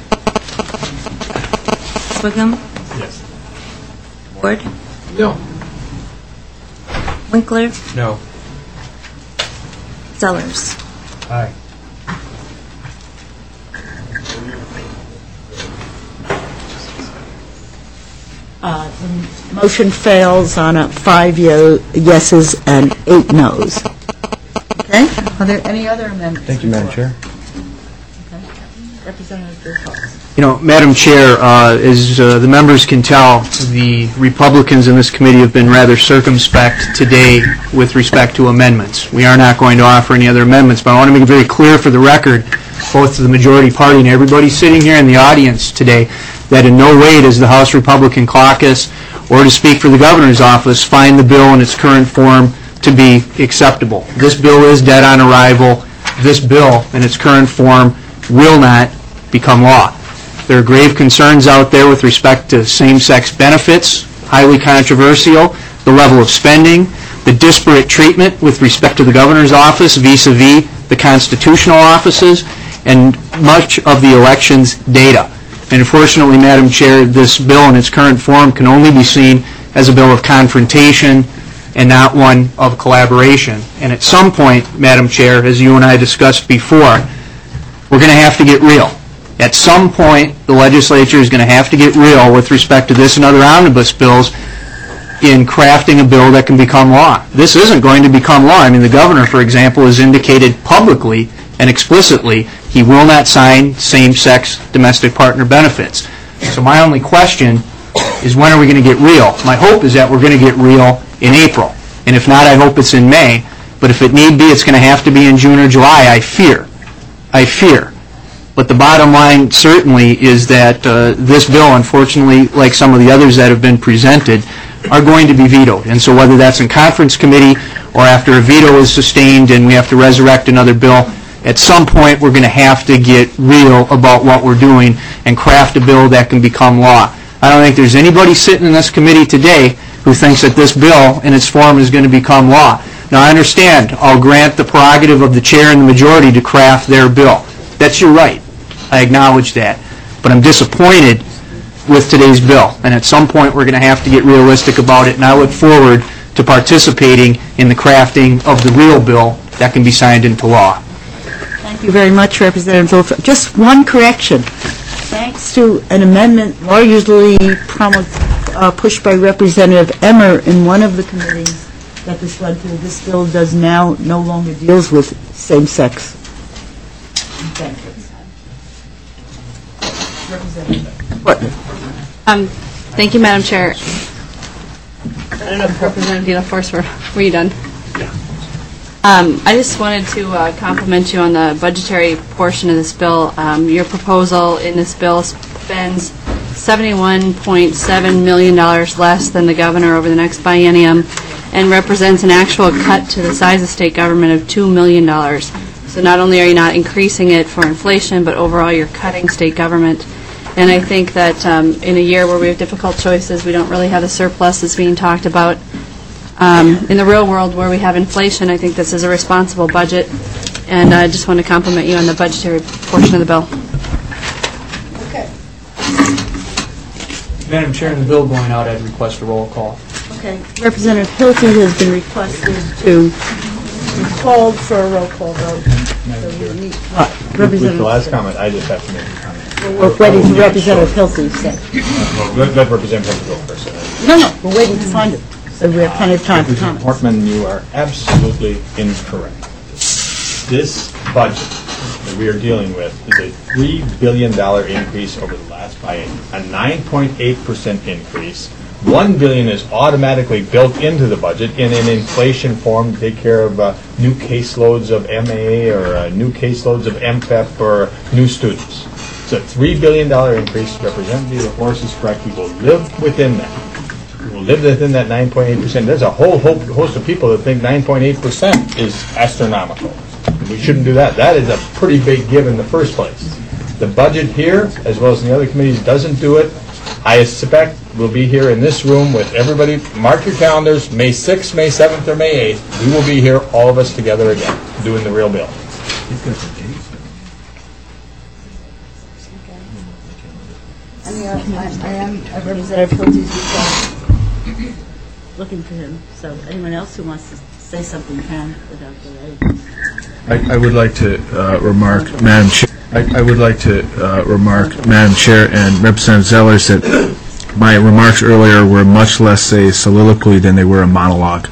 Swigum? Yes. Ward? No. Winkler? No. Zellers? Aye. The motion fails on 5 yeses and 8 nos. Okay? Are there any other amendments? Thank you, Madam Chair. Representative Durham. You know, Madam Chair, as the members can tell, the Republicans in this committee have been rather circumspect today with respect to amendments. We are not going to offer any other amendments, but I want to make it very clear for the record, both to the majority party and everybody sitting here in the audience today, that in no way does the House Republican Caucus, or to speak for the Governor's Office, find the bill in its current form to be acceptable. This bill is dead on arrival. This bill in its current form will not become law. There are grave concerns out there with respect to same-sex benefits, highly controversial, the level of spending, the disparate treatment with respect to the Governor's Office vis-a-vis the constitutional offices, and much of the elections data. And unfortunately, Madam Chair, this bill in its current form can only be seen as a bill of confrontation and not one of collaboration. And at some point, Madam Chair, as you and I discussed before, we're going to have to get real. At some point, the legislature is going to have to get real with respect to this and other omnibus bills in crafting a bill that can become law. This isn't going to become law. I mean, the governor, for example, has indicated publicly and explicitly he will not sign same-sex domestic partner benefits. So my only question is, when are we going to get real? My hope is that we're going to get real in April. And if not, I hope it's in May. But if it need be, it's going to have to be in June or July, I fear. But the bottom line certainly is that this bill, unfortunately, like some of the others that have been presented, are going to be vetoed. And so whether that's in conference committee or after a veto is sustained and we have to resurrect another bill, at some point we're going to have to get real about what we're doing and craft a bill that can become law. I don't think there's anybody sitting in this committee today who thinks that this bill in its form is going to become law. Now, I understand, I'll grant the prerogative of the chair and the majority to craft their bill. That's your right. I acknowledge that. But I'm disappointed with today's bill, and at some point we're going to have to get realistic about it, and I look forward to participating in the crafting of the real bill that can be signed into law. Thank you very much, Representative Wolf. Just one correction. Thanks to an amendment largely pushed by Representative Emmer in one of the committees that this went through, this bill does now no longer deals with same-sex benefits. Representative Portman. Thank you, Madam Chair. I don't know if Representative De La Force, were you done? I just wanted to compliment you on the budgetary portion of this bill. Your proposal in this bill spends $71.7 million less than the governor over the next biennium and represents an actual cut to the size of state government of $2 million. So not only are you not increasing it for inflation, but overall you're cutting state government. And I think that in a year where we have difficult choices, we don't really have the surplus that's being talked about. In the real world where we have inflation, I think this is a responsible budget, and I just want to compliment you on the budgetary portion of the bill. Okay. Madam Chair, in the bill going out, I'd request a roll call. Okay. Representative Hilty has been requested to be called for a roll call vote. With the last comment, I just have to make a comment. We're waiting for Representative Hilty to say. Let Representative Hilty go first. No, we're waiting to find it. So we have plenty of time for comments. Portman, you are absolutely incorrect. This budget that we are dealing with is a $3 billion increase over the last biennium, a 9.8% increase. $1 billion is automatically built into the budget in an inflation form to take care of new caseloads of MA or new caseloads of MPEP or new students. It's a $3 billion increase. Representative De La Force is correct. We will live within that. We will live within that 9.8%. There's a whole host of people that think 9.8% is astronomical. We shouldn't do that. That is a pretty big give in the first place. The budget here, as well as in the other committees, doesn't do it. I suspect we'll be here in this room with everybody. Mark your calendars, May 6th, May 7th, or May 8th. We will be here, all of us together again, doing the real bill. I am Representative Hilty's request. Looking for him. So anyone else who wants to say something can without delay. I would like to remark, Madam Chair. I would like to remark, Madam Chair and Representative Zellers, that my remarks earlier were much less a soliloquy than they were a monologue.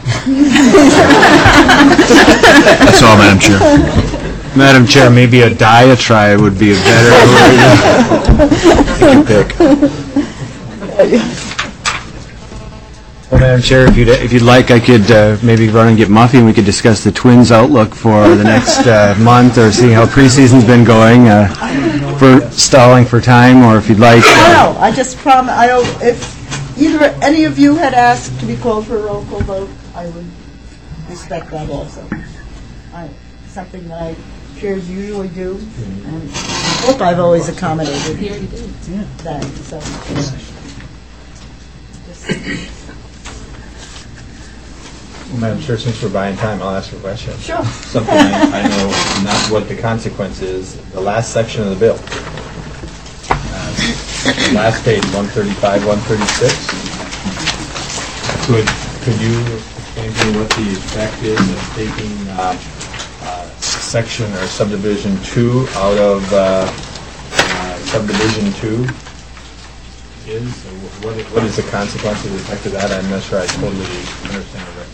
That's all, Madam Chair. Madam Chair, maybe a diatribe would be a better word. You pick. Well, Madam Chair, if you'd like, I could maybe run and get Muffy, and we could discuss the Twins' outlook for the next month, or see how preseason's been going, for stalling for time, or if you'd like. No, I just promise. I don't. If either any of you had asked to be called for a roll call vote, I would respect that also. Something that chairs usually do, and I hope I've always accommodated that. So. Well, Madam Chair, since we're buying time, I'll ask a question. Sure. Something I know not what the consequence is. The last section of the bill. The last page, 135, 136. Could you explain to me what the effect is of taking section or subdivision 2 out of subdivision 2? What is the consequence of the effect of that? I'm not sure I totally understand it.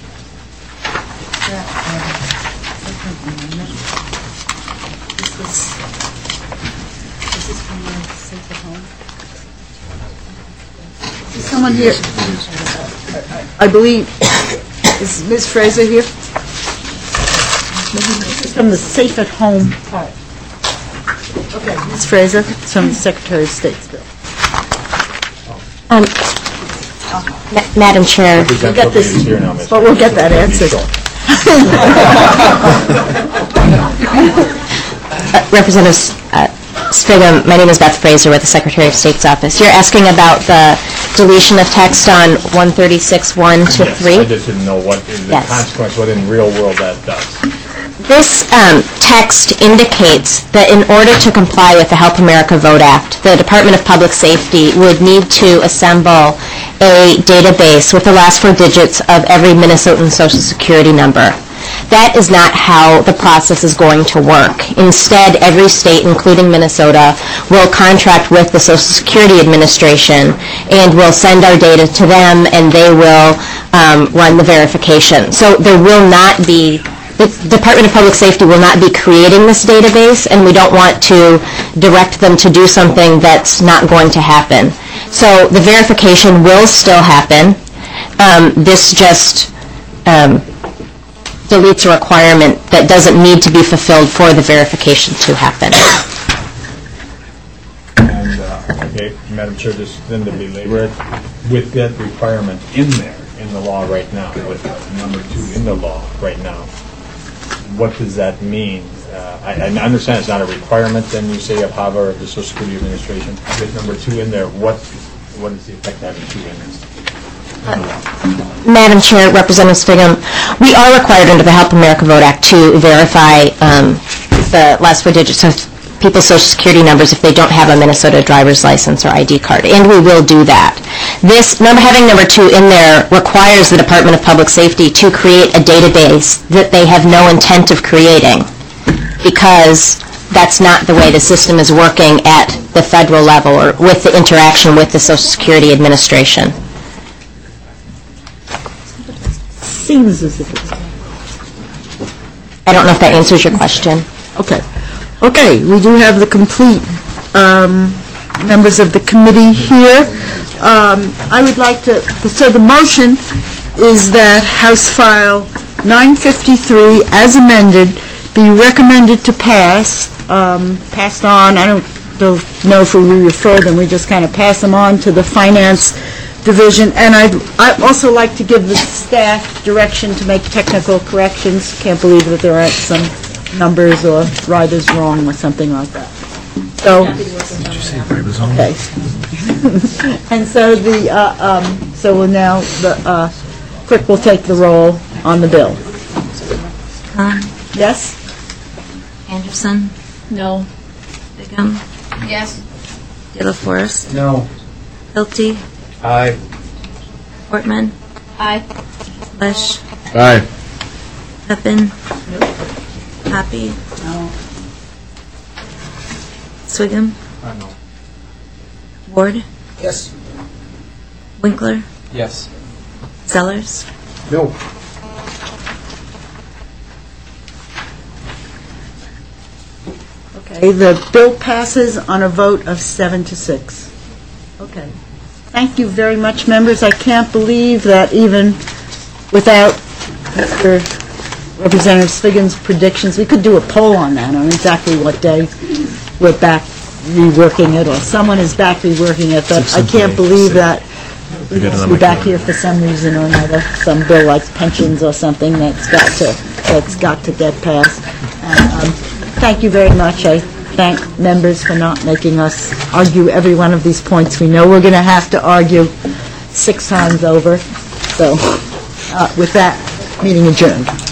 This is from my Safe at Home. Is someone here? I believe, is Ms. Fraser here? This is from the Safe at Home part. Okay, Ms. Fraser, it's from the Secretary of State's bill. Madam Chair. We'll get this, but we'll get that answer. Representatives, Sviggum, my name is Beth Fraser with the Secretary of State's office. You're asking about the deletion of text on 136.1 to 3? Yes, I just didn't know what is the consequence, what in real world that does. This text indicates that in order to comply with the Help America Vote Act, the Department of Public Safety would need to assemble a database with the last 4 digits of every Minnesotan Social Security number. That is not how the process is going to work. Instead, every state, including Minnesota, will contract with the Social Security Administration and will send our data to them, and they will run the verification. So there will not be, the Department of Public Safety will not be creating this database, and we don't want to direct them to do something that's not going to happen. So the verification will still happen. This just deletes a requirement that doesn't need to be fulfilled for the verification to happen. And, okay, Madam Chair, just then to belabor it, with that requirement in there, in the law right now, with number 2 in the law right now, what does that mean? I understand it's not a requirement, then you say of HAVA or the Social Security Administration. With number 2 in there, what is the effect of having 2 in there? Madam Chair, Representative Sviggum, we are required under the Help America Vote Act to verify the last 4 digits of people's Social Security numbers if they don't have a Minnesota driver's license or ID card, and we will do that. Having number 2 in there requires the Department of Public Safety to create a database that they have no intent of creating, because that's not the way the system is working at the federal level or with the interaction with the Social Security Administration. Seems as if it's... I don't know if that answers your question. Okay. Okay, we do have the complete members of the committee here. I would like to, so the motion is that House File 953, as amended, be recommended to pass, passed on. I don't know if we refer them, we just kind of pass them on to the Finance Division. And I'd also like to give the staff direction to make technical corrections. Can't believe that there aren't some numbers or writers wrong or something like that. So, Did you say ribosome? okay. And so so now the clerk will take the roll on the bill. Khan, Yes? Anderson, No. Bigham, Yes. De La Forest, No. Hilty, Aye. Portman, Aye. Lesh, Aye. Pepin, Happy, No. Swiggum, No. Ward, Yes. Winkler, Yes. Zellers. No. Okay, the bill passes on a vote of 7-6. Okay. Thank you very much, members. I can't believe that even without Mr. Representative Sviggum's predictions, we could do a poll on that, on exactly what day we're back reworking it, or someone is back reworking it, but I can't believe that we're back here for some reason or another, some bill like pensions or something that's got to get passed. And, thank you very much. I thank members for not making us argue every one of these points. We know we're going to have to argue 6 times over. So, with that, meeting adjourned.